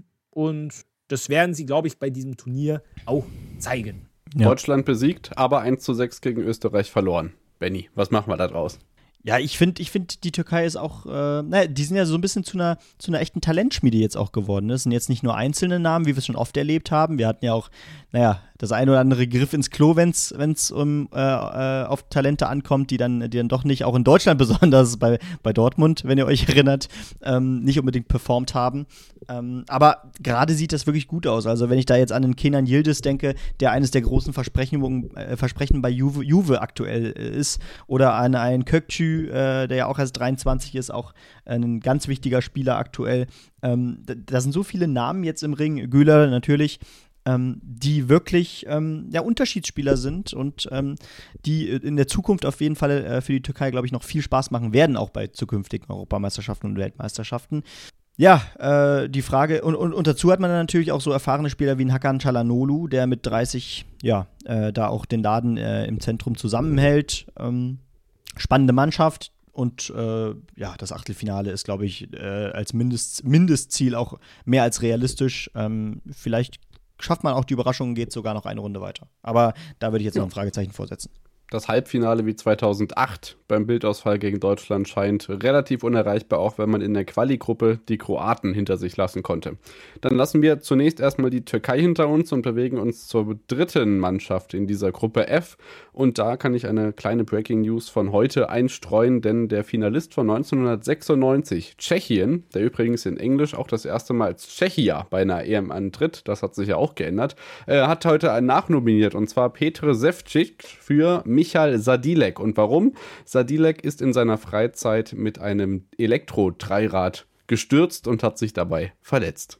Und das werden sie, glaube ich, bei diesem Turnier auch zeigen. Ja. Deutschland besiegt, aber eins zu sechs gegen Österreich verloren. Benni, was machen wir da draus? Ja, ich finde, ich find, die Türkei ist auch, äh, naja, die sind ja so ein bisschen zu einer, zu einer echten Talentschmiede jetzt auch geworden. Das sind jetzt nicht nur einzelne Namen, wie wir es schon oft erlebt haben. Wir hatten ja auch, naja, das eine oder andere Griff ins Klo, wenn es um äh, äh, auf Talente ankommt, die dann, die dann doch nicht, auch in Deutschland besonders bei, bei Dortmund, wenn ihr euch erinnert, ähm, nicht unbedingt performt haben. Ähm, aber gerade sieht das wirklich gut aus. Also wenn ich da jetzt an den Kenan Yildiz denke, der eines der großen Versprechen, äh, Versprechen bei Juve, Juve aktuell äh, ist, oder an einen Kökçü, äh, der ja auch erst dreiundzwanzig ist, auch äh, ein ganz wichtiger Spieler aktuell. Ähm, da, da sind so viele Namen jetzt im Ring, Güler natürlich, Ähm, die wirklich ähm, ja, Unterschiedsspieler sind und ähm, die in der Zukunft auf jeden Fall äh, für die Türkei, glaube ich, noch viel Spaß machen werden, auch bei zukünftigen Europameisterschaften und Weltmeisterschaften. Ja, äh, die Frage, und, und, und dazu hat man dann natürlich auch so erfahrene Spieler wie ein Hakan Çalhanoğlu, der mit dreißig, ja, äh, da auch den Laden äh, im Zentrum zusammenhält. Ähm, spannende Mannschaft. Und äh, ja, das Achtelfinale ist, glaube ich, äh, als Mindest, Mindestziel auch mehr als realistisch. Ähm, vielleicht schafft man auch die Überraschung und geht sogar noch eine Runde weiter. Aber da würde ich jetzt ja noch ein Fragezeichen vorsetzen. Das Halbfinale wie zweitausendacht beim Bildausfall gegen Deutschland scheint relativ unerreichbar, auch wenn man in der Quali-Gruppe die Kroaten hinter sich lassen konnte. Dann lassen wir zunächst erstmal die Türkei hinter uns und bewegen uns zur dritten Mannschaft in dieser Gruppe F. Und da kann ich eine kleine Breaking News von heute einstreuen, denn der Finalist von neunzehnhundertsechsundneunzig, Tschechien, der übrigens in Englisch auch das erste Mal als Tschechia bei einer E M antritt, das hat sich ja auch geändert, äh, hat heute einen nachnominiert, und zwar Petr Ševčík für Michal Sadílek. Und warum? Sadílek ist in seiner Freizeit mit einem Elektro-Dreirad gestürzt und hat sich dabei verletzt.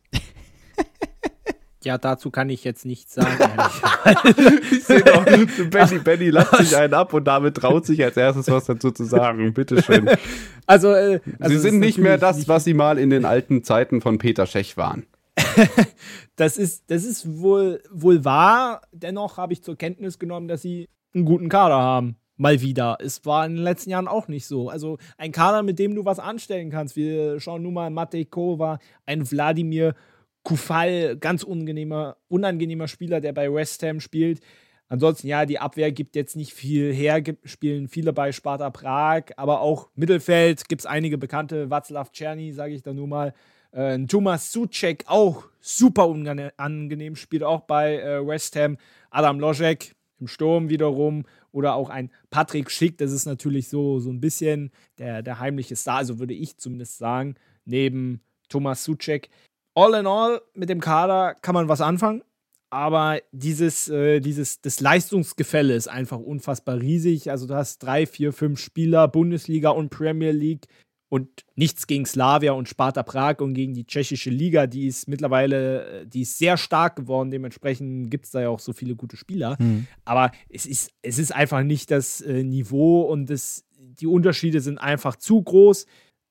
Ja, dazu kann ich jetzt nichts sagen. Ich sehe doch, Benni, Benni lacht sich einen ab und damit traut sich als erstes was dazu zu sagen. Bitteschön. Also, äh, also sie sind nicht mehr das, nicht was sie mal in den alten Zeiten von Peter Schech waren. das ist, das ist wohl, wohl wahr. Dennoch habe ich zur Kenntnis genommen, dass sie einen guten Kader haben. Mal wieder. Es war in den letzten Jahren auch nicht so. Also ein Kader, mit dem du was anstellen kannst. Wir schauen nun mal Matej Kova, ein Wladimir Kufal, ganz unangenehmer, unangenehmer Spieler, der bei West Ham spielt. Ansonsten, ja, die Abwehr gibt jetzt nicht viel her, gibt, spielen viele bei Sparta Prag, aber auch Mittelfeld gibt es einige bekannte, Václav Czerny, sage ich da nur mal. Äh, Tomáš Souček, auch super unangenehm, spielt auch bei äh, West Ham. Adam Ložek im Sturm wiederum oder auch ein Patrick Schick, das ist natürlich so, so ein bisschen der, der heimliche Star, also würde ich zumindest sagen, neben Tomáš Souček. All in all, mit dem Kader kann man was anfangen, aber dieses, äh, dieses, das Leistungsgefälle ist einfach unfassbar riesig. Also du hast drei, vier, fünf Spieler, Bundesliga und Premier League und nichts gegen Slavia und Sparta Prag und gegen die tschechische Liga, die ist mittlerweile, die ist sehr stark geworden, dementsprechend gibt es da ja auch so viele gute Spieler. Hm. Aber es ist, es ist einfach nicht das äh, Niveau und das, die Unterschiede sind einfach zu groß.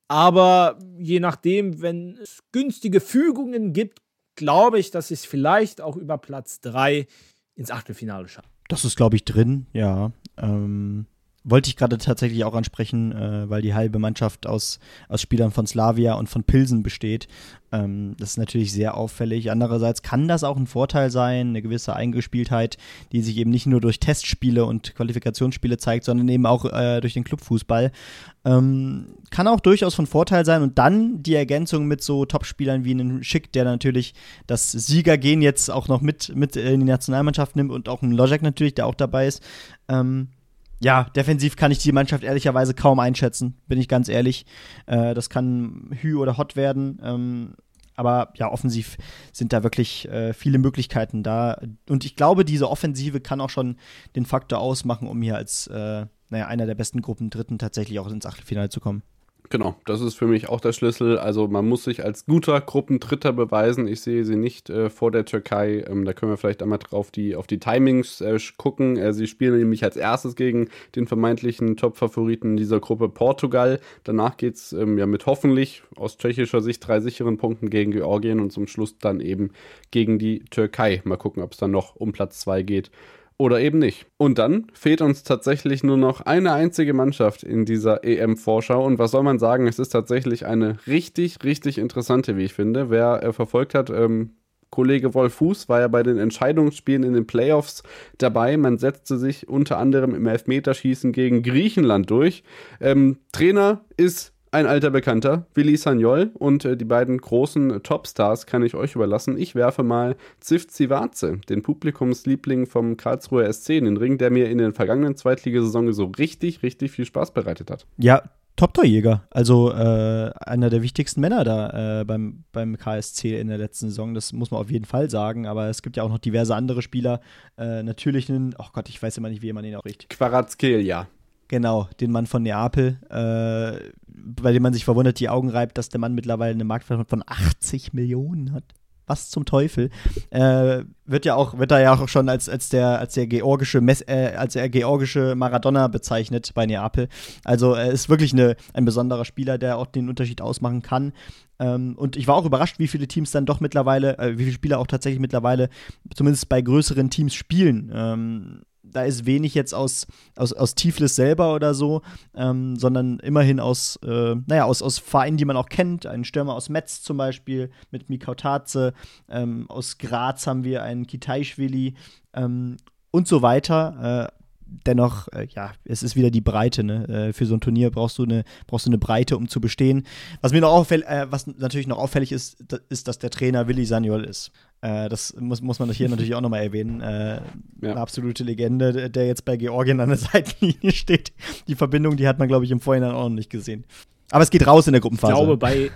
Aber je nachdem, wenn es günstige Fügungen gibt, glaube ich, dass es vielleicht auch über Platz drei ins Achtelfinale schafft. Das ist, glaube ich, drin, ja. Ähm, wollte ich gerade tatsächlich auch ansprechen, äh, weil die halbe Mannschaft aus, aus Spielern von Slavia und von Pilsen besteht. Ähm, das ist natürlich sehr auffällig. Andererseits kann das auch ein Vorteil sein, eine gewisse Eingespieltheit, die sich eben nicht nur durch Testspiele und Qualifikationsspiele zeigt, sondern eben auch äh, durch den Clubfußball. Ähm, kann auch durchaus von Vorteil sein. Und dann die Ergänzung mit so Topspielern wie einem Schick, der natürlich das Siegergehen jetzt auch noch mit, mit in die Nationalmannschaft nimmt und auch ein Ložek natürlich, der auch dabei ist. Ähm, Ja, defensiv kann ich die Mannschaft ehrlicherweise kaum einschätzen, bin ich ganz ehrlich. Äh, das kann Hü oder Hott werden. Ähm, aber ja, offensiv sind da wirklich äh, viele Möglichkeiten da. Und ich glaube, diese Offensive kann auch schon den Faktor ausmachen, um hier als äh, naja, einer der besten Gruppen Dritten tatsächlich auch ins Achtelfinale zu kommen. Genau, das ist für mich auch der Schlüssel. Also man muss sich als guter Gruppendritter beweisen. Ich sehe sie nicht äh, vor der Türkei. Ähm, da können wir vielleicht einmal drauf die, auf die Timings äh, gucken. Äh, sie spielen nämlich als erstes gegen den vermeintlichen Top-Favoriten dieser Gruppe Portugal. Danach geht es ähm, ja mit hoffentlich aus tschechischer Sicht drei sicheren Punkten gegen Georgien und zum Schluss dann eben gegen die Türkei. Mal gucken, ob es dann noch um Platz zwei geht. Oder eben nicht. Und dann fehlt uns tatsächlich nur noch eine einzige Mannschaft in dieser E M-Vorschau. Und was soll man sagen? Es ist tatsächlich eine richtig, richtig interessante, wie ich finde. Wer äh, verfolgt hat, ähm, Kollege Wolf Fuß war ja bei den Entscheidungsspielen in den Playoffs dabei. Man setzte sich unter anderem im Elfmeterschießen gegen Griechenland durch. Ähm, Trainer ist ein alter Bekannter, Willi Sagnol, und äh, die beiden großen Topstars kann ich euch überlassen. Ich werfe mal Zivcivace, den Publikumsliebling vom Karlsruher S C, in den Ring, der mir in den vergangenen Zweitligasaison so richtig, richtig viel Spaß bereitet hat. Ja, Top-Torjäger, also äh, einer der wichtigsten Männer da äh, beim, beim K S C in der letzten Saison, das muss man auf jeden Fall sagen, aber es gibt ja auch noch diverse andere Spieler, äh, natürlich einen, oh Gott, ich weiß immer nicht, wie man ihn auch riecht. Kvaratskhelia. Genau, den Mann von Neapel, äh, bei dem man sich verwundert die Augen reibt, dass der Mann mittlerweile eine Marktwert von achtzig Millionen hat. Was zum Teufel? Äh, wird ja auch, wird er ja auch schon als, als der, als der georgische Mess, äh, als der georgische Maradona bezeichnet bei Neapel. Also er ist wirklich eine, ein besonderer Spieler, der auch den Unterschied ausmachen kann. Ähm, und ich war auch überrascht, wie viele Teams dann doch mittlerweile, äh, wie viele Spieler auch tatsächlich mittlerweile, zumindest bei größeren Teams spielen. Ähm, Da ist wenig jetzt aus, aus, aus Tiflis selber oder so, ähm, sondern immerhin aus, äh, naja, aus, aus Vereinen, die man auch kennt. Ein Stürmer aus Metz zum Beispiel mit Mikau Tatze. Ähm, aus Graz haben wir einen Kitaischwili ähm, und so weiter. Äh, dennoch, äh, ja, es ist wieder die Breite, ne? Äh, für so ein Turnier brauchst du eine, brauchst du eine Breite, um zu bestehen. Was mir noch auffällig, äh, was natürlich noch auffällig ist, da, ist, dass der Trainer Willi Sagnol ist. Äh, das muss, muss man hier natürlich auch nochmal erwähnen. Äh, ja. Eine absolute Legende, der jetzt bei Georgien an der Seitenlinie steht. Die Verbindung, die hat man, glaube ich, im Vorhinein auch noch nicht gesehen. Aber es geht raus in der Gruppenphase. Ich glaube, bei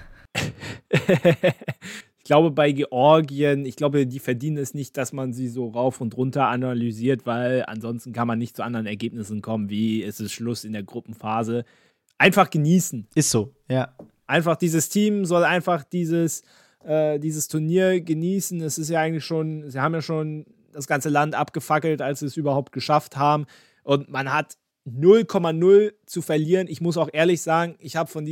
Ich glaube, bei Georgien, ich glaube, die verdienen es nicht, dass man sie so rauf und runter analysiert, weil ansonsten kann man nicht zu anderen Ergebnissen kommen, wie es ist Schluss in der Gruppenphase. Einfach genießen. Ist so, ja. Einfach dieses Team soll einfach dieses, äh, dieses Turnier genießen. Es ist ja eigentlich schon, sie haben ja schon das ganze Land abgefackelt, als sie es überhaupt geschafft haben. Und man hat null Komma null zu verlieren. Ich muss auch ehrlich sagen, ich habe von diesem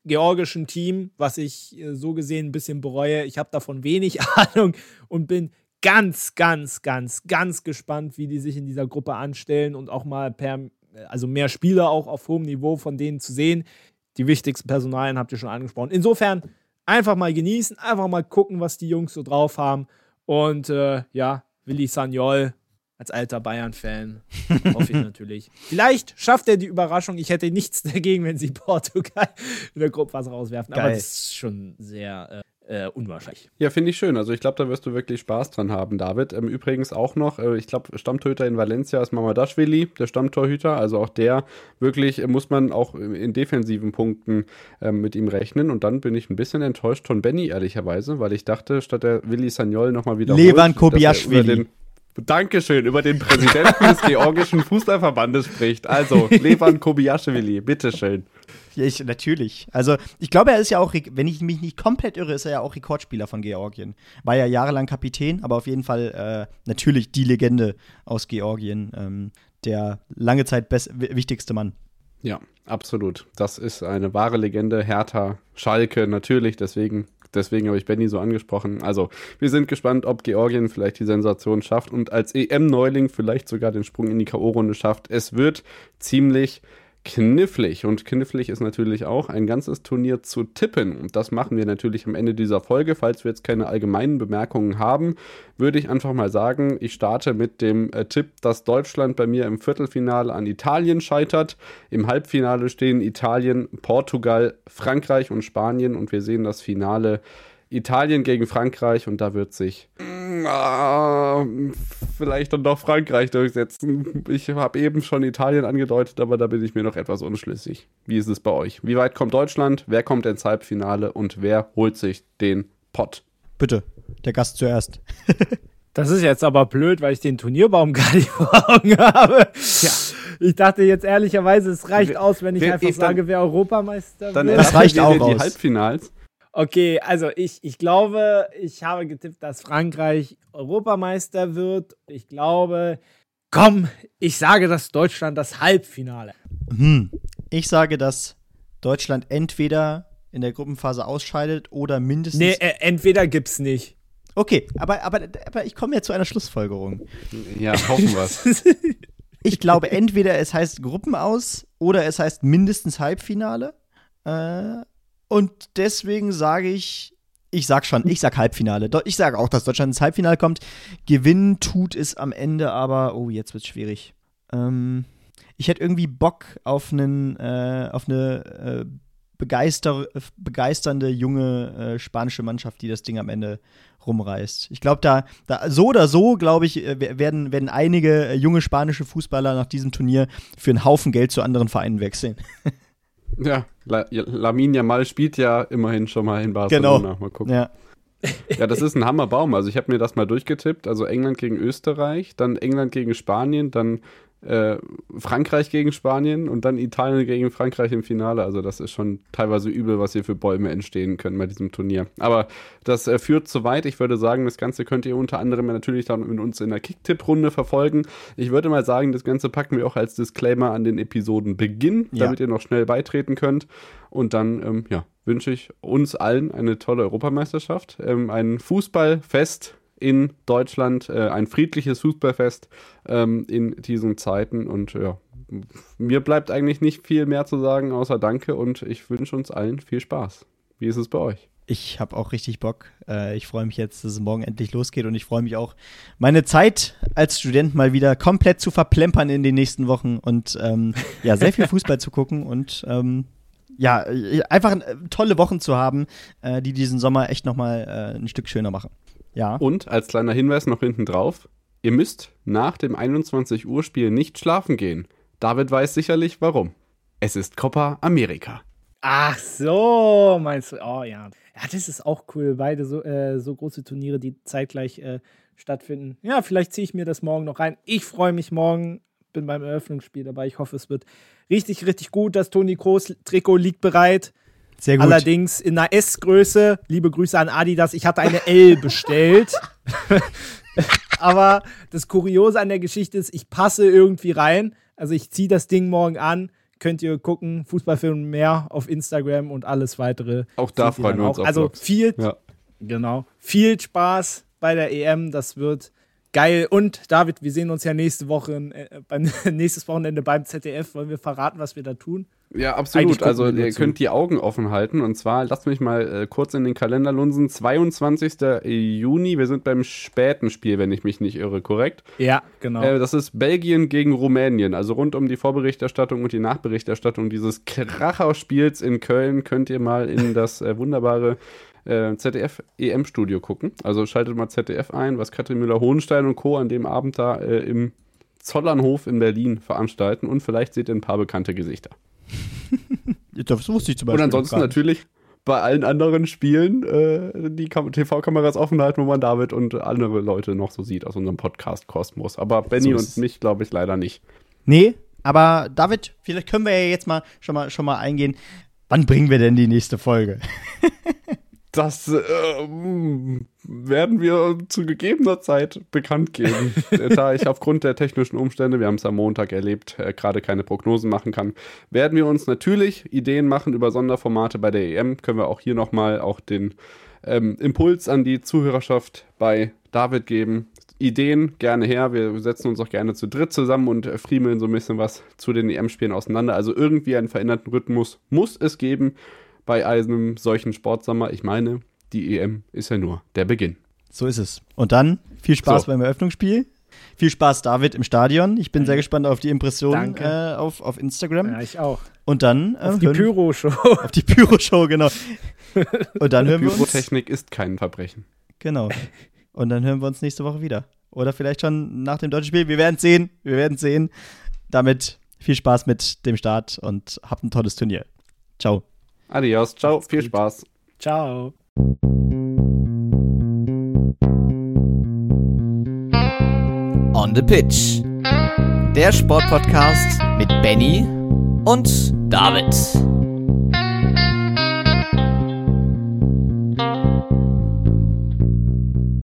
georgischen Team, was ich äh, so gesehen ein bisschen bereue. Ich habe davon wenig Ahnung und bin ganz, ganz, ganz, ganz gespannt, wie die sich in dieser Gruppe anstellen und auch mal per, also mehr Spieler auch auf hohem Niveau von denen zu sehen. Die wichtigsten Personalien habt ihr schon angesprochen. Insofern einfach mal genießen, einfach mal gucken, was die Jungs so drauf haben. Und äh, ja, Willi Sagnol als alter Bayern-Fan hoffe ich natürlich. Vielleicht schafft er die Überraschung. Ich hätte nichts dagegen, wenn sie Portugal in der Gruppenphase rauswerfen. Geil. Aber das ist schon sehr äh, äh, unwahrscheinlich. Ja, finde ich schön. Also ich glaube, da wirst du wirklich Spaß dran haben, David. Ähm, übrigens auch noch, äh, ich glaube, Stammtorhüter in Valencia ist Mamardashvili, der Stammtorhüter. Also auch der wirklich, äh, muss man auch in defensiven Punkten äh, mit ihm rechnen. Und dann bin ich ein bisschen enttäuscht von Benny, ehrlicherweise, weil ich dachte, statt der Willi Sagnol nochmal wieder Levan Kobiaschwili. Dankeschön, über den Präsidenten des georgischen Fußballverbandes spricht. Also, Levan Kobiaschwili, bitteschön. Ja, ich, natürlich. Also, ich glaube, er ist ja auch, wenn ich mich nicht komplett irre, ist er ja auch Rekordspieler von Georgien. War ja jahrelang Kapitän, aber auf jeden Fall äh, natürlich die Legende aus Georgien. Ähm, der lange Zeit best- wichtigste Mann. Ja, absolut. Das ist eine wahre Legende. Hertha, Schalke, natürlich, deswegen Deswegen habe ich Benny so angesprochen. Also, wir sind gespannt, ob Georgien vielleicht die Sensation schafft und als E M-Neuling vielleicht sogar den Sprung in die K O-Runde schafft. Es wird ziemlich knifflig. Und knifflig ist natürlich auch, ein ganzes Turnier zu tippen. Und das machen wir natürlich am Ende dieser Folge. Falls wir jetzt keine allgemeinen Bemerkungen haben, würde ich einfach mal sagen, ich starte mit dem äh, Tipp, dass Deutschland bei mir im Viertelfinale an Italien scheitert. Im Halbfinale stehen Italien, Portugal, Frankreich und Spanien. Und wir sehen das Finale Italien gegen Frankreich. Und da wird sich ah, vielleicht dann doch Frankreich durchsetzen. Ich habe eben schon Italien angedeutet, aber da bin ich mir noch etwas unschlüssig. Wie ist es bei euch? Wie weit kommt Deutschland? Wer kommt ins Halbfinale? Und wer holt sich den Pott? Bitte, der Gast zuerst. Das ist jetzt aber blöd, weil ich den Turnierbaum gar nicht vor Augen habe. Ja. Ich dachte jetzt ehrlicherweise, es reicht aus, wenn ich wer, einfach ich sage, dann, wer Europameister dann wird. Das reicht auch die aus. Halbfinals. Okay, also ich, ich glaube, ich habe getippt, dass Frankreich Europameister wird. Ich glaube, komm, ich sage, dass Deutschland das Halbfinale. Hm. Ich sage, dass Deutschland entweder in der Gruppenphase ausscheidet oder mindestens. Nee, äh, entweder gibt's nicht. Okay, aber, aber, aber ich komme ja zu einer Schlussfolgerung. Ja, hoffen wir's. Ich glaube, entweder es heißt Gruppen aus oder es heißt mindestens Halbfinale. Äh, und deswegen sage ich, ich sag schon, ich sag Halbfinale. Ich sage auch, dass Deutschland ins Halbfinale kommt. Gewinnen tut es am Ende aber, oh, jetzt wird's schwierig. Ähm, ich hätte irgendwie Bock auf einen, äh, auf eine äh, begeister, begeisternde junge äh, spanische Mannschaft, die das Ding am Ende rumreißt. Ich glaube, da, da so oder so, glaube ich, werden, werden einige äh, junge spanische Fußballer nach diesem Turnier für einen Haufen Geld zu anderen Vereinen wechseln. Ja, La- Lamine Yamal spielt ja immerhin schon mal in Barcelona. Genau. Mal gucken. Ja. Ja, das ist ein Hammerbaum. Also ich habe mir das mal durchgetippt. Also England gegen Österreich, dann England gegen Spanien, dann äh, Frankreich gegen Spanien und dann Italien gegen Frankreich im Finale. Also das ist schon teilweise übel, was hier für Bäume entstehen können bei diesem Turnier. Aber das äh, führt zu weit. Ich würde sagen, das Ganze könnt ihr unter anderem natürlich dann mit uns in der Kick-Tipp-Runde verfolgen. Ich würde mal sagen, das Ganze packen wir auch als Disclaimer an den Episodenbeginn, Ja. damit ihr noch schnell beitreten könnt. Und dann, ähm, ja, wünsche ich uns allen eine tolle Europameisterschaft, ähm, ein Fußballfest in Deutschland, äh, ein friedliches Fußballfest ähm, in diesen Zeiten und ja, mir bleibt eigentlich nicht viel mehr zu sagen, außer Danke und ich wünsche uns allen viel Spaß. Wie ist es bei euch? Ich habe auch richtig Bock. Äh, ich freue mich jetzt, dass es morgen endlich losgeht und ich freue mich auch, meine Zeit als Student mal wieder komplett zu verplempern in den nächsten Wochen und ähm, ja, sehr viel Fußball zu gucken und ähm, ja, einfach äh, tolle Wochen zu haben, äh, die diesen Sommer echt nochmal äh, ein Stück schöner machen. Ja. Und als kleiner Hinweis noch hinten drauf, ihr müsst nach dem einundzwanzig Uhr Spiel nicht schlafen gehen. David weiß sicherlich warum. Es ist Copa America. Ach so, meinst du? Oh ja. Ja, das ist auch cool. Beide so, äh, so große Turniere, die zeitgleich äh, stattfinden. Ja, vielleicht ziehe ich mir das morgen noch rein. Ich freue mich morgen. Bin beim Eröffnungsspiel dabei. Ich hoffe, es wird richtig, richtig gut. Das Toni Kroos-Trikot liegt bereit. Sehr gut. Allerdings in einer S-Größe. Liebe Grüße an Adidas. Ich hatte eine L bestellt. Aber das Kuriose an der Geschichte ist, ich passe irgendwie rein. Also ich ziehe das Ding morgen an, könnt ihr gucken. Fußballfilm mehr auf Instagram und alles weitere. Auch da freuen wir uns auf Also Vlogs. viel, ja. genau, viel Spaß bei der E M. Das wird geil. Und David, wir sehen uns ja nächste Woche, äh, beim, nächstes Wochenende beim Z D F. Wollen wir verraten, was wir da tun? Ja, absolut. Also ihr könnt die Augen offen halten. Und zwar, lasst mich mal äh, kurz in den Kalender lunsen. zweiundzwanzigsten Juni, wir sind beim späten Spiel, wenn ich mich nicht irre, korrekt? Ja, genau. Äh, das ist Belgien gegen Rumänien. Also rund um die Vorberichterstattung und die Nachberichterstattung dieses Kracherspiels in Köln könnt ihr mal in das äh, wunderbare äh, Z D F-E M-Studio gucken. Also schaltet mal Z D F ein, was Katrin Müller-Hohenstein und Co. an dem Abend da äh, im Zollernhof in Berlin veranstalten. Und vielleicht seht ihr ein paar bekannte Gesichter. Das wusste ich zum Beispiel. Und ansonsten natürlich bei allen anderen Spielen äh, die Kam- T V-Kameras offen halten, wo man David und andere Leute noch so sieht aus unserem Podcast-Kosmos. Aber Benny so und mich, glaube ich, leider nicht. Nee, aber David, vielleicht können wir ja jetzt mal schon mal, schon mal eingehen. Wann bringen wir denn die nächste Folge? Das äh, werden wir zu gegebener Zeit bekannt geben. Da ich aufgrund der technischen Umstände, wir haben es am Montag erlebt, äh, gerade keine Prognosen machen kann, werden wir uns natürlich Ideen machen über Sonderformate bei der E M. Können wir auch hier nochmal auch den ähm, Impuls an die Zuhörerschaft bei David geben. Ideen gerne her. Wir setzen uns auch gerne zu dritt zusammen und äh, friemeln so ein bisschen was zu den E M-Spielen auseinander. Also irgendwie einen veränderten Rhythmus muss es geben bei einem solchen Sportsommer. Ich meine, die E M ist ja nur der Beginn. So ist es. Und dann viel Spaß so. beim Eröffnungsspiel. Viel Spaß, David, im Stadion. Ich bin mhm. sehr gespannt auf die Impressionen äh, auf, auf Instagram. Ja, ich auch. Und dann äh, auf die Pyro-Show. Auf die Pyro-Show, genau. Und dann hören wir uns. Pyrotechnik ist kein Verbrechen. Genau. Und dann hören wir uns nächste Woche wieder. Oder vielleicht schon nach dem deutschen Spiel. Wir werden sehen. Wir werden sehen. Damit viel Spaß mit dem Start und habt ein tolles Turnier. Ciao. Adios, ciao, viel Spaß. Ciao. On the Pitch. Der Sportpodcast mit Benny und David.